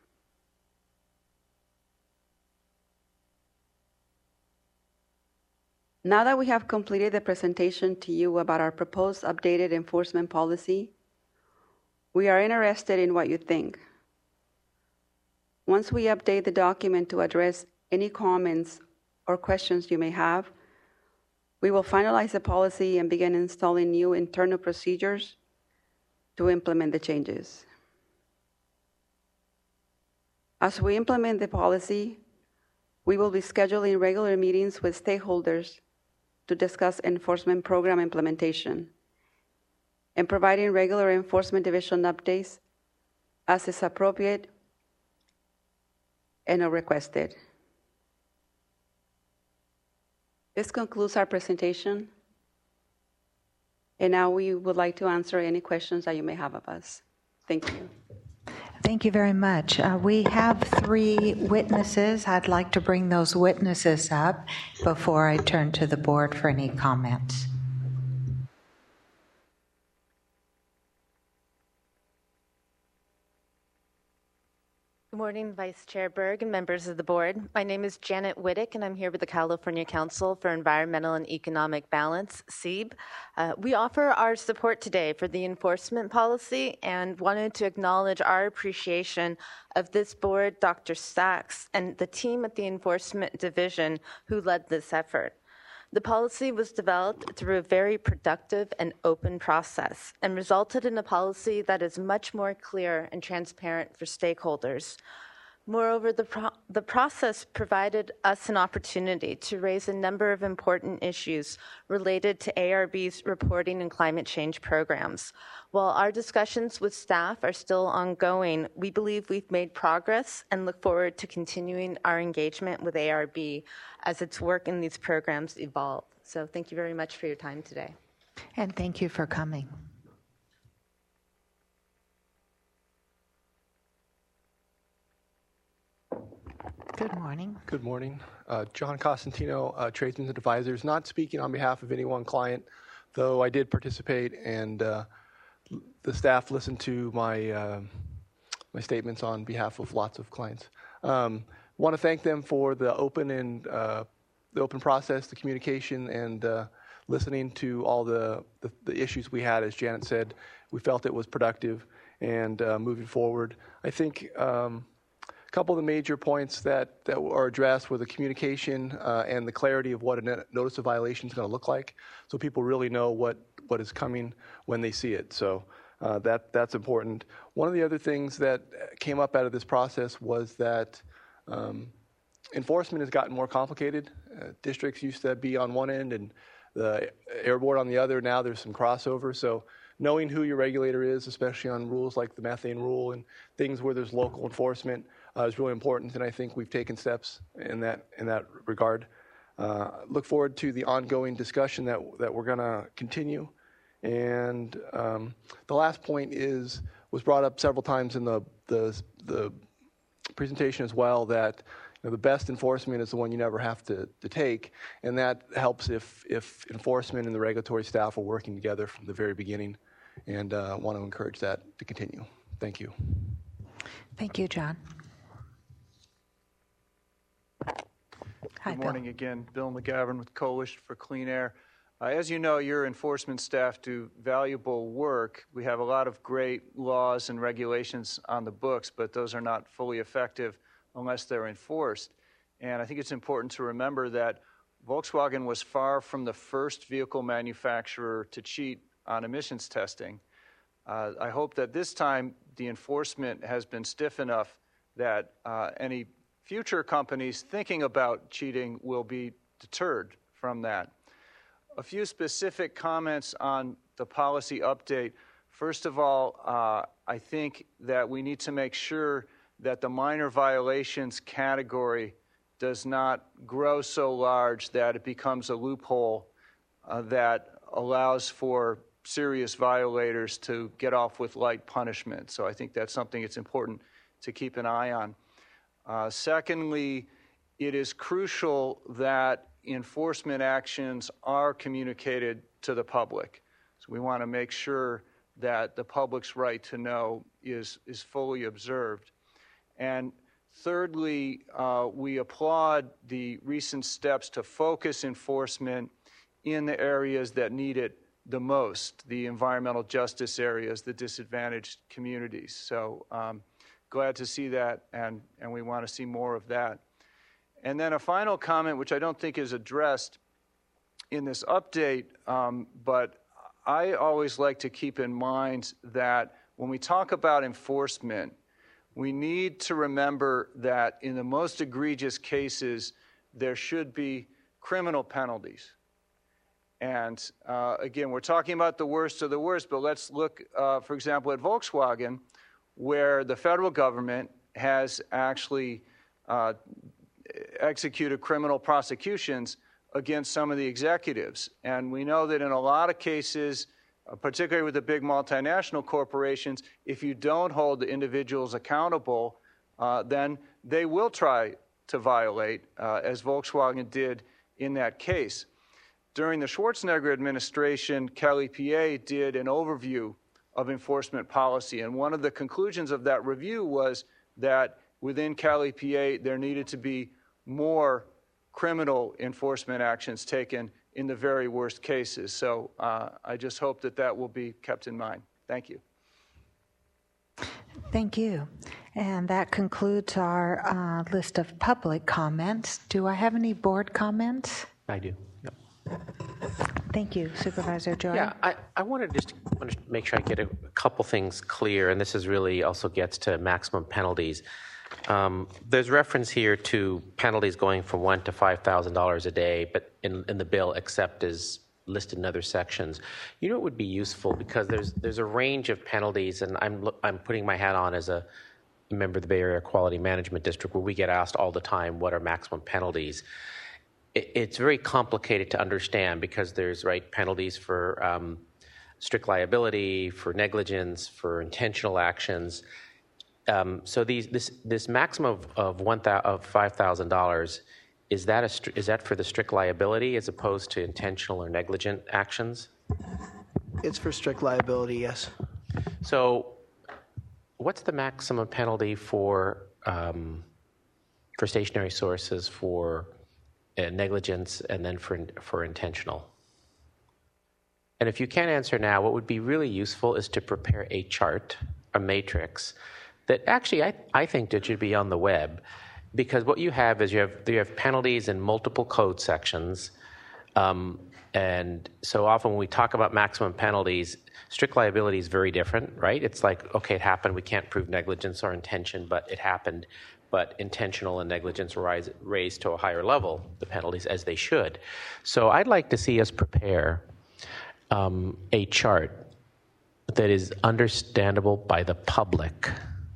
Now that we have completed the presentation to you about our proposed updated enforcement policy, we are interested in what you think. Once we update the document to address any comments or questions you may have, we will finalize the policy and begin installing new internal procedures to implement the changes. As we implement the policy, we will be scheduling regular meetings with stakeholders to discuss enforcement program implementation and providing regular enforcement division updates as is appropriate and are requested. This concludes our presentation, and now we would like to answer any questions that you may have of us. Thank you. Thank you very much. Uh, we have three witnesses. I'd like to bring those witnesses up before I turn to the board for any comments. Good morning, Vice Chair Berg and members of the board. My name is Janet Whittick, and I'm here with the California Council for Environmental and Economic Balance, C E B. Uh, we offer our support today for the enforcement policy and wanted to acknowledge our appreciation of this board, Doctor Sachs, and the team at the Enforcement Division who led this effort. The policy was developed through a very productive and open process and resulted in a policy that is much more clear and transparent for stakeholders. Moreover, the, pro- the process provided us an opportunity to raise a number of important issues related to A R B's reporting and climate change programs. While our discussions with staff are still ongoing, we believe we've made progress and look forward to continuing our engagement with A R B as its work in these programs evolve. So thank you very much for your time today. And thank you for coming. Good morning. Good morning. Uh, John Costantino, uh, Tradesmen's Advisors, not speaking on behalf of any one client, though I did participate and uh, the staff listened to my uh, my statements on behalf of lots of clients. Um, want to thank them for the open and uh, the open process, the communication, and uh, listening to all the, the, the issues we had. As Janet said, we felt it was productive and uh, moving forward. I think um, a couple of the major points that, that are addressed were the communication uh, and the clarity of what a notice of violation is going to look like, so people really know what, what is coming when they see it. So uh, that that's important. One of the other things that came up out of this process was that um, enforcement has gotten more complicated. Uh, districts used to be on one end and the Air Board on the other. Now there's some crossover. So knowing who your regulator is, especially on rules like the methane rule and things where there's local enforcement, uh, is really important. And I think we've taken steps in that in that regard. Uh, look forward to the ongoing discussion that that we're going to continue. And um, the last point is was brought up several times in the the, the presentation as well, that you know, the best enforcement is the one you never have to, to take, and that helps if if enforcement and the regulatory staff are working together from the very beginning. And I uh, want to encourage that to continue. Thank you. Thank you, John. Hi, Good morning Bill. again. Bill McGavin with Coalition for Clean Air. Uh, as you know, your enforcement staff do valuable work. We have a lot of great laws and regulations on the books, but those are not fully effective unless they're enforced. And I think it's important to remember that Volkswagen was far from the first vehicle manufacturer to cheat on emissions testing. Uh, I hope that this time the enforcement has been stiff enough that uh, any future companies thinking about cheating will be deterred from that. A few specific comments on the policy update. First of all, uh, I think that we need to make sure that the minor violations category does not grow so large that it becomes a loophole uh, that allows for serious violators to get off with light punishment. So I think that's something it's important to keep an eye on. Uh, secondly, it is crucial that enforcement actions are communicated to the public. So we want to make sure that the public's right to know is, is fully observed. And thirdly, uh, we applaud the recent steps to focus enforcement in the areas that need it the most, the environmental justice areas, the disadvantaged communities. So um, glad to see that, and, and we want to see more of that. And then a final comment, which I don't think is addressed in this update, um, but I always like to keep in mind that when we talk about enforcement, we need to remember that in the most egregious cases, there should be criminal penalties. And uh, again, we're talking about the worst of the worst, but let's look, uh, for example, at Volkswagen, where the federal government has actually uh, executed criminal prosecutions against some of the executives. And we know that in a lot of cases, uh, particularly with the big multinational corporations, if you don't hold the individuals accountable, uh, then they will try to violate, uh, as Volkswagen did in that case. During the Schwarzenegger administration, Cal E P A did an overview of enforcement policy, and one of the conclusions of that review was that within Cal E P A, there needed to be more criminal enforcement actions taken in the very worst cases. So uh, I just hope that that will be kept in mind. Thank you. Thank you. And that concludes our uh, list of public comments. Do I have any board comments? I do. Yep. Thank you, Supervisor Joy. Yeah, I, I wanted to just want to make sure I get a couple things clear, and this is really also gets to maximum penalties. Um, there's reference here to penalties going from one to five thousand dollars a day, but in, in the bill, except as listed in other sections. You know, it would be useful because there's there's a range of penalties, and I'm I'm putting my hat on as a member of the Bay Area Quality Management District, where we get asked all the time, what are maximum penalties? It, it's very complicated to understand because there's right penalties for um, strict liability, for negligence, for intentional actions. Um, so these this this maximum of of one of five thousand dollars, is that a is that for the strict liability as opposed to intentional or negligent actions? It's for strict liability, yes. So, what's the maximum penalty for um, for stationary sources for uh, negligence and then for for intentional? And if you can't answer now, what would be really useful is to prepare a chart, a matrix. That actually, I, I think that should be on the web, because what you have is you have you have penalties in multiple code sections, um, and so often when we talk about maximum penalties, strict liability is very different, right? It's like, okay, it happened, we can't prove negligence or intention, but it happened, but intentional and negligence rise, raised to a higher level, the penalties, as they should. So I'd like to see us prepare um, a chart that is understandable by the public,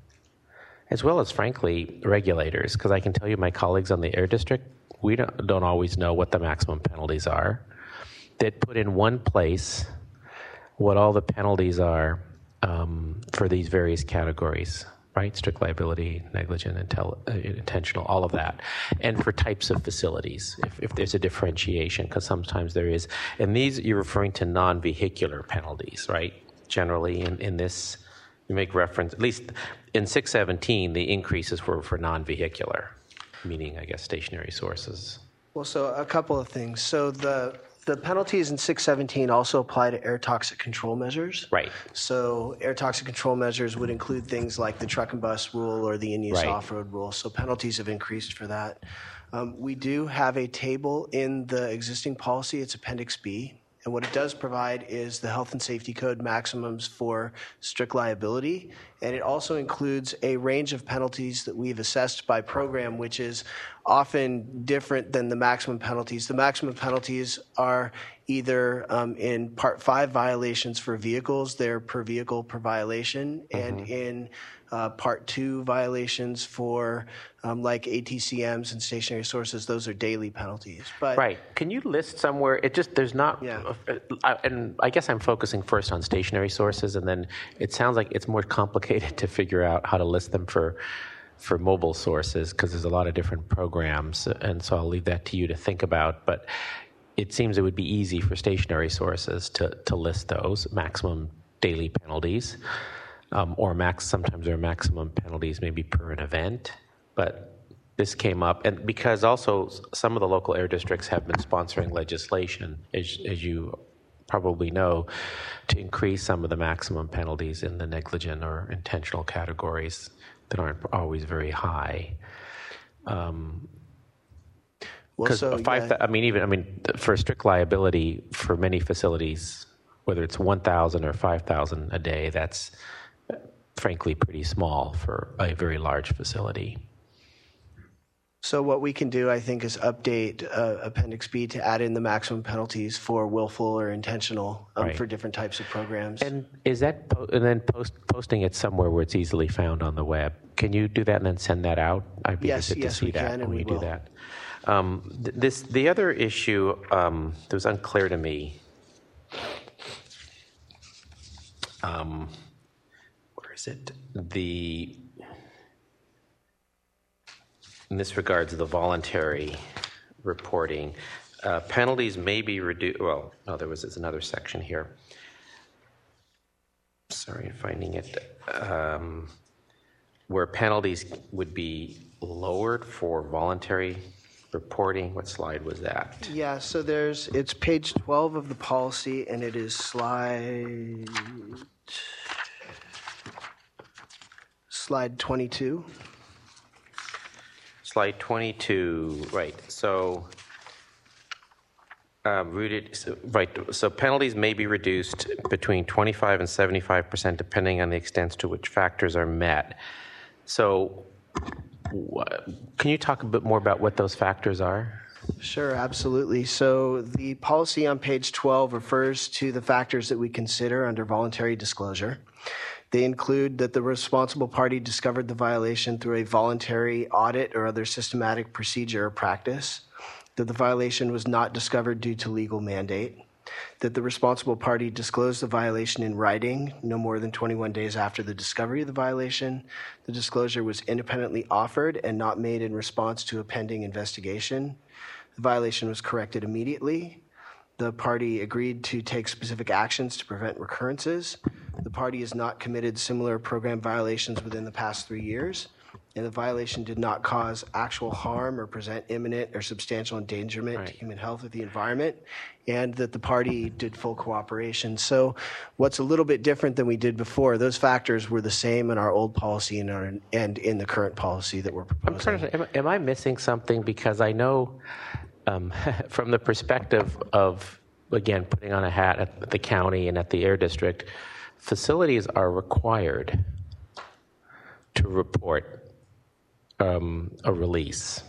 as well as, frankly, regulators, because I can tell you my colleagues on the Air District, we don't, don't always know what the maximum penalties are. That put in one place what all the penalties are um, for these various categories, right? Strict liability, negligent, intel, uh, intentional, all of that. And for types of facilities, if, if there's a differentiation, because sometimes there is. And these, you're referring to non-vehicular penalties, right? Generally in, in this, you make reference, at least in six seventeen, the increases were for non-vehicular, meaning, I guess, stationary sources. Well, so a couple of things. So the the penalties in six seventeen also apply to air toxic control measures. Right. So air toxic control measures would include things like the truck and bus rule or the in-use Right. off-road rule. So penalties have increased for that. Um, we do have a table in the existing policy. It's Appendix B. And what it does provide is the health and safety code maximums for strict liability. And it also includes a range of penalties that we've assessed by program, which is often different than the maximum penalties. The maximum penalties are either um, in Part five violations for vehicles, they're per vehicle per violation, mm-hmm. and in uh, Part two violations for um, like A T C Ms and stationary sources, those are daily penalties. But right. Can you list somewhere? It just there's not. Yeah. Uh, and I guess I'm focusing first on stationary sources, and then it sounds like it's more complicated to figure out how to list them for. for mobile sources, because there's a lot of different programs, and so I'll leave that to you to think about. But it seems it would be easy for stationary sources to, to list those maximum daily penalties, um, or max. Sometimes there are maximum penalties maybe per an event. But this came up, and because also some of the local air districts have been sponsoring legislation, as, as you probably know, to increase some of the maximum penalties in the negligent or intentional categories that aren't always very high. Um, well, so, five, yeah. I mean, even I mean, for strict liability for many facilities, whether it's one thousand or five thousand a day, that's frankly pretty small for a very large facility. So what we can do, I think, is update uh, Appendix B to add in the maximum penalties for willful or intentional um, right. for different types of programs. And is that po- and then post, posting it somewhere where it's easily found on the web? Can you do that and then send that out? I'd be yes, interested yes, to see we that can, when and we you do will. that. Um, th- this the other issue um, that was unclear to me. Um, where is it? The In this regards, the voluntary reporting, uh, penalties may be reduced. Well, no, there was another section here. Sorry, I'm finding it. Um, where penalties would be lowered for voluntary reporting. What slide was that? Yeah, so there's, it's page twelve of the policy, and it is slide, slide twenty-two. Slide twenty-two, right. So, um, rooted, so, right. So penalties may be reduced between twenty-five and seventy-five percent, depending on the extent to which factors are met. So, wh- can you talk a bit more about what those factors are? Sure, absolutely. So the policy on page twelve refers to the factors that we consider under voluntary disclosure. They include that the responsible party discovered the violation through a voluntary audit or other systematic procedure or practice, that the violation was not discovered due to legal mandate, that the responsible party disclosed the violation in writing no more than twenty-one days after the discovery of the violation, the disclosure was independently offered and not made in response to a pending investigation, the violation was corrected immediately, the party agreed to take specific actions to prevent recurrences, the party has not committed similar program violations within the past three years, and the violation did not cause actual harm or present imminent or substantial endangerment right. to human health or the environment, and that the party did full cooperation. So what's a little bit different than we did before, those factors were the same in our old policy and, our, and in the current policy that we're proposing. I'm trying to, am, am I missing something? Because I know um, from the perspective of, again, putting on a hat at the county and at the air district, facilities are required to report um, a release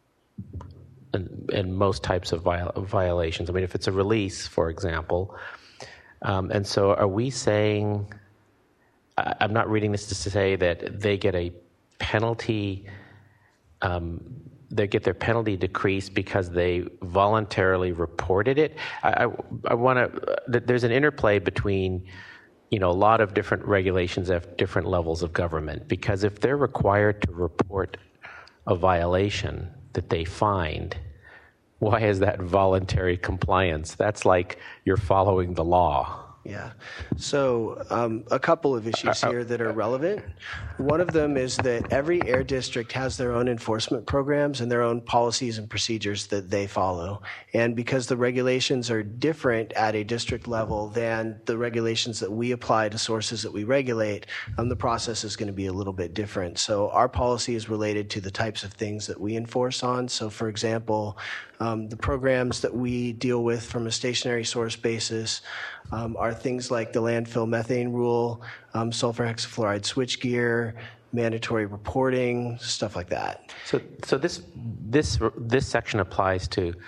and, and most types of viol- violations. I mean, if it's a release, for example, um, and so are we saying, I, I'm not reading this to say that they get a penalty, um, they get their penalty decreased because they voluntarily reported it. I, I, I want to, there's an interplay between, you know, a lot of different regulations at different levels of government, because if they're required to report a violation that they find, why is that voluntary compliance? That's like you're following the law. Yeah. So um, a couple of issues here that are relevant. One of them is that every air district has their own enforcement programs and their own policies and procedures that they follow. And because the regulations are different at a district level than the regulations that we apply to sources that we regulate, um, the process is going to be a little bit different. So our policy is related to the types of things that we enforce on. So for example, um, the programs that we deal with from a stationary source basis um, are things like the landfill methane rule, um, sulfur hexafluoride switchgear, mandatory reporting, stuff like that. So, so this this this section applies to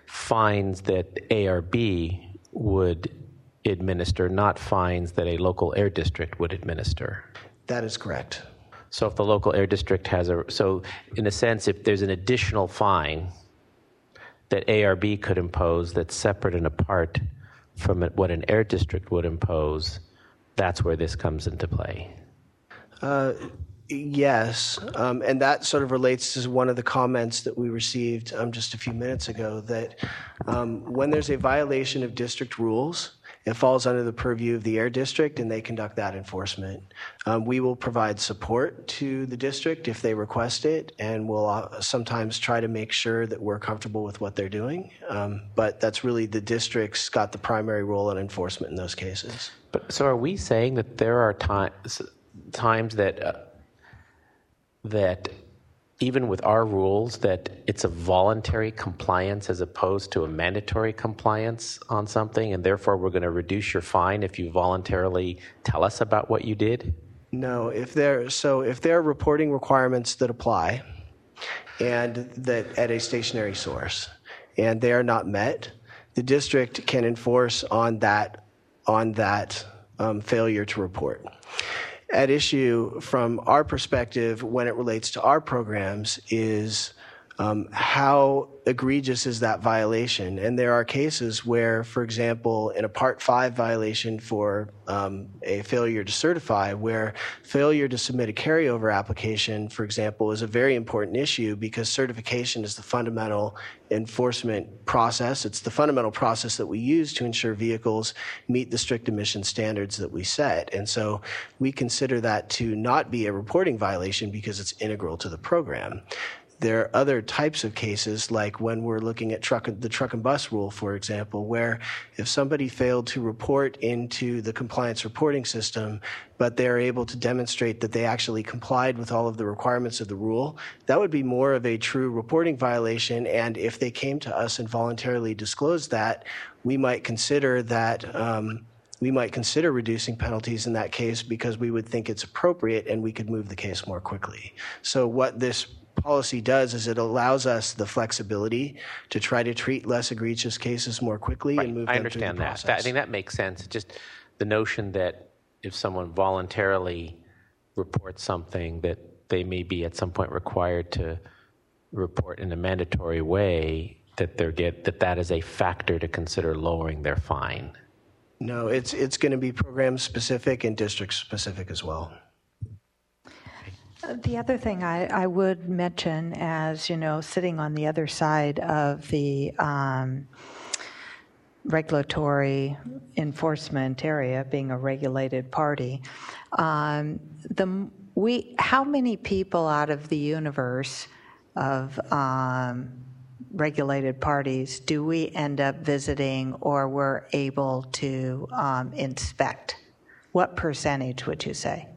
fines that A R B would administer, not fines that a local air district would administer. That is correct. So if the local air district has a, so in a sense, if there's an additional fine that A R B could impose that's separate and apart from what an air district would impose, that's where this comes into play. Uh, yes, um, and that sort of relates to one of the comments that we received um, just a few minutes ago, that um, when there's a violation of district rules, it falls under the purview of the air district, and they conduct that enforcement. Um, we will provide support to the district if they request it, and we'll uh, sometimes try to make sure that we're comfortable with what they're doing. Um, but that's really the district's got the primary role in enforcement in those cases. But so are we saying that there are times times that uh, that even with our rules, that it's a voluntary compliance as opposed to a mandatory compliance on something, and therefore we're going to reduce your fine if you voluntarily tell us about what you did? No, if there so if there are reporting requirements that apply, and that at a stationary source, and they are not met, the district can enforce on that on that um, failure to report. At issue from our perspective when it relates to our programs is um, how egregious is that violation? And there are cases where, for example, in a Part five violation for um, a failure to certify, where failure to submit a carryover application, for example, is a very important issue because certification is the fundamental enforcement process. It's the fundamental process that we use to ensure vehicles meet the strict emission standards that we set. And so we consider that to not be a reporting violation because it's integral to the program. There are other types of cases, like when we're looking at truck, the truck and bus rule, for example, where if somebody failed to report into the compliance reporting system, but they're able to demonstrate that they actually complied with all of the requirements of the rule, that would be more of a true reporting violation. And if they came to us and voluntarily disclosed that, we might consider that um, we might consider reducing penalties in that case because we would think it's appropriate and we could move the case more quickly. So what this policy does is it allows us the flexibility to try to treat less egregious cases more quickly right. and move I them through the understand that. process. that. I think that makes sense. Just the notion that if someone voluntarily reports something that they may be at some point required to report in a mandatory way, that they get that that is a factor to consider lowering their fine. No, it's it's going to be program specific and district specific as well. The other thing I, I would mention, as you know, sitting on the other side of the um, regulatory enforcement area, being a regulated party, um, the we how many people out of the universe of um, regulated parties do we end up visiting or we're able to um, inspect? What percentage would you say?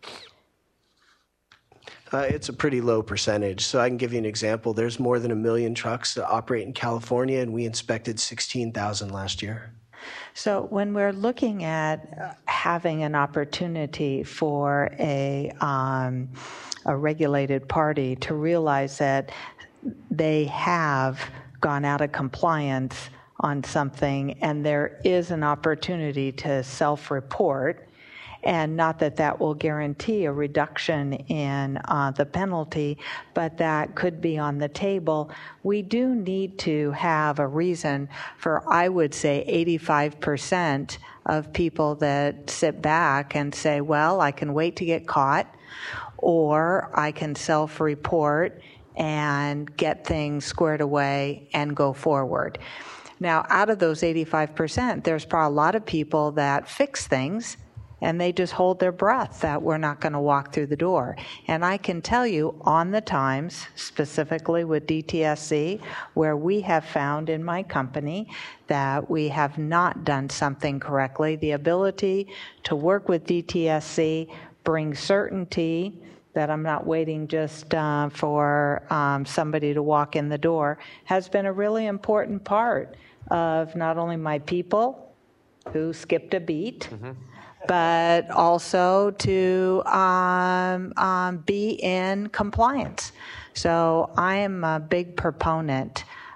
Uh, it's a pretty low percentage. So I can give you an example. There's more than a million trucks that operate in California, and we inspected sixteen thousand last year. So when we're looking at having an opportunity for a, um, a regulated party to realize that they have gone out of compliance on something and there is an opportunity to self-report, and not that that will guarantee a reduction in uh, the penalty, but that could be on the table. We do need to have a reason for, I would say, eighty-five percent of people that sit back and say, well, I can wait to get caught, or I can self-report and get things squared away and go forward. Now, out of those eighty-five percent, there's probably a lot of people that fix things and they just hold their breath that we're not going to walk through the door. And I can tell you on the times, specifically with D T S C, where we have found in my company that we have not done something correctly, the ability to work with D T S C brings certainty that I'm not waiting just uh, for um, somebody to walk in the door, has been a really important part of not only my people who skipped a beat, mm-hmm. but also to um, um, be in compliance. So I am a big proponent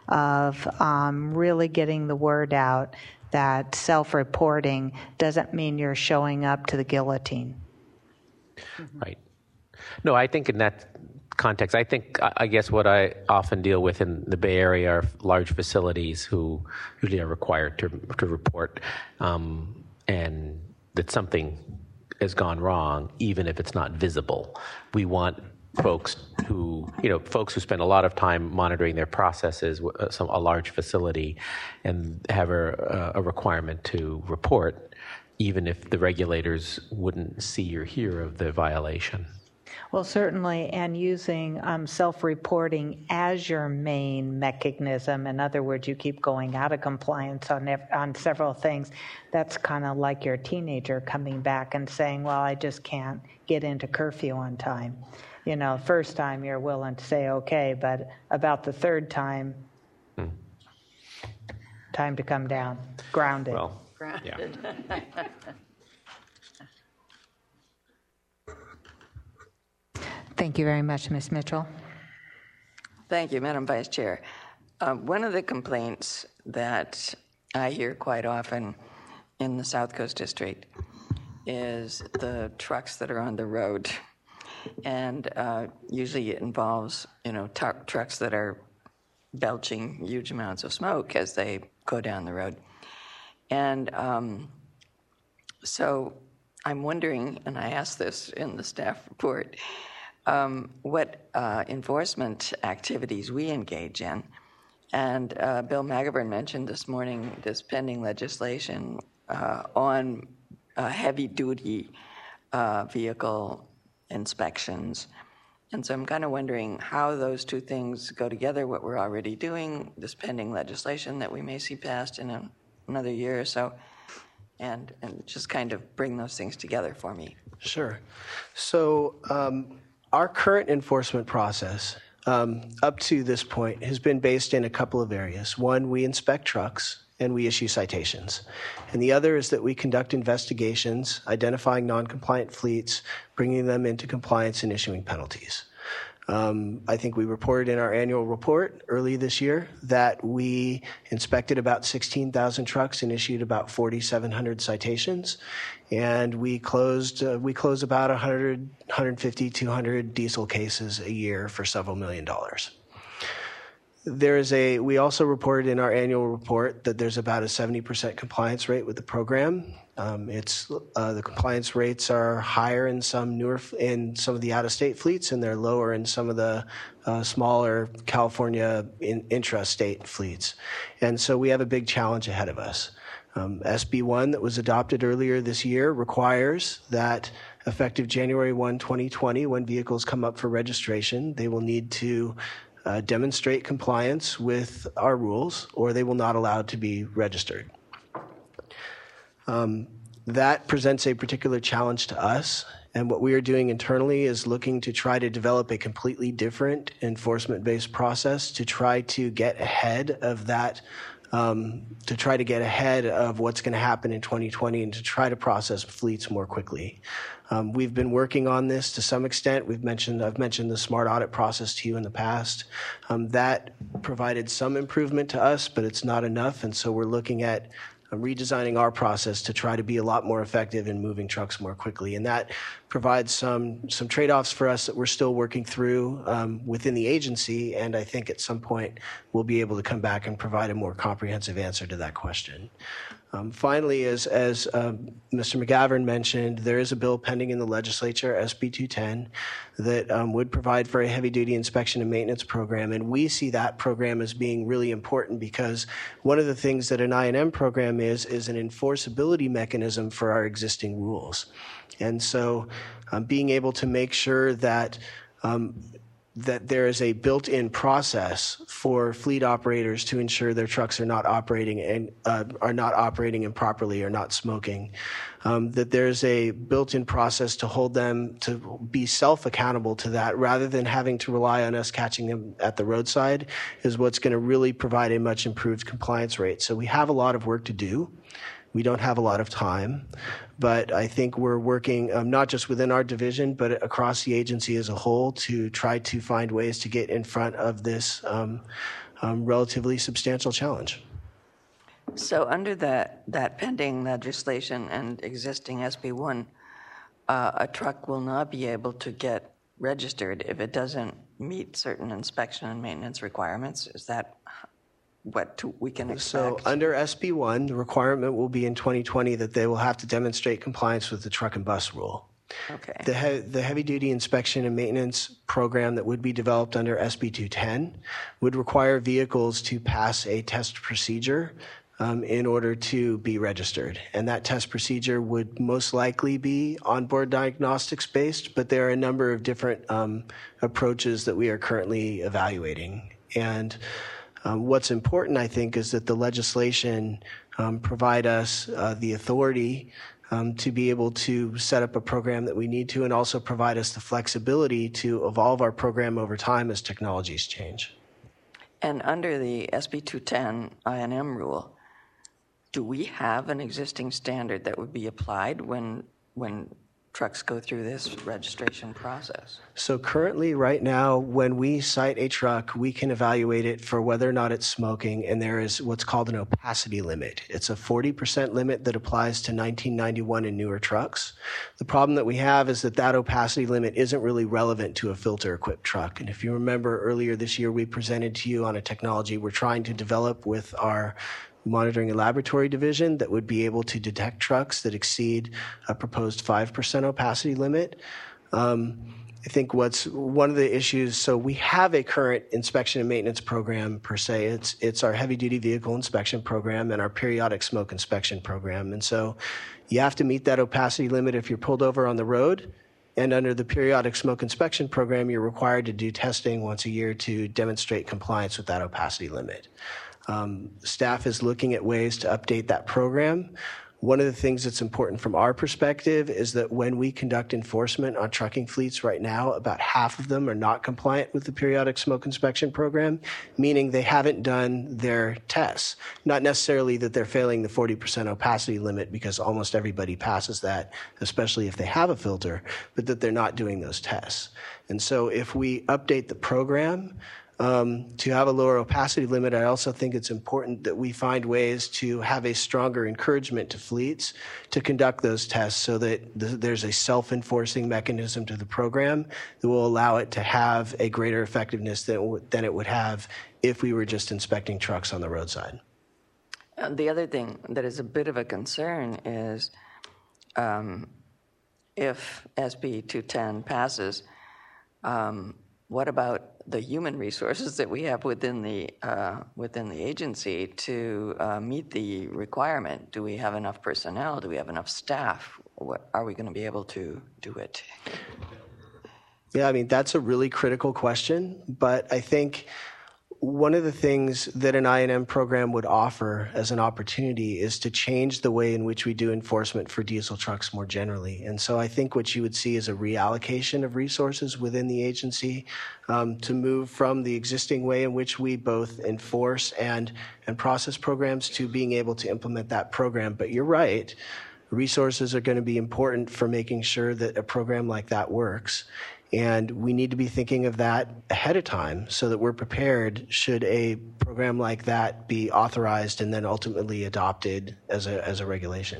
of um, really getting the word out that self-reporting doesn't mean you're showing up to the guillotine. Right. No, I think in that context, I think, I guess what I often deal with in the Bay Area are large facilities who usually are required to, to report, um, and that something has gone wrong, even if it's not visible. We want folks who, you know, folks who spend a lot of time monitoring their processes, uh, some, a large facility, and have a, a requirement to report, even if the regulators wouldn't see or hear of the violation. Well, certainly, and using um, self-reporting as your main mechanism. In other words, you keep going out of compliance on ev- on several things. That's kind of like your teenager coming back and saying, well, I just can't get into curfew on time. You know, first time you're willing to say okay, but about the third time, hmm. time to come down, grounded. Well, grounded. Yeah. Thank you very much, Miz Mitchell. Thank you, Madam Vice Chair. Uh, one of the complaints that I hear quite often in the South Coast District is the trucks that are on the road. And uh, usually it involves, you know, t- trucks that are belching huge amounts of smoke as they go down the road. And um, so I'm wondering, and I asked this in the staff report, um, what uh, enforcement activities we engage in. And uh, Bill McGovern mentioned this morning this pending legislation uh, on uh, heavy-duty uh, vehicle inspections. And so I'm kind of wondering how those two things go together, what we're already doing, this pending legislation that we may see passed in a, another year or so, and, and just kind of bring those things together for me. Sure. So um, our current enforcement process um, up to this point has been based in a couple of areas. One, we inspect trucks and we issue citations. And the other is that we conduct investigations, identifying non-compliant fleets, bringing them into compliance and issuing penalties. Um, I think we reported in our annual report early this year that we inspected about sixteen thousand trucks and issued about forty-seven hundred citations. And we closed uh, we close about one hundred, one fifty, two hundred diesel cases a year for several million dollars. There is a, we also reported in our annual report that there's about a seventy percent compliance rate with the program. Um, it's, uh, the compliance rates are higher in some newer, in some of the out-of-state fleets, and they're lower in some of the uh, smaller California in, intra-state fleets. And so we have a big challenge ahead of us. Um, S B one that was adopted earlier this year requires that effective January first, twenty twenty, when vehicles come up for registration, they will need to Uh, demonstrate compliance with our rules, or they will not allow to be registered. Um, that presents a particular challenge to us, and what we are doing internally is looking to try to develop a completely different enforcement-based process to try to get ahead of that, um, to try to get ahead of what's going to happen in twenty twenty and to try to process fleets more quickly. Um, we've been working on this to some extent. We've mentioned, I've mentioned the smart audit process to you in the past. Um, that provided some improvement to us, but it's not enough. And so we're looking at uh, redesigning our process to try to be a lot more effective in moving trucks more quickly. And that provides some, some trade-offs for us that we're still working through um, within the agency. And I think at some point we'll be able to come back and provide a more comprehensive answer to that question. Um, finally, as, as um, Mister McGovern mentioned, there is a bill pending in the legislature, S B two ten, that um, would provide for a heavy-duty inspection and maintenance program. And we see that program as being really important because one of the things that an I and M program is, is an enforceability mechanism for our existing rules. And so um, being able to make sure that um, that there is a built-in process for fleet operators to ensure their trucks are not operating and uh, are not operating improperly or not smoking. Um, that there's a built-in process to hold them to be self-accountable to that rather than having to rely on us catching them at the roadside is what's going to really provide a much improved compliance rate. So we have a lot of work to do. We don't have a lot of time, but I think we're working um, not just within our division, but across the agency as a whole to try to find ways to get in front of this um, um, relatively substantial challenge. So under that, that pending legislation and existing S B one, uh, a truck will not be able to get registered if it doesn't meet certain inspection and maintenance requirements. Is that what to, we can expect? So under S B one, the requirement will be in twenty twenty that they will have to demonstrate compliance with the truck and bus rule. Okay. The, he- the heavy-duty inspection and maintenance program that would be developed under S B two ten would require vehicles to pass a test procedure um, in order to be registered. And that test procedure would most likely be onboard diagnostics based, but there are a number of different um, approaches that we are currently evaluating. And um, what's important, I think, is that the legislation um, provide us uh, the authority Um, to be able to set up a program that we need to, and also provide us the flexibility to evolve our program over time as technologies change. And under the S B two ten I N M rule, do we have an existing standard that would be applied when when trucks go through this registration process? So currently, right now, when we cite a truck, we can evaluate it for whether or not it's smoking, and there is what's called an opacity limit. It's a forty percent limit that applies to nineteen ninety-one and newer trucks. The problem that we have is that that opacity limit isn't really relevant to a filter-equipped truck. And if you remember earlier this year, we presented to you on a technology we're trying to develop with our monitoring and laboratory division that would be able to detect trucks that exceed a proposed five percent opacity limit. Um, I think what's one of the issues, so we have a current inspection and maintenance program per se. It's, it's our heavy duty vehicle inspection program and our periodic smoke inspection program. And so you have to meet that opacity limit if you're pulled over on the road. And under the periodic smoke inspection program, you're required to do testing once a year to demonstrate compliance with that opacity limit. Um, staff is looking at ways to update that program. One of the things that's important from our perspective is that when we conduct enforcement on trucking fleets right now, about half of them are not compliant with the periodic smoke inspection program, meaning they haven't done their tests. Not necessarily that they're failing the forty percent opacity limit, because almost everybody passes that, especially if they have a filter, but that they're not doing those tests. And so if we update the program, Um, to have a lower opacity limit, I also think it's important that we find ways to have a stronger encouragement to fleets to conduct those tests so that th- there's a self-enforcing mechanism to the program that will allow it to have a greater effectiveness than, w- than it would have if we were just inspecting trucks on the roadside. Uh, the other thing that is a bit of a concern is um, if S B two ten passes, um, what about the human resources that we have within the uh, within the agency to uh, meet the requirement? Do we have enough personnel? Do we have enough staff? What, are we going to be able to do it? Yeah, I mean, that's a really critical question, but I think one of the things that an I N M program would offer as an opportunity is to change the way in which we do enforcement for diesel trucks more generally. And so I think what you would see is a reallocation of resources within the agency um, to move from the existing way in which we both enforce and, and process programs to being able to implement that program. But you're right, resources are going to be important for making sure that a program like that works. And we need to be thinking of that ahead of time so that we're prepared should a program like that be authorized and then ultimately adopted as a, as a regulation.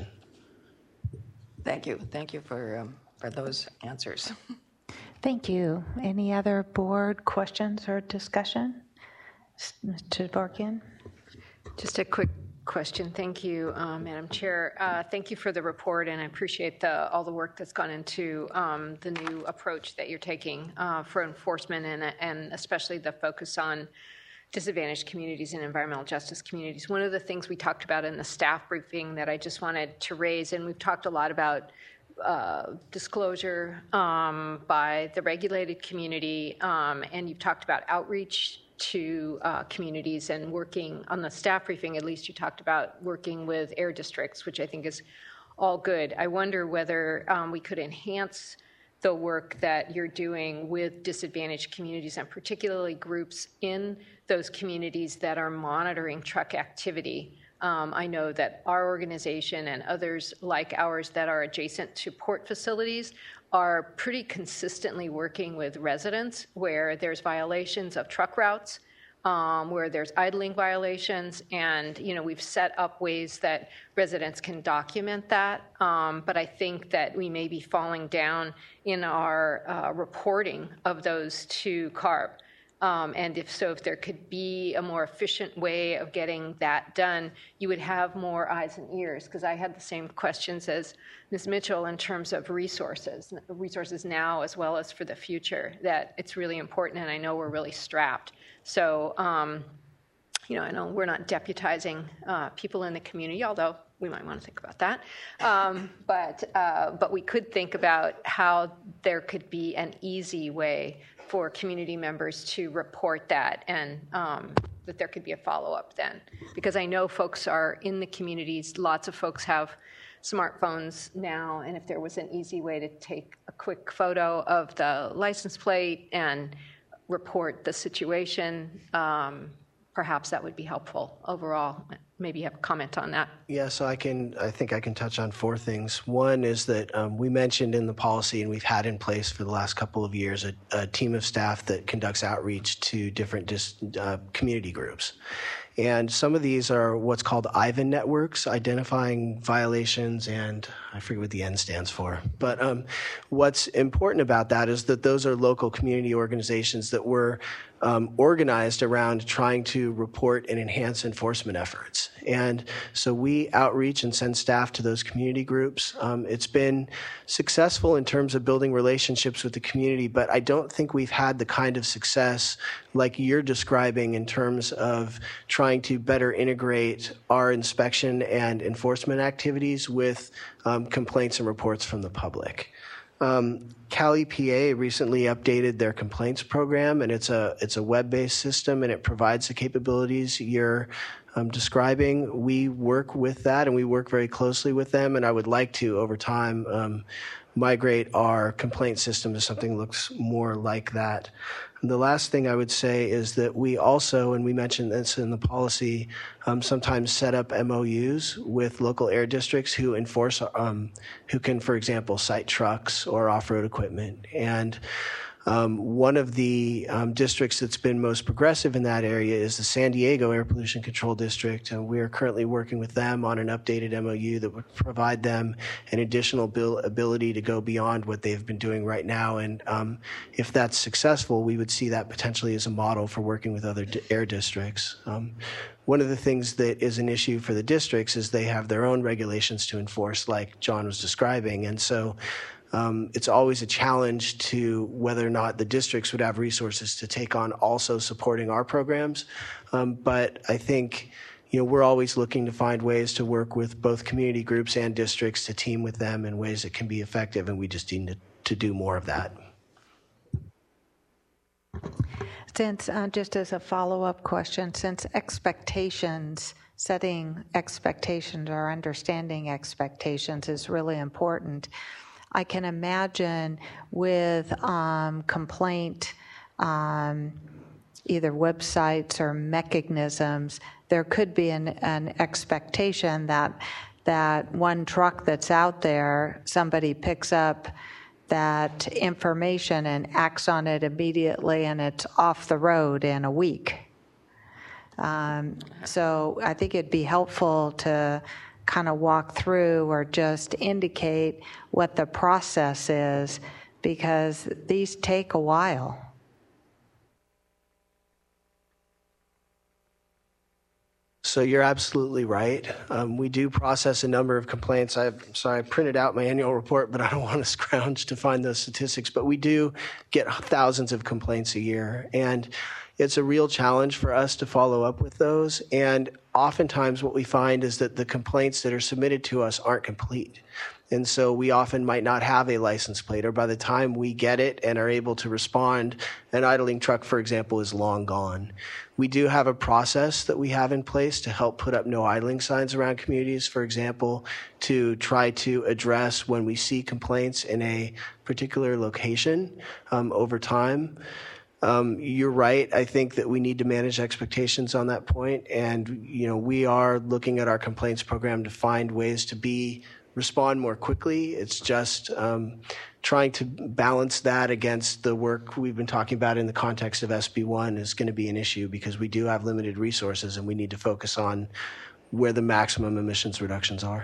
Thank you. Thank you for, um, for those answers. Thank you. Any other board questions or discussion? Mister Dvorkin? Just a quick question. Thank you, uh, Madam Chair. Uh, thank you for the report, and I appreciate the, all the work that's gone into um, the new approach that you're taking uh, for enforcement, and, and especially the focus on disadvantaged communities and environmental justice communities. One of the things we talked about in the staff briefing that I just wanted to raise, and we've talked a lot about uh, disclosure um, by the regulated community, um, and you've talked about outreach to uh, communities and working on the staff briefing. At least you talked about working with air districts, which I think is all good. I wonder whether um, we could enhance the work that you're doing with disadvantaged communities, and particularly groups in those communities that are monitoring truck activity. Um, I know that our organization and others like ours that are adjacent to port facilities are pretty consistently working with residents where there's violations of truck routes um, where there's idling violations, and you know we've set up ways that residents can document that. Um, but I think that we may be falling down in our uh, reporting of those to CARB. Um, and if so, if there could be a more efficient way of getting that done, you would have more eyes and ears. Because I had the same questions as Miz Mitchell in terms of resources, resources now as well as for the future, that it's really important, and I know we're really strapped. So, um, you know, I know we're not deputizing uh, people in the community, although we might want to think about that. Um, but, uh, but we could think about how there could be an easy way for community members to report that, and um, that there could be a follow-up then. Because I know folks are in the communities, lots of folks have smartphones now, and if there was an easy way to take a quick photo of the license plate and report the situation, um, perhaps that would be helpful overall. Maybe you have a comment on that. Yeah, so I can. I think I can touch on four things. One is that um, we mentioned in the policy, and we've had in place for the last couple of years, a, a team of staff that conducts outreach to different dis, uh, community groups. And some of these are what's called I V A N networks, identifying violations, and I forget what the N stands for. But um, what's important about that is that those are local community organizations that were um, organized around trying to report and enhance enforcement efforts. And so we outreach and send staff to those community groups. Um, it's been successful in terms of building relationships with the community, but I don't think we've had the kind of success like you're describing in terms of trying to better integrate our inspection and enforcement activities with um, complaints and reports from the public. Um, Cal E P A recently updated their complaints program, and it's a it's a web-based system, and it provides the capabilities you're um, describing. We work with that, and we work very closely with them, and I would like to, over time, um, migrate our complaint system to something that looks more like that. And the last thing I would say is that we also, and we mentioned this in the policy, um, sometimes set up M O Us with local air districts who enforce, um, who can, for example, cite trucks or off-road equipment. And um, one of the um, districts that's been most progressive in that area is the San Diego Air Pollution Control District, and we are currently working with them on an updated M O U that would provide them an additional bill ability to go beyond what they've been doing right now. And um, if that's successful, we would see that potentially as a model for working with other di- air districts. Um, One of the things that is an issue for the districts is they have their own regulations to enforce, like John was describing. And so um, it's always a challenge to whether or not the districts would have resources to take on also supporting our programs. Um, but I think, you know, we're always looking to find ways to work with both community groups and districts to team with them in ways that can be effective, and we just need to, to do more of that. Since, uh, just as a follow-up question, since expectations, setting expectations or understanding expectations is really important, I can imagine with um, complaint, um, either websites or mechanisms, there could be an, an expectation that that one truck that's out there, somebody picks up that information and acts on it immediately, and it's off the road in a week. Um, so I think it'd be helpful to kind of walk through or just indicate what the process is, because these take a while. So you're absolutely right. Um, we do process a number of complaints. I'm sorry, I printed out my annual report, but I don't want to scrounge to find those statistics. But we do get thousands of complaints a year, and it's a real challenge for us to follow up with those. And oftentimes what we find is that the complaints that are submitted to us aren't complete. And so we often might not have a license plate, or by the time we get it and are able to respond, an idling truck, for example, is long gone. We do have a process that we have in place to help put up no idling signs around communities, for example, to try to address when we see complaints in a particular location um, over time. Um, you're right. I think that we need to manage expectations on that point. And, you know, we are looking at our complaints program to find ways to be respond more quickly. It's just um, trying to balance that against the work we've been talking about in the context of S B one is going to be an issue because we do have limited resources and we need to focus on where the maximum emissions reductions are.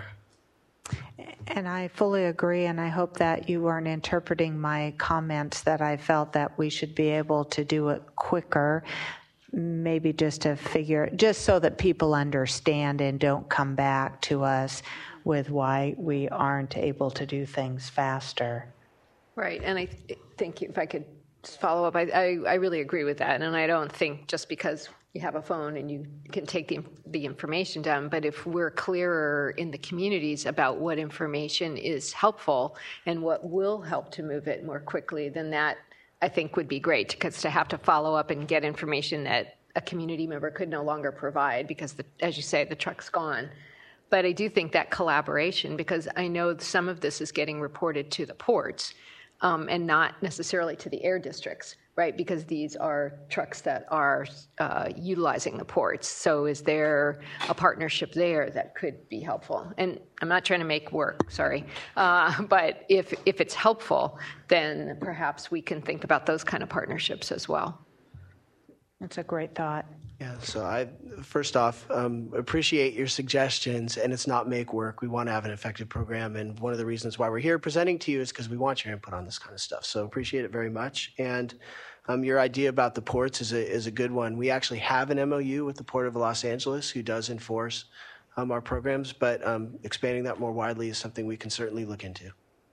And I fully agree, and I hope that you weren't interpreting my comments that I felt that we should be able to do it quicker, maybe just to figure, just so that people understand and don't come back to us with why we aren't able to do things faster. Right, and I th- think if I could just follow up, I, I, I really agree with that, and I don't think just because you have a phone and you can take the, the information down, but if we're clearer in the communities about what information is helpful and what will help to move it more quickly, then that I think would be great, because to have to follow up and get information that a community member could no longer provide because, the, as you say, the truck's gone. But I do think that collaboration, because I know some of this is getting reported to the ports um, and not necessarily to the air districts, right? Because these are trucks that are uh, utilizing the ports. So is there a partnership there that could be helpful? And I'm not trying to make work, sorry. Uh, but if, if it's helpful, then perhaps we can think about those kind of partnerships as well. That's a great thought. Yeah, so I, first off, um, appreciate your suggestions, and it's not make work. We want to have an effective program, and one of the reasons why we're here presenting to you is because we want your input on this kind of stuff. So appreciate it very much. And um, your idea about the ports is a, is a good one. We actually have an M O U with the Port of Los Angeles who does enforce um, our programs, but um, expanding that more widely is something we can certainly look into.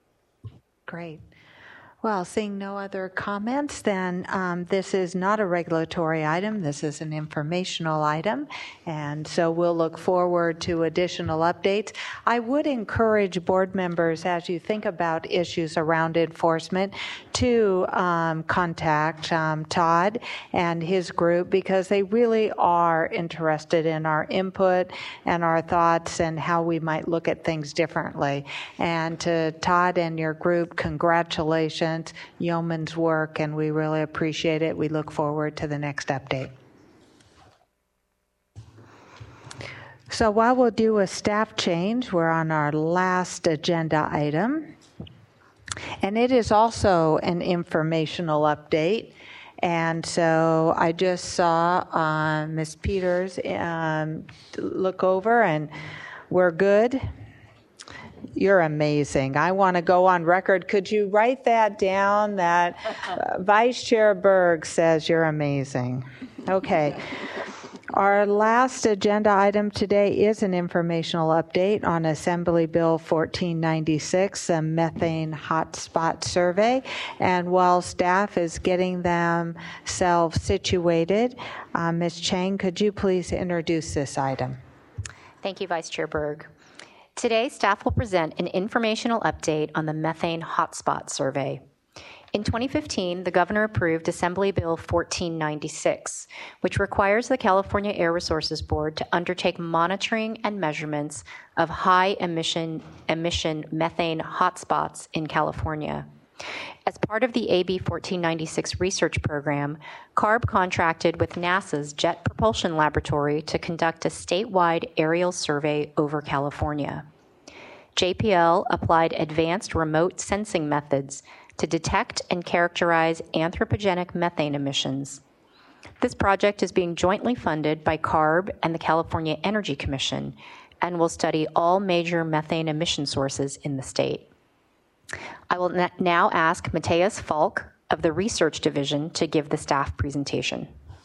Great. Well, seeing no other comments, then um, this is not a regulatory item. This is an informational item, and so we'll look forward to additional updates. I would encourage board members, as you think about issues around enforcement, to um, contact um, Todd and his group, because they really are interested in our input and our thoughts and how we might look at things differently. And to Todd and your group, congratulations. Yeoman's work, and we really appreciate it. We look forward to the next update. So while we'll do a staff change, we're on our last agenda item, and it is also an informational update. And so I just saw uh, Miz Peters um, look over, and we're good. You're amazing. I want to go on record. Could you write that down, that uh, Vice Chair Berg says you're amazing? Okay. Our last agenda item today is an informational update on Assembly Bill fourteen ninety-six, a methane hotspot survey. And while staff is getting themselves situated, uh, Miz Chang, could you please introduce this item? Thank you, Vice Chair Berg. Today, staff will present an informational update on the methane hotspot survey. In twenty fifteen, the governor approved Assembly Bill fourteen ninety-six, which requires the California Air Resources Board to undertake monitoring and measurements of high emission, emission methane hotspots in California. As part of the A B fourteen ninety-six research program, CARB contracted with NASA's Jet Propulsion Laboratory to conduct a statewide aerial survey over California. J P L applied advanced remote sensing methods to detect and characterize anthropogenic methane emissions. This project is being jointly funded by CARB and the California Energy Commission and will study all major methane emission sources in the state. I will now ask Matthias Falk of the Research Division to give the staff presentation.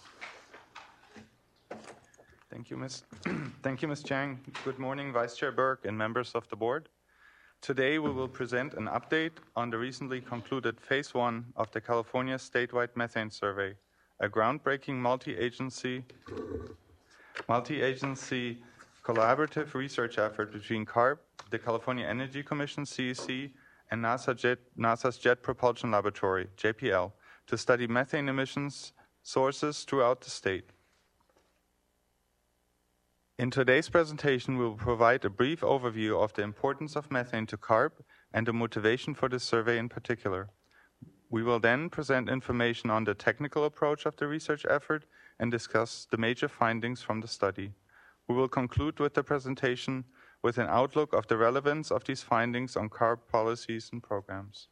Thank you, Miz Thank you, Miz Chang. Good morning, Vice Chair Berg and members of the board. Today, we will present an update on the recently concluded Phase One of the California Statewide Methane Survey, a groundbreaking multi-agency, multi-agency collaborative research effort between CARB, the California Energy Commission, C E C, and NASA Jet, NASA's Jet Propulsion Laboratory, J P L, to study methane emissions sources throughout the state. In today's presentation, we will provide a brief overview of the importance of methane to CARB and the motivation for this survey in particular. We will then present information on the technical approach of the research effort and discuss the major findings from the study. We will conclude with the presentation with an outlook of the relevance of these findings on CARB policies and programs.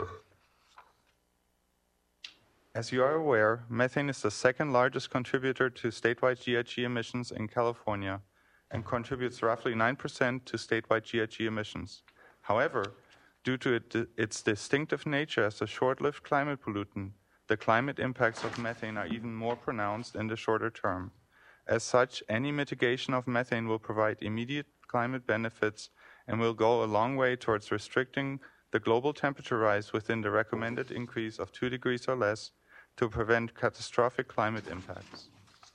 As you are aware, methane is the second largest contributor to statewide G H G emissions in California and contributes roughly nine percent to statewide G H G emissions. However, due to it, its distinctive nature as a short-lived climate pollutant, the climate impacts of methane are even more pronounced in the shorter term. As such, any mitigation of methane will provide immediate climate benefits and will go a long way towards restricting the global temperature rise within the recommended increase of two degrees or less to prevent catastrophic climate impacts.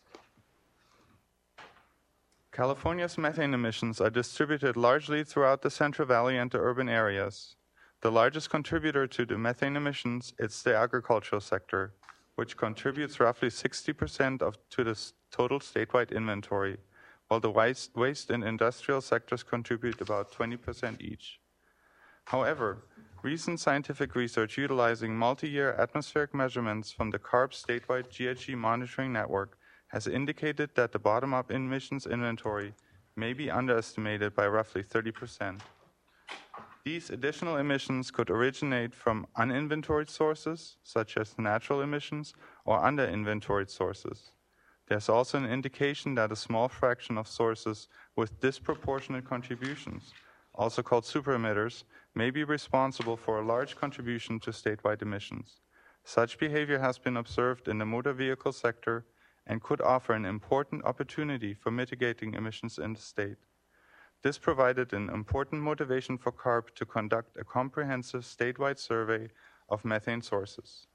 California's methane emissions are distributed largely throughout the Central Valley and the urban areas. The largest contributor to the methane emissions is the agricultural sector, which contributes roughly sixty percent of, to the total statewide inventory, while the waste, waste and industrial sectors contribute about twenty percent each. However, recent scientific research utilizing multi-year atmospheric measurements from the CARB statewide G H G monitoring network has indicated that the bottom-up emissions inventory may be underestimated by roughly thirty percent. These additional emissions could originate from uninventoried sources, such as natural emissions, or under-inventoried sources. There's also an indication that a small fraction of sources with disproportionate contributions, also called super-emitters, may be responsible for a large contribution to statewide emissions. Such behavior has been observed in the motor vehicle sector and could offer an important opportunity for mitigating emissions in the state. This provided an important motivation for CARB to conduct a comprehensive statewide survey of methane sources.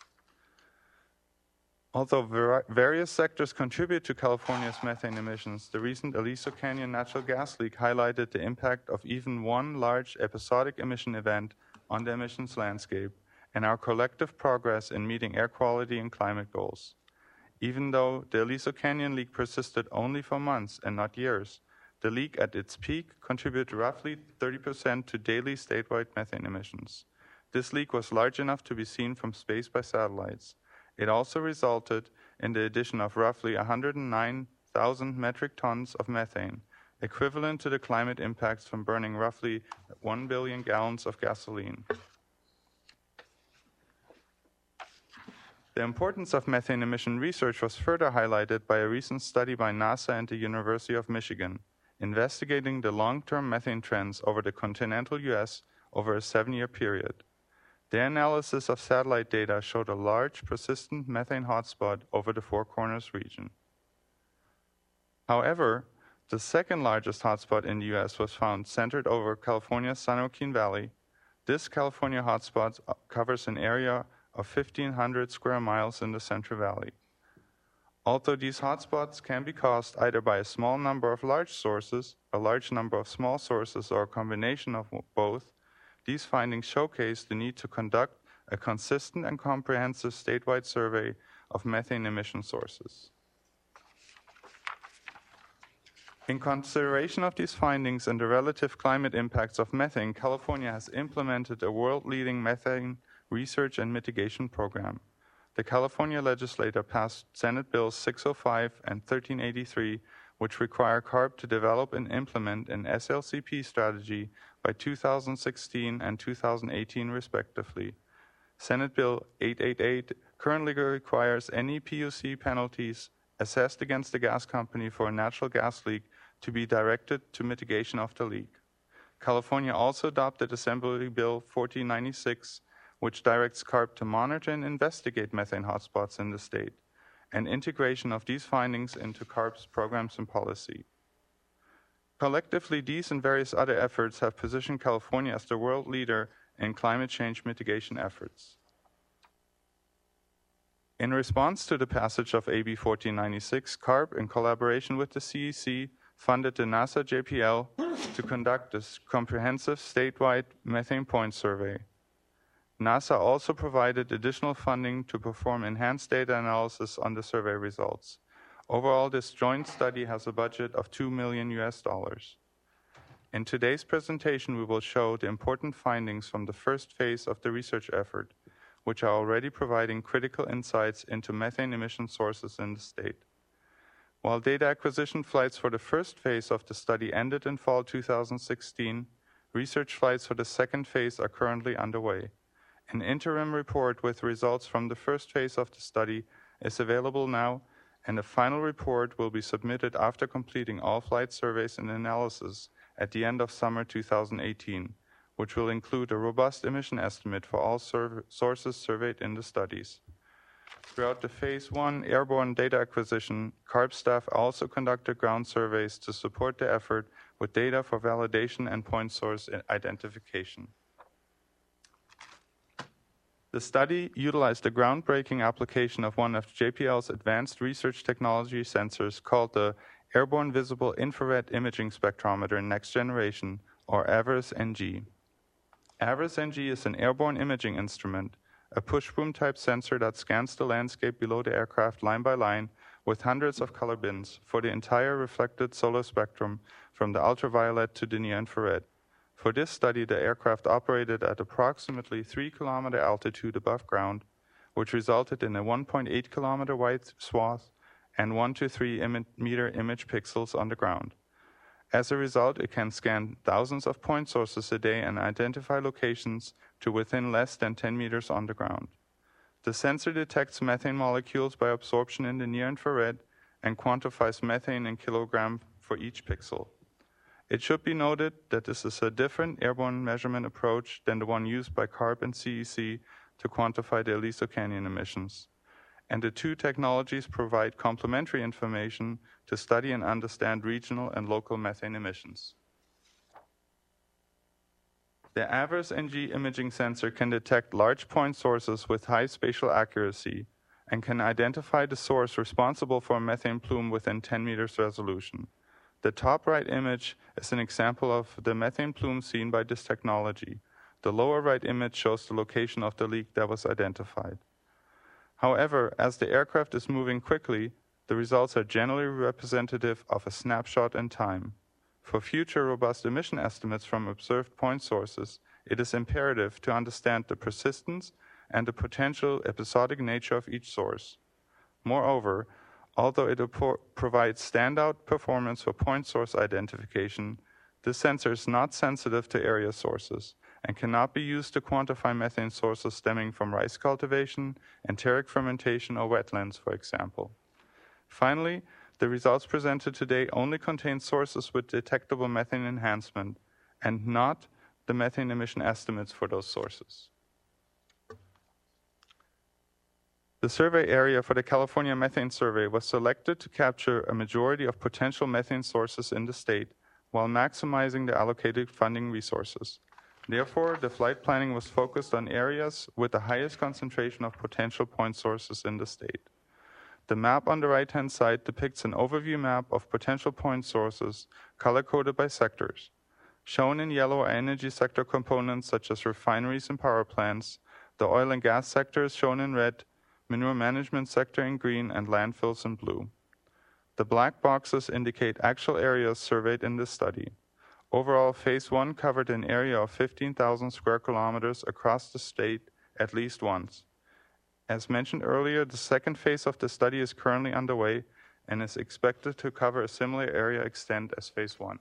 Although ver- various sectors contribute to California's methane emissions, the recent Aliso Canyon natural gas leak highlighted the impact of even one large episodic emission event on the emissions landscape and our collective progress in meeting air quality and climate goals. Even though the Aliso Canyon leak persisted only for months and not years, the leak at its peak contributed roughly thirty percent to daily statewide methane emissions. This leak was large enough to be seen from space by satellites. It also resulted in the addition of roughly one hundred nine thousand metric tons of methane, equivalent to the climate impacts from burning roughly one billion gallons of gasoline. The importance of methane emission research was further highlighted by a recent study by NASA and the University of Michigan, investigating the long-term methane trends over the continental U S over a seven-year period. Their analysis of satellite data showed a large, persistent methane hotspot over the Four Corners region. However, the second largest hotspot in the U S was found centered over California's San Joaquin Valley. This California hotspot covers an area of fifteen hundred square miles in the Central Valley. Although these hotspots can be caused either by a small number of large sources, a large number of small sources, or a combination of both, these findings showcase the need to conduct a consistent and comprehensive statewide survey of methane emission sources. In consideration of these findings and the relative climate impacts of methane, California has implemented a world-leading methane research and mitigation program. The California legislature passed Senate Bills six oh five and thirteen eighty-three, which require CARB to develop and implement an S L C P strategy by two thousand sixteen and two thousand eighteen, respectively. Senate Bill eight eighty-eight currently requires any P U C penalties assessed against the gas company for a natural gas leak to be directed to mitigation of the leak. California also adopted Assembly Bill fourteen ninety-six, which directs CARB to monitor and investigate methane hotspots in the state, and integration of these findings into CARB's programs and policy. Collectively, these and various other efforts have positioned California as the world leader in climate change mitigation efforts. In response to the passage of A B fourteen ninety-six, CARB, in collaboration with the C E C, funded the NASA J P L to conduct a comprehensive statewide methane point survey. NASA also provided additional funding to perform enhanced data analysis on the survey results. Overall, this joint study has a budget of two million U S dollars. In today's presentation, we will show the important findings from the first phase of the research effort, which are already providing critical insights into methane emission sources in the state. While data acquisition flights for the first phase of the study ended in fall two thousand sixteen, research flights for the second phase are currently underway. An interim report with results from the first phase of the study is available now, and a final report will be submitted after completing all flight surveys and analysis at the end of summer two thousand eighteen, which will include a robust emission estimate for all sur- sources surveyed in the studies. Throughout the Phase one airborne data acquisition, CARB staff also conducted ground surveys to support the effort with data for validation and point source identification. The study utilized a groundbreaking application of one of J P L's advanced research technology sensors called the Airborne Visible Infrared Imaging Spectrometer Next Generation, or AVIRIS N G. AVIRIS N G is an airborne imaging instrument, a push-broom type sensor that scans the landscape below the aircraft line by line with hundreds of color bins for the entire reflected solar spectrum from the ultraviolet to the near-infrared. For this study, the aircraft operated at approximately three kilometer altitude above ground, which resulted in a one point eight kilometer wide swath and one to three im- meter image pixels on the ground. As a result, it can scan thousands of point sources a day and identify locations to within less than ten meters on the ground. The sensor detects methane molecules by absorption in the near-infrared and quantifies methane in kilogram for each pixel. It should be noted that this is a different airborne measurement approach than the one used by CARB and C E C to quantify the Aliso Canyon emissions. And the two technologies provide complementary information to study and understand regional and local methane emissions. The AVIRIS N G imaging sensor can detect large point sources with high spatial accuracy and can identify the source responsible for a methane plume within ten meters resolution. The top right image is an example of the methane plume seen by this technology. The lower right image shows the location of the leak that was identified. However, as the aircraft is moving quickly, the results are generally representative of a snapshot in time. For future robust emission estimates from observed point sources, it is imperative to understand the persistence and the potential episodic nature of each source. Moreover, although it provides standout performance for point source identification, this sensor is not sensitive to area sources and cannot be used to quantify methane sources stemming from rice cultivation, enteric fermentation, or wetlands, for example. Finally, the results presented today only contain sources with detectable methane enhancement and not the methane emission estimates for those sources. The survey area for the California Methane Survey was selected to capture a majority of potential methane sources in the state while maximizing the allocated funding resources. Therefore, the flight planning was focused on areas with the highest concentration of potential point sources in the state. The map on the right-hand side depicts an overview map of potential point sources color-coded by sectors. Shown in yellow are energy sector components such as refineries and power plants. The oil and gas sector is shown in red, manure management sector in green, and landfills in blue. The black boxes indicate actual areas surveyed in this study. Overall, Phase one covered an area of fifteen thousand square kilometers across the state at least once. As mentioned earlier, the second phase of the study is currently underway and is expected to cover a similar area extent as Phase one.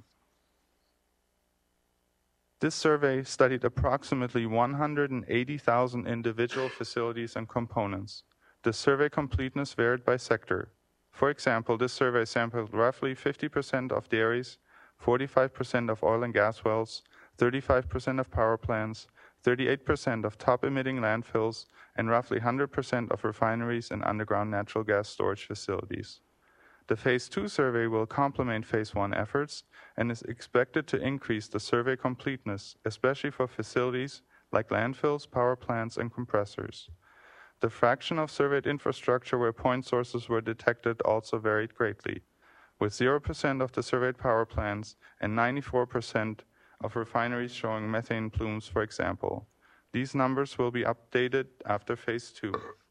This survey studied approximately one hundred eighty thousand individual facilities and components. The survey completeness varied by sector. For example, this survey sampled roughly fifty percent of dairies, forty-five percent of oil and gas wells, thirty-five percent of power plants, thirty-eight percent of top-emitting landfills, and roughly one hundred percent of refineries and underground natural gas storage facilities. The Phase two survey will complement Phase one efforts and is expected to increase the survey completeness, especially for facilities like landfills, power plants, and compressors. The fraction of surveyed infrastructure where point sources were detected also varied greatly, with zero percent of the surveyed power plants and ninety-four percent of refineries showing methane plumes, for example. These numbers will be updated after Phase two.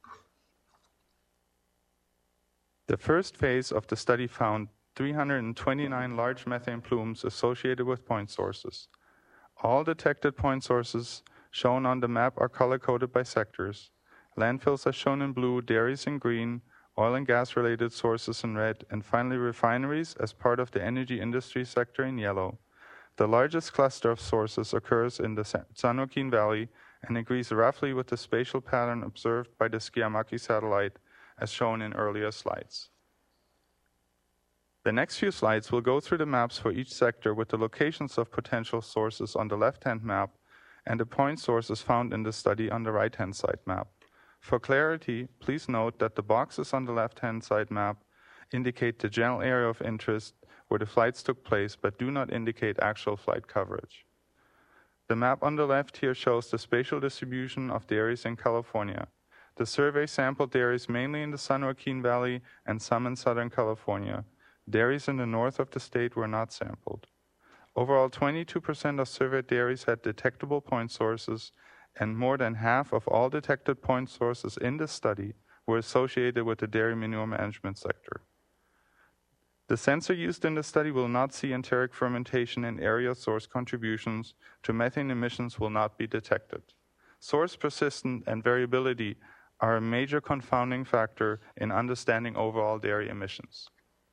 The first phase of the study found three hundred twenty-nine large methane plumes associated with point sources. All detected point sources shown on the map are color-coded by sectors. Landfills are shown in blue, dairies in green, oil and gas-related sources in red, and finally refineries as part of the energy industry sector in yellow. The largest cluster of sources occurs in the San Joaquin Valley and agrees roughly with the spatial pattern observed by the Esquimalt satellite, as shown in earlier slides. The next few slides will go through the maps for each sector with the locations of potential sources on the left-hand map and the point sources found in the study on the right-hand side map. For clarity, please note that the boxes on the left-hand side map indicate the general area of interest where the flights took place, but do not indicate actual flight coverage. The map on the left here shows the spatial distribution of dairies in California. The survey sampled dairies mainly in the San Joaquin Valley and some in Southern California. Dairies in the north of the state were not sampled. Overall, twenty-two percent of surveyed dairies had detectable point sources, and more than half of all detected point sources in the study were associated with the dairy manure management sector. The sensor used in the study will not see enteric fermentation, and area source contributions to methane emissions will not be detected. Source persistence and variability are a major confounding factor in understanding overall dairy emissions.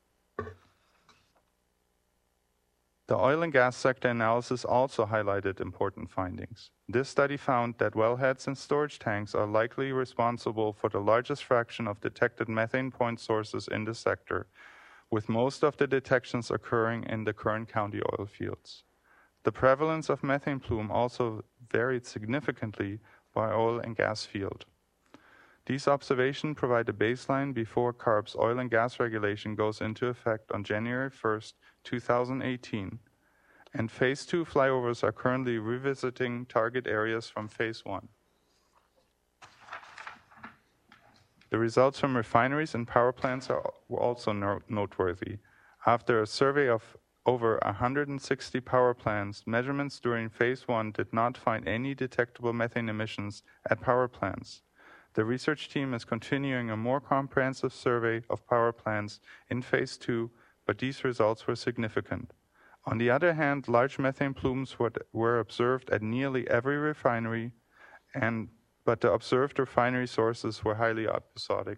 The oil and gas sector analysis also highlighted important findings. This study found that wellheads and storage tanks are likely responsible for the largest fraction of detected methane point sources in the sector, with most of the detections occurring in the Kern County oil fields. The prevalence of methane plume also varied significantly by oil and gas field. These observations provide a baseline before C A R B's oil and gas regulation goes into effect on January first, two thousand eighteen, and Phase two flyovers are currently revisiting target areas from Phase one. The results from refineries and power plants are also no- noteworthy. After a survey of over one hundred sixty power plants, measurements during Phase one did not find any detectable methane emissions at power plants. The research team is continuing a more comprehensive survey of power plants in Phase two, but these results were significant. On the other hand, large methane plumes were, were observed at nearly every refinery, and but the observed refinery sources were highly episodic.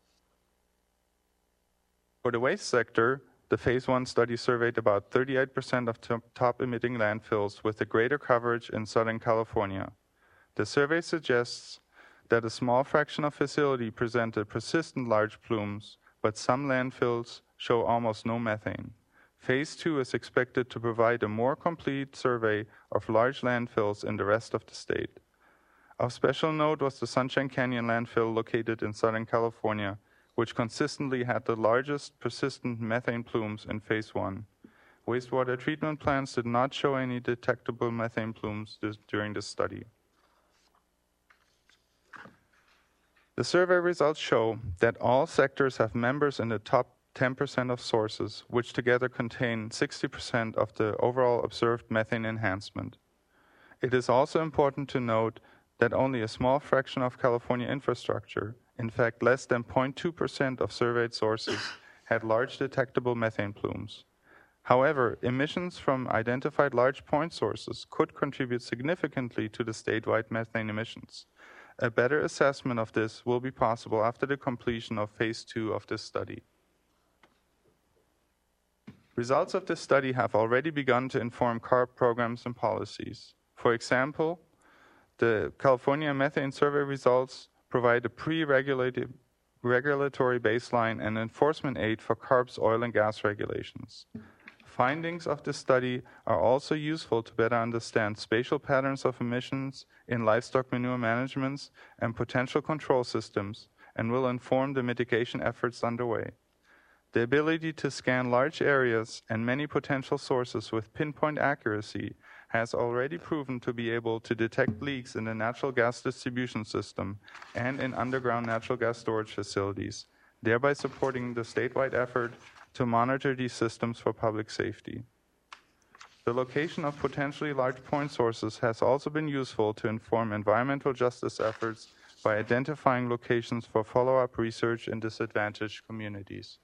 For the waste sector, the Phase one study surveyed about thirty-eight percent of top, top emitting landfills, with a greater coverage in Southern California. The survey suggests that a small fraction of facilities presented persistent large plumes, but some landfills show almost no methane. Phase two is expected to provide a more complete survey of large landfills in the rest of the state. Of special note was the Sunshine Canyon landfill located in Southern California, which consistently had the largest persistent methane plumes in Phase one. Wastewater treatment plants did not show any detectable methane plumes this, during this study. The survey results show that all sectors have members in the top ten percent of sources, which together contain sixty percent of the overall observed methane enhancement. It is also important to note that only a small fraction of California infrastructure, in fact less than zero point two percent of surveyed sources, had large detectable methane plumes. However, emissions from identified large point sources could contribute significantly to the statewide methane emissions. A better assessment of this will be possible after the completion of Phase two of this study. Results of this study have already begun to inform C A R B programs and policies. For example, the California Methane Survey results provide a pre-regulated regulatory baseline and enforcement aid for C A R B's oil and gas regulations. Findings of this study are also useful to better understand spatial patterns of emissions in livestock manure managements and potential control systems, and will inform the mitigation efforts underway. The ability to scan large areas and many potential sources with pinpoint accuracy has already proven to be able to detect leaks in the natural gas distribution system and in underground natural gas storage facilities, thereby supporting the statewide effort to monitor these systems for public safety. The location of potentially large point sources has also been useful to inform environmental justice efforts by identifying locations for follow-up research in disadvantaged communities.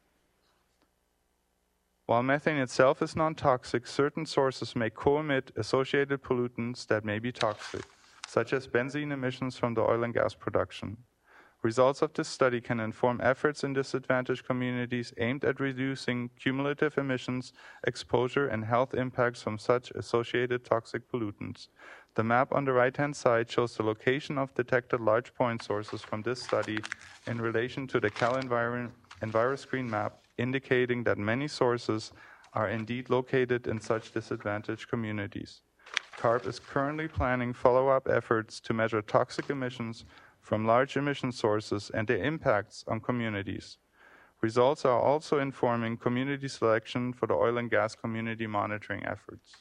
While methane itself is non-toxic, certain sources may co-emit associated pollutants that may be toxic, such as benzene emissions from the oil and gas production. Results of this study can inform efforts in disadvantaged communities aimed at reducing cumulative emissions, exposure, and health impacts from such associated toxic pollutants. The map on the right-hand side shows the location of detected large point sources from this study in relation to the Cal Enviro- EnviroScreen map, indicating that many sources are indeed located in such disadvantaged communities. CARB is currently planning follow-up efforts to measure toxic emissions from large emission sources and their impacts on communities. Results are also informing community selection for the oil and gas community monitoring efforts.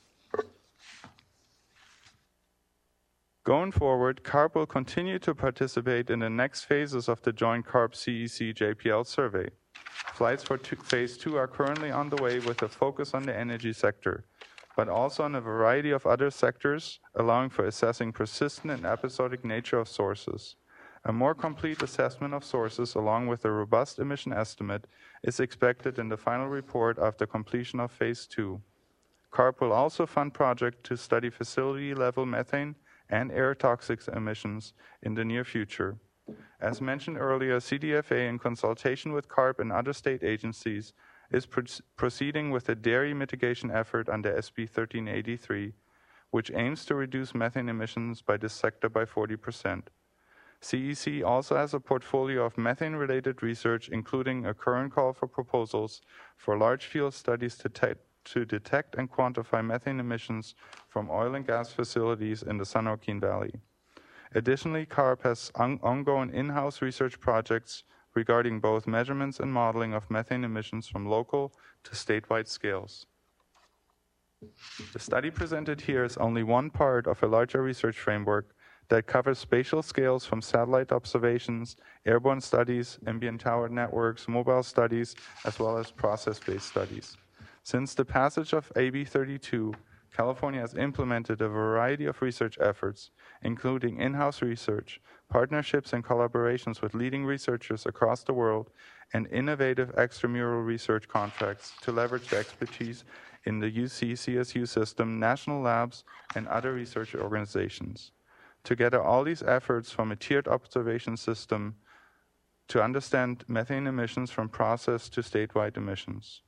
Going forward, CARB will continue to participate in the next phases of the joint CARB C E C J P L survey. Flights for two, phase two are currently on the way with a focus on the energy sector, but also on a variety of other sectors, allowing for assessing persistent and episodic nature of sources. A more complete assessment of sources, along with a robust emission estimate, is expected in the final report after completion of phase two. CARB will also fund projects to study facility-level methane and air toxics emissions in the near future. As mentioned earlier, C D F A, in consultation with CARB and other state agencies, is pro- proceeding with a dairy mitigation effort under S B thirteen eighty-three, which aims to reduce methane emissions by this sector by forty percent. C E C also has a portfolio of methane-related research, including a current call for proposals for large field studies to, te- to detect and quantify methane emissions from oil and gas facilities in the San Joaquin Valley. Additionally, CARB has on- ongoing in-house research projects regarding both measurements and modeling of methane emissions from local to statewide scales. The study presented here is only one part of a larger research framework that covers spatial scales from satellite observations, airborne studies, ambient tower networks, mobile studies, as well as process-based studies. Since the passage of A B thirty-two, California has implemented a variety of research efforts, including in-house research, partnerships and collaborations with leading researchers across the world, and innovative extramural research contracts to leverage the expertise in the U C C S U system, national labs, and other research organizations. Together, all these efforts from a tiered observation system to understand methane emissions from process to statewide emissions.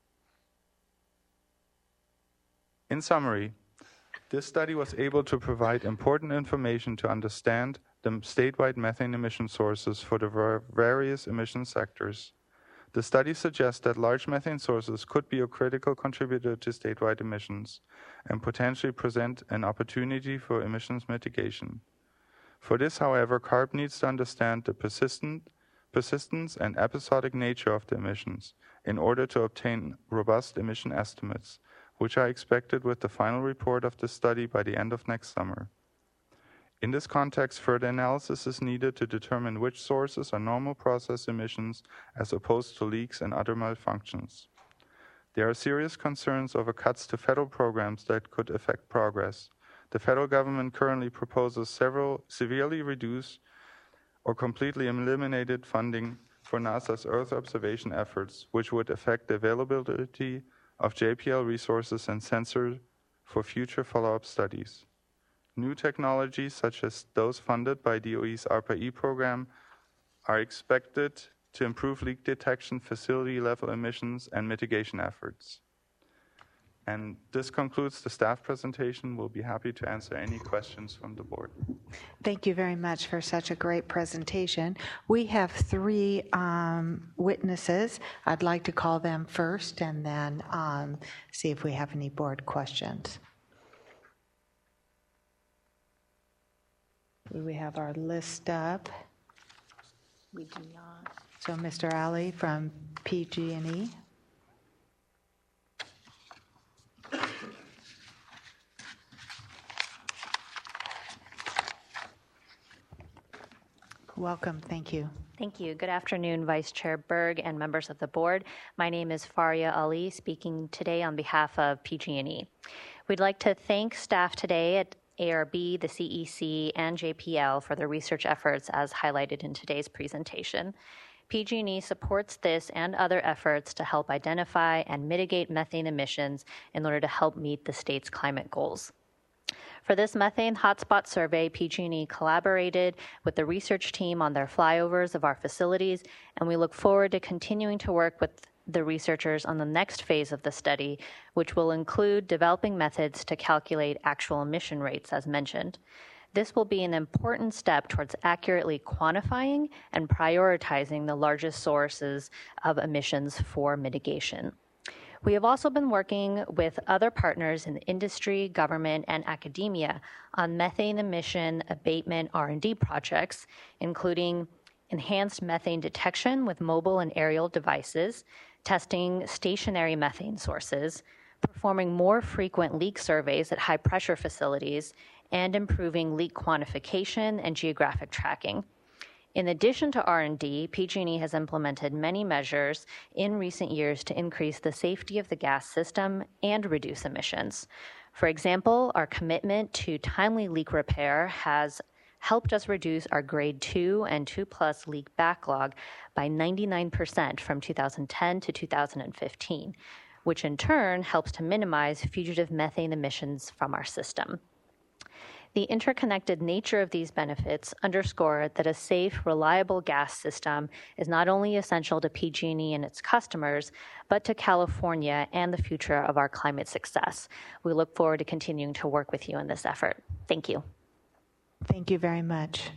In summary, this study was able to provide important information to understand the statewide methane emission sources for the various emission sectors. The study suggests that large methane sources could be a critical contributor to statewide emissions and potentially present an opportunity for emissions mitigation. For this, however, CARB needs to understand the persistent, persistence and episodic nature of the emissions in order to obtain robust emission estimates, which are expected with the final report of the study by the end of next summer. In this context, further analysis is needed to determine which sources are normal process emissions as opposed to leaks and other malfunctions. There are serious concerns over cuts to federal programs that could affect progress. The federal government currently proposes several severely reduced or completely eliminated funding for NASA's Earth observation efforts, which would affect the availability of J P L resources and sensors for future follow-up studies. New technologies, such as those funded by D O E's ARPA-E program, are expected to improve leak detection, facility-level emissions, and mitigation efforts. And this concludes the staff presentation. We'll be happy to answer any questions from the board. Thank you very much for such a great presentation. We have three um, witnesses. I'd like to call them first and then um, see if we have any board questions. We have our list up. We do not. So Mister Ali from P G and E. Welcome. Thank you. Thank you. Good afternoon, Vice Chair Berg and members of the board. My name is Faria Ali, speaking today on behalf of P G and E. We'd like to thank staff today at A R B, the C E C, and J P L for their research efforts as highlighted in today's presentation. P G and E supports this and other efforts to help identify and mitigate methane emissions in order to help meet the state's climate goals. For this methane hotspot survey, P G and E collaborated with the research team on their flyovers of our facilities, and we look forward to continuing to work with the researchers on the next phase of the study, which will include developing methods to calculate actual emission rates, as mentioned. This will be an important step towards accurately quantifying and prioritizing the largest sources of emissions for mitigation. We have also been working with other partners in the industry, government, and academia on methane emission abatement R and D projects, including enhanced methane detection with mobile and aerial devices, testing stationary methane sources, performing more frequent leak surveys at high-pressure facilities, and improving leak quantification and geographic tracking. In addition to R and D, P G and E has implemented many measures in recent years to increase the safety of the gas system and reduce emissions. For example, our commitment to timely leak repair has helped us reduce our grade two and two plus leak backlog by ninety-nine percent from two thousand ten to two thousand fifteen, which in turn helps to minimize fugitive methane emissions from our system. The interconnected nature of these benefits underscore that a safe, reliable gas system is not only essential to P G and E and its customers, but to California and the future of our climate success. We look forward to continuing to work with you in this effort. Thank you. Thank you very much.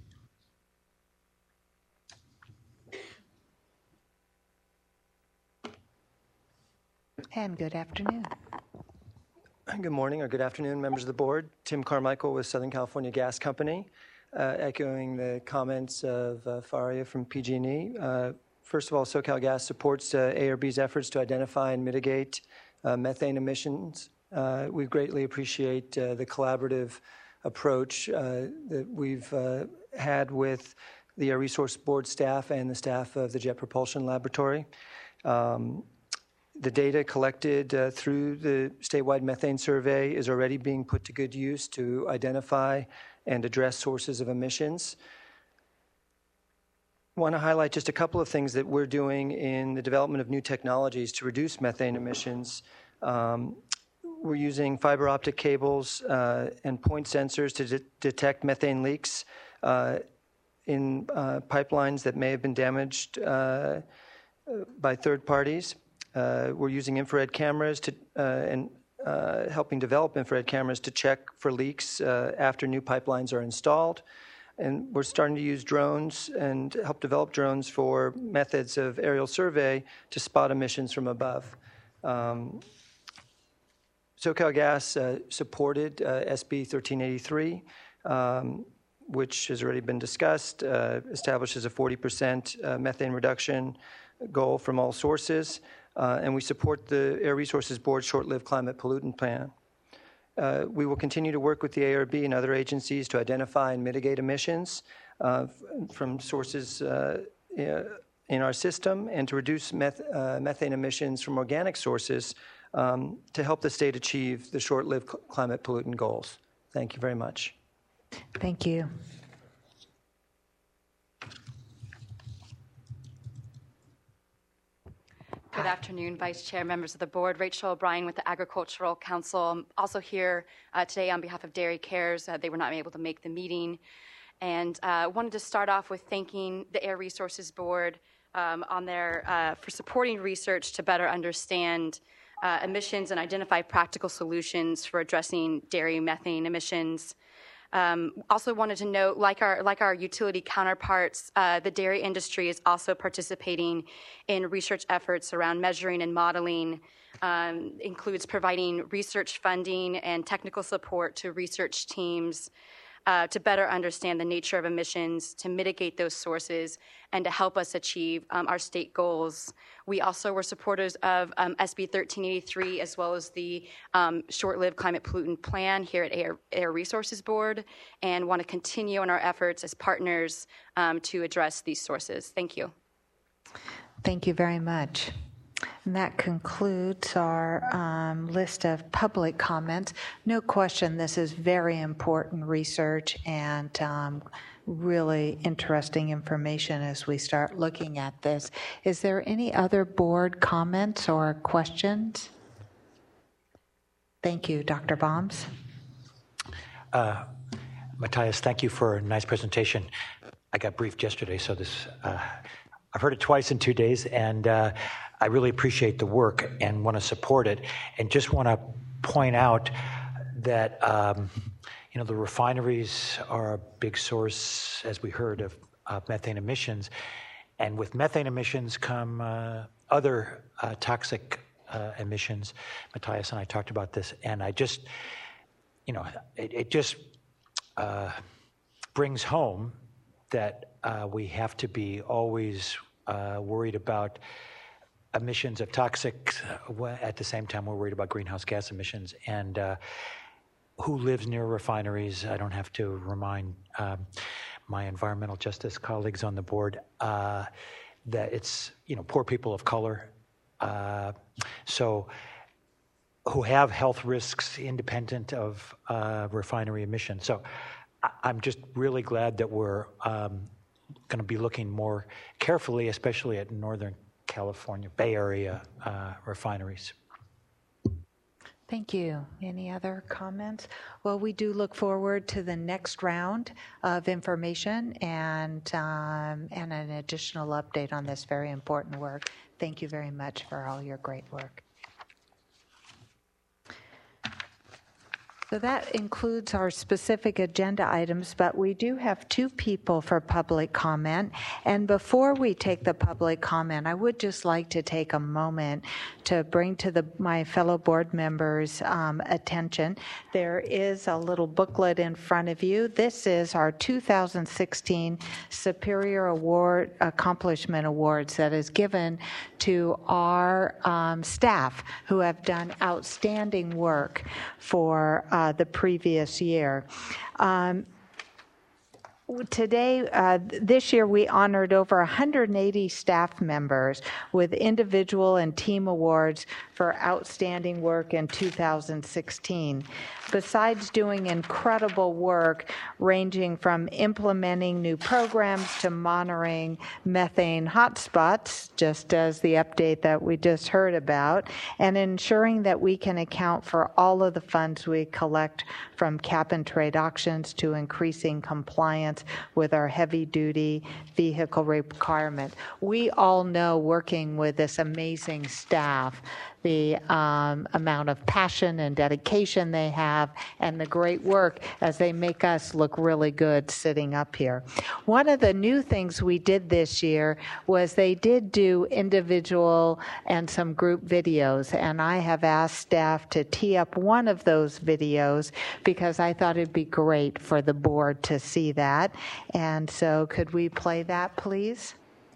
And good afternoon. Good morning or good afternoon, members of the board. Tim Carmichael with Southern California Gas Company, uh, echoing the comments of uh, Faria from P G and E. Uh, first of all, SoCalGas supports uh, A R B's efforts to identify and mitigate uh, methane emissions. Uh, we greatly appreciate uh, the collaborative approach uh, that we've uh, had with the Air Resource Board staff and the staff of the Jet Propulsion Laboratory. Um, The data collected uh, through the statewide methane survey is already being put to good use to identify and address sources of emissions. I want to highlight just a couple of things that we're doing in the development of new technologies to reduce methane emissions. Um, we're using fiber optic cables uh, and point sensors to de detect methane leaks uh, in uh, pipelines that may have been damaged uh, by third parties. Uh, we're using infrared cameras to, uh, and uh, helping develop infrared cameras to check for leaks uh, after new pipelines are installed. And we're starting to use drones and help develop drones for methods of aerial survey to spot emissions from above. Um, SoCalGas uh, supported uh, S B thirteen eighty-three, um, which has already been discussed, uh, establishes a forty percent uh, methane reduction goal from all sources. Uh, and we support the Air Resources Board short-lived climate pollutant plan. Uh, we will continue to work with the A R B and other agencies to identify and mitigate emissions uh, from sources uh, in our system and to reduce meth uh, methane emissions from organic sources um, to help the state achieve the short-lived cl climate pollutant goals. Thank you very much. Thank you. Good afternoon, Vice Chair, members of the board. Rachel O'Brien with the Agricultural Council. I'm also here uh, today on behalf of Dairy Cares. Uh, they were not able to make the meeting. And I uh, wanted to start off with thanking the Air Resources Board um, on their, uh, for supporting research to better understand uh, emissions and identify practical solutions for addressing dairy methane emissions. Um, also wanted to note, like our like our utility counterparts, uh, the dairy industry is also participating in research efforts around measuring and modeling, um, includes providing research funding and technical support to research teams uh, to better understand the nature of emissions, to mitigate those sources, and to help us achieve um, our state goals. We also were supporters of um, S B thirteen eighty-three as well as the um, short-lived climate pollutant plan here at Air, Air Resources Board, and want to continue on our efforts as partners um, to address these sources. Thank you. Thank you very much. And that concludes our um, list of public comments. No question, this is very important research and um, really interesting information as we start looking at this. Is there any other board comments or questions? Thank you, Doctor Bombs. Uh, Matthias, thank you for a nice presentation. I got briefed yesterday, so this uh, I've heard it twice in two days, and uh, I really appreciate the work and want to support it. And just want to point out that um, you know the refineries are a big source, as we heard, of uh, methane emissions, and with methane emissions come uh, other uh, toxic uh, emissions. Matthias and I talked about this, and I just, you know, it, it just uh, brings home that uh, we have to be always uh, worried about emissions of toxics. Uh, at the same time, we're worried about greenhouse gas emissions. And uh, who lives near refineries? I don't have to remind um, my environmental justice colleagues on the board uh, that it's, you know, poor people of color. Uh, so who have health risks independent of uh, refinery emissions. So I'm just really glad that we're um, going to be looking more carefully, especially at Northern California, Bay Area uh, refineries. Thank you. Any other comments? Well, we do look forward to the next round of information and um, and an additional update on this very important work. Thank you very much for all your great work. So that includes our specific agenda items, but we do have two people for public comment. And before we take the public comment, I would just like to take a moment to bring to the, my fellow board members' um, attention. There is a little booklet in front of you. This is our two thousand sixteen Superior Award Accomplishment Awards that is given to our um, staff who have done outstanding work for uh, Uh, the previous year. Um, Today, uh, this year, we honored over one hundred eighty staff members with individual and team awards for outstanding work in two thousand sixteen. Besides doing incredible work ranging from implementing new programs to monitoring methane hotspots, just as the update that we just heard about, and ensuring that we can account for all of the funds we collect from cap and trade auctions to increasing compliance with our heavy-duty vehicle requirement. We all know, working with this amazing staff, the um, amount of passion and dedication they have and the great work as they make us look really good sitting up here. One of the new things we did this year was they did do individual and some group videos, and I have asked staff to tee up one of those videos because I thought it'd be great for the board to see that. And so could we play that, please?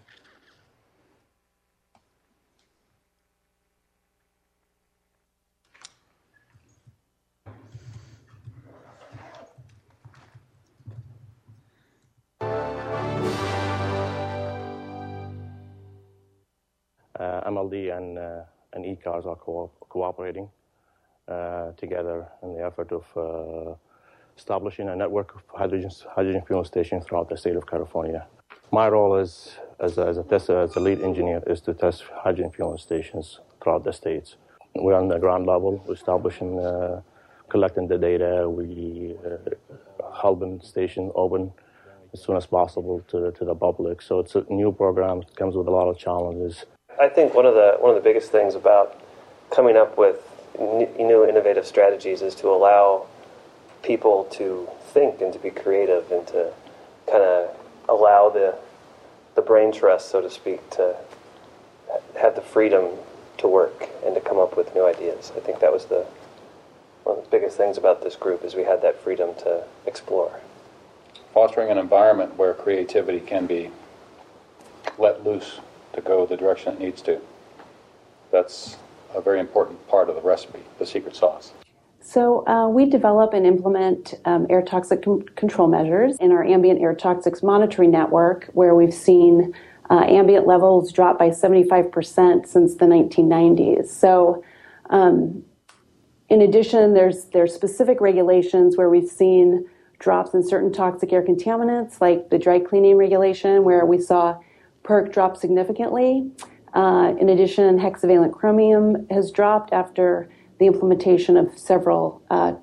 Uh, M L D and, uh, and E-Cars are co cooperating uh, together in the effort of uh, establishing a network of hydrogen, hydrogen fuel stations throughout the state of California. My role is, as, a, as a tester, as a lead engineer, is to test hydrogen fueling stations throughout the states. We're on the ground level, we're establishing, uh, collecting the data. We uh, helping station open as soon as possible to, to the public. So it's a new program. It comes with a lot of challenges. I think one of the one of the biggest things about coming up with new innovative strategies is to allow people to think and to be creative and to kind of allow the the brain trust, so to speak, to have the freedom to work and to come up with new ideas. I think that was the one of the biggest things about this group, is we had that freedom to explore. Fostering an environment where creativity can be let loose to go the direction it needs to. That's a very important part of the recipe, the secret sauce. So uh, we develop and implement um, air toxic com- control measures in our ambient air toxics monitoring network, where we've seen uh, ambient levels drop by seventy-five percent since the nineteen nineties. So um, in addition, there's, there's specific regulations where we've seen drops in certain toxic air contaminants, like the dry cleaning regulation, where we saw PERC drop significantly. Uh, in addition, hexavalent chromium has dropped after the implementation of several uh,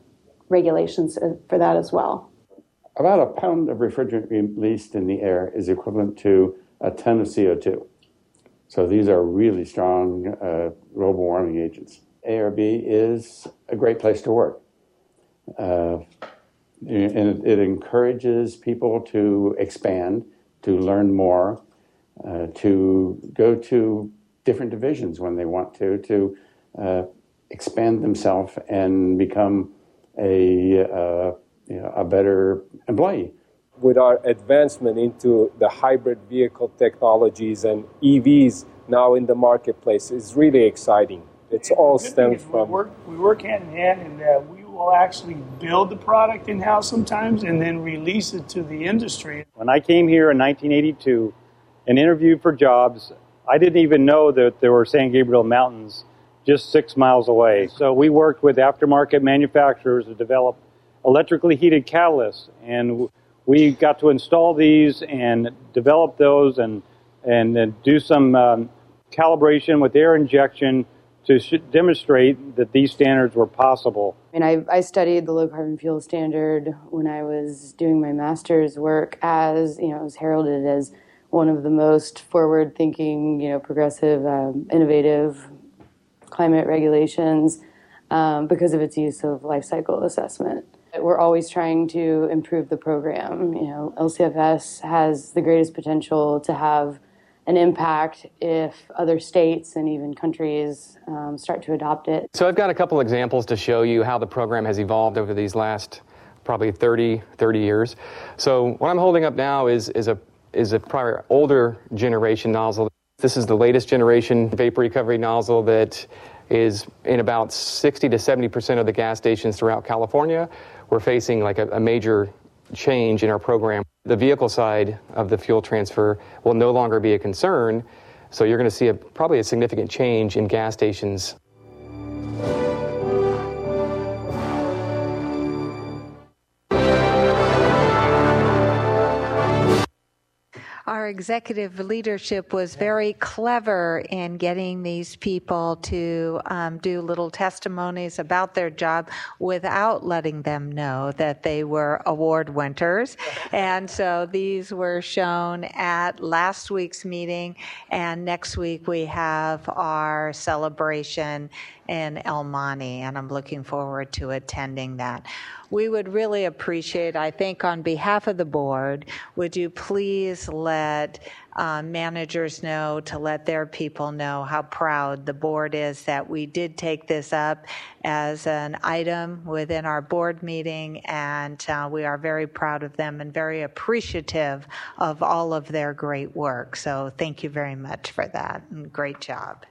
regulations for that as well. About a pound of refrigerant released in the air is equivalent to a ton of C O two. So these are really strong uh, global warming agents. A R B is a great place to work. Uh, and it, it encourages people to expand, to learn more, uh, to go to different divisions when they want to, to uh, expand themselves and become a, uh, you know, a better employee. With our advancement into the hybrid vehicle technologies and E Vs now in the marketplace, is really exciting. It's all stems from... We work, we work hand in hand, and uh, we will actually build the product in-house sometimes and then release it to the industry. When I came here in nineteen eighty-two and interviewed for jobs, I didn't even know that there were San Gabriel Mountains just six miles away. So we worked with aftermarket manufacturers to develop electrically heated catalysts, and we got to install these and develop those and and uh, do some um, calibration with air injection to sh- demonstrate that these standards were possible. I mean, I, I studied the low carbon fuel standard when I was doing my master's work, as, you know, it was heralded as one of the most forward thinking, you know, progressive, um, innovative climate regulations um, because of its use of life cycle assessment. We're always trying to improve the program. You know, L C F S has the greatest potential to have an impact if other states and even countries um, start to adopt it. So I've got a couple examples to show you how the program has evolved over these last probably thirty, thirty years. So what I'm holding up now is, is a is a prior older generation nozzle. This is the latest generation vapor recovery nozzle that is in about sixty to seventy percent of the gas stations throughout California. We're facing like a, a major change in our program. The vehicle side of the fuel transfer will no longer be a concern, so you're going to see a, probably a significant change in gas stations. Our executive leadership was very clever in getting these people to um, do little testimonies about their job without letting them know that they were award winners. And so these were shown at last week's meeting, and next week we have our celebration in El Monte, and I'm looking forward to attending that. We would really appreciate, I think on behalf of the board, would you please let uh, managers know, to let their people know how proud the board is that we did take this up as an item within our board meeting, and uh, we are very proud of them and very appreciative of all of their great work. So thank you very much for that, and great job.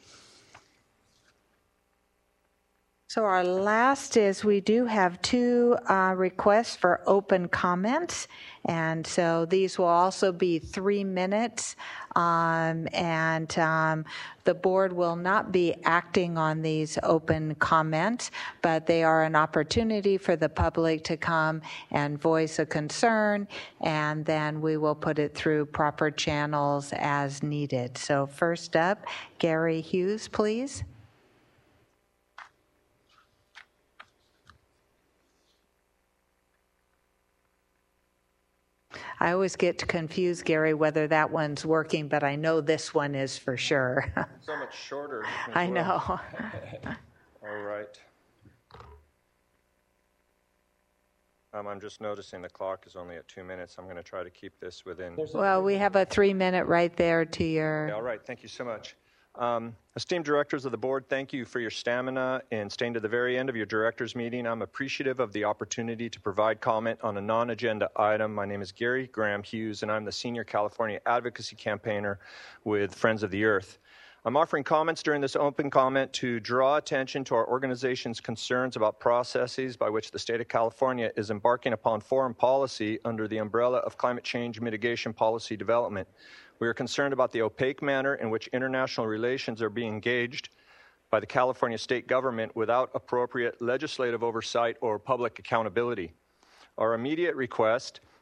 So our last is we do have two uh, requests for open comments, and so these will also be three minutes, um, and um, the board will not be acting on these open comments, but they are an opportunity for the public to come and voice a concern, and then we will put it through proper channels as needed. So first up, Gary Hughes, please. I always get confused, Gary, whether that one's working, but I know this one is for sure. So much shorter. I well. know. All right. Um, I'm just noticing the clock is only at two minutes. I'm going to try to keep this within. Well, we have a three minute right there to your. Yeah, all right. Thank you so much. Um, esteemed directors of the board, thank you for your stamina in staying to the very end of your directors meeting. I'm appreciative of the opportunity to provide comment on a non-agenda item. My name is Gary Graham Hughes, and I'm the Senior California Advocacy Campaigner with Friends of the Earth. I'm offering comments during this open comment to draw attention to our organization's concerns about processes by which the state of California is embarking upon foreign policy under the umbrella of climate change mitigation policy development. We are concerned about the opaque manner in which international relations are being engaged by the California state government without appropriate legislative oversight or public accountability. Our immediate request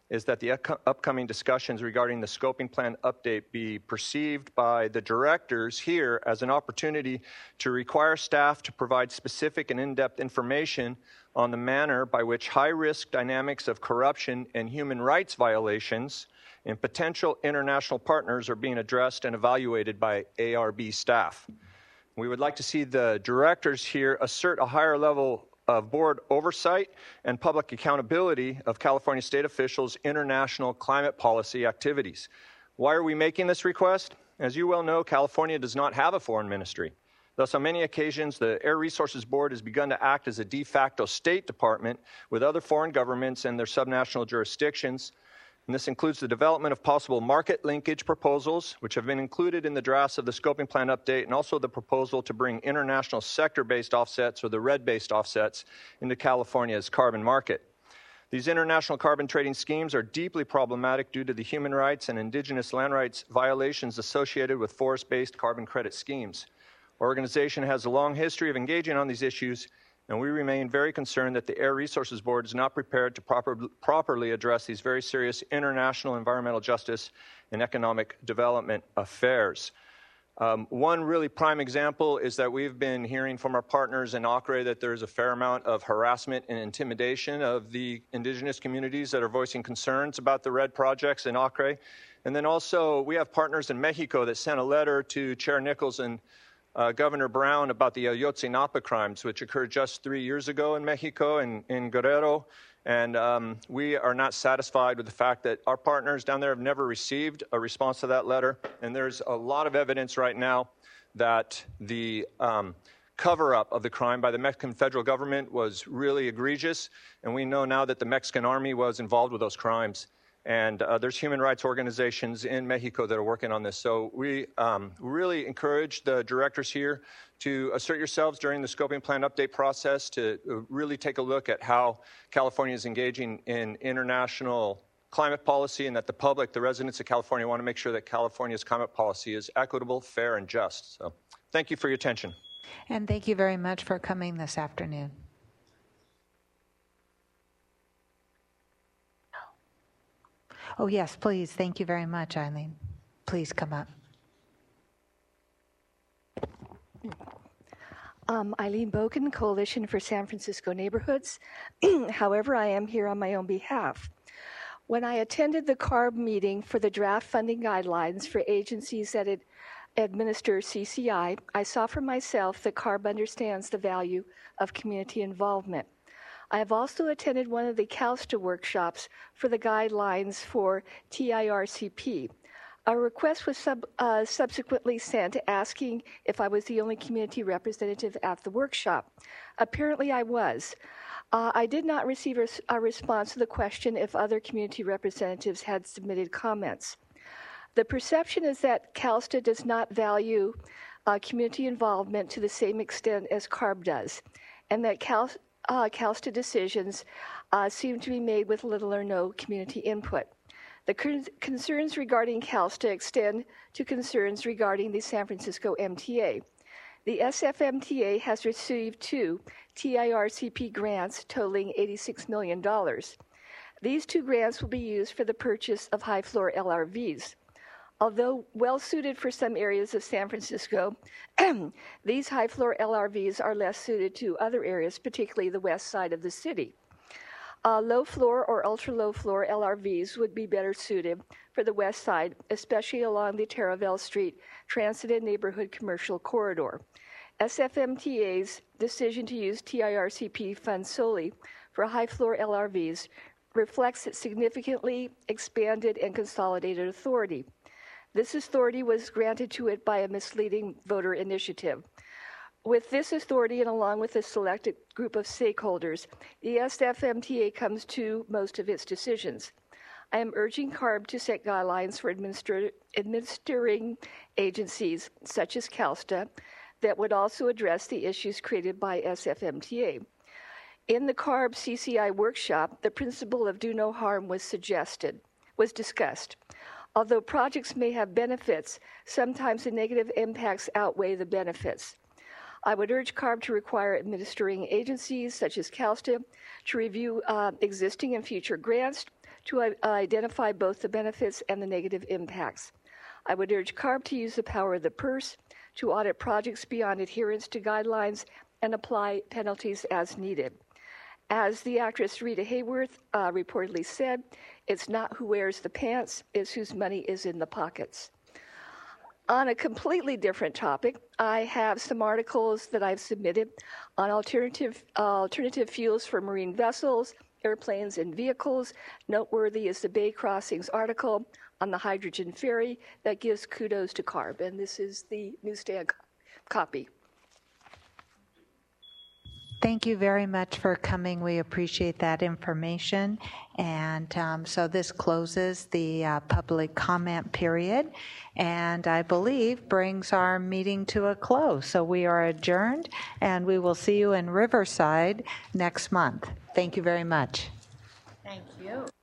is that the upcoming discussions regarding the scoping plan update be perceived by the directors here as an opportunity to require staff to provide specific and in-depth information on the manner by which high-risk dynamics of corruption and human rights violations and potential international partners are being addressed and evaluated by A R B staff. We would like to see the directors here assert a higher level of board oversight and public accountability of California state officials' international climate policy activities. Why are we making this request? As you well know, California does not have a foreign ministry. Thus, on many occasions, the Air Resources Board has begun to act as a de facto State Department with other foreign governments and their subnational jurisdictions. And this includes the development of possible market linkage proposals, which have been included in the drafts of the scoping plan update, and also the proposal to bring international sector-based offsets, or the red-based offsets, into California's carbon market. These international carbon trading schemes are deeply problematic due to the human rights and indigenous land rights violations associated with forest-based carbon credit schemes. Our organization has a long history of engaging on these issues, and we remain very concerned that the Air Resources Board is not prepared to proper, properly address these very serious international environmental justice and economic development affairs. Um, one really prime example is that we've been hearing from our partners in ACRE that there's a fair amount of harassment and intimidation of the indigenous communities that are voicing concerns about the RED projects in ACRE. And then also we have partners in Mexico that sent a letter to Chair Nichols and Uh, Governor Brown about the Ayotzinapa crimes, which occurred just three years ago in Mexico and in Guerrero. And um, we are not satisfied with the fact that our partners down there have never received a response to that letter. And there's a lot of evidence right now that the um, cover-up of the crime by the Mexican federal government was really egregious. And we know now that the Mexican army was involved with those crimes. And uh, there's human rights organizations in Mexico that are working on this. So we um, really encourage the directors here to assert yourselves during the scoping plan update process, to really take a look at how California is engaging in international climate policy, and that the public, the residents of California, want to make sure that California's climate policy is equitable, fair, and just. So thank you for your attention. And thank you very much for coming this afternoon. Oh, yes, please. Thank you very much, Eileen. Please come up. Um, Eileen Bogan, Coalition for San Francisco Neighborhoods. However, I am here on my own behalf. When I attended the CARB meeting for the draft funding guidelines for agencies that ad- administer C C I, I saw for myself that CARB understands the value of community involvement. I have also attended one of the CalSTA workshops for the guidelines for T I R C P. A request was sub, uh, subsequently sent asking if I was the only community representative at the workshop. Apparently I was. Uh, I did not receive a, a response to the question if other community representatives had submitted comments. The perception is that CalSTA does not value uh, community involvement to the same extent as CARB does, and that Cal Uh, CalSTA decisions uh, seem to be made with little or no community input. The con- concerns regarding CalSTA extend to concerns regarding the San Francisco M T A. The S F M T A has received two T I R C P grants totaling eighty-six million dollars. These two grants will be used for the purchase of high-floor L R Vs. Although well-suited for some areas of San Francisco, these high-floor L R Vs are less suited to other areas, particularly the west side of the city. Uh, low-floor or ultra-low-floor L R Vs would be better suited for the west side, especially along the Taravel Street Transit and Neighborhood Commercial Corridor. S F M T A's decision to use T I R C P funds solely for high-floor L R Vs reflects its significantly expanded and consolidated authority. This authority was granted to it by a misleading voter initiative. With this authority, and along with a selected group of stakeholders, the S F M T A comes to most of its decisions. I am urging CARB to set guidelines for administer- administering agencies, such as CalSTA, that would also address the issues created by S F M T A. In the CARB C C I workshop, the principle of do no harm was suggested, was discussed. Although projects may have benefits, sometimes the negative impacts outweigh the benefits. I would urge CARB to require administering agencies, such as CalSTA, to review uh, existing and future grants, to uh, identify both the benefits and the negative impacts. I would urge CARB to use the power of the purse to audit projects beyond adherence to guidelines and apply penalties as needed. As the actress Rita Hayworth uh, reportedly said, it's not who wears the pants, it's whose money is in the pockets. On a completely different topic, I have some articles that I've submitted on alternative, uh, alternative fuels for marine vessels, airplanes, and vehicles. Noteworthy is the Bay Crossings article on the hydrogen ferry that gives kudos to CARB, and this is the newsstand co- copy. Thank you very much for coming. We appreciate that information. And um, so this closes the uh, public comment period, and I believe brings our meeting to a close. So we are adjourned, and we will see you in Riverside next month. Thank you very much. Thank you.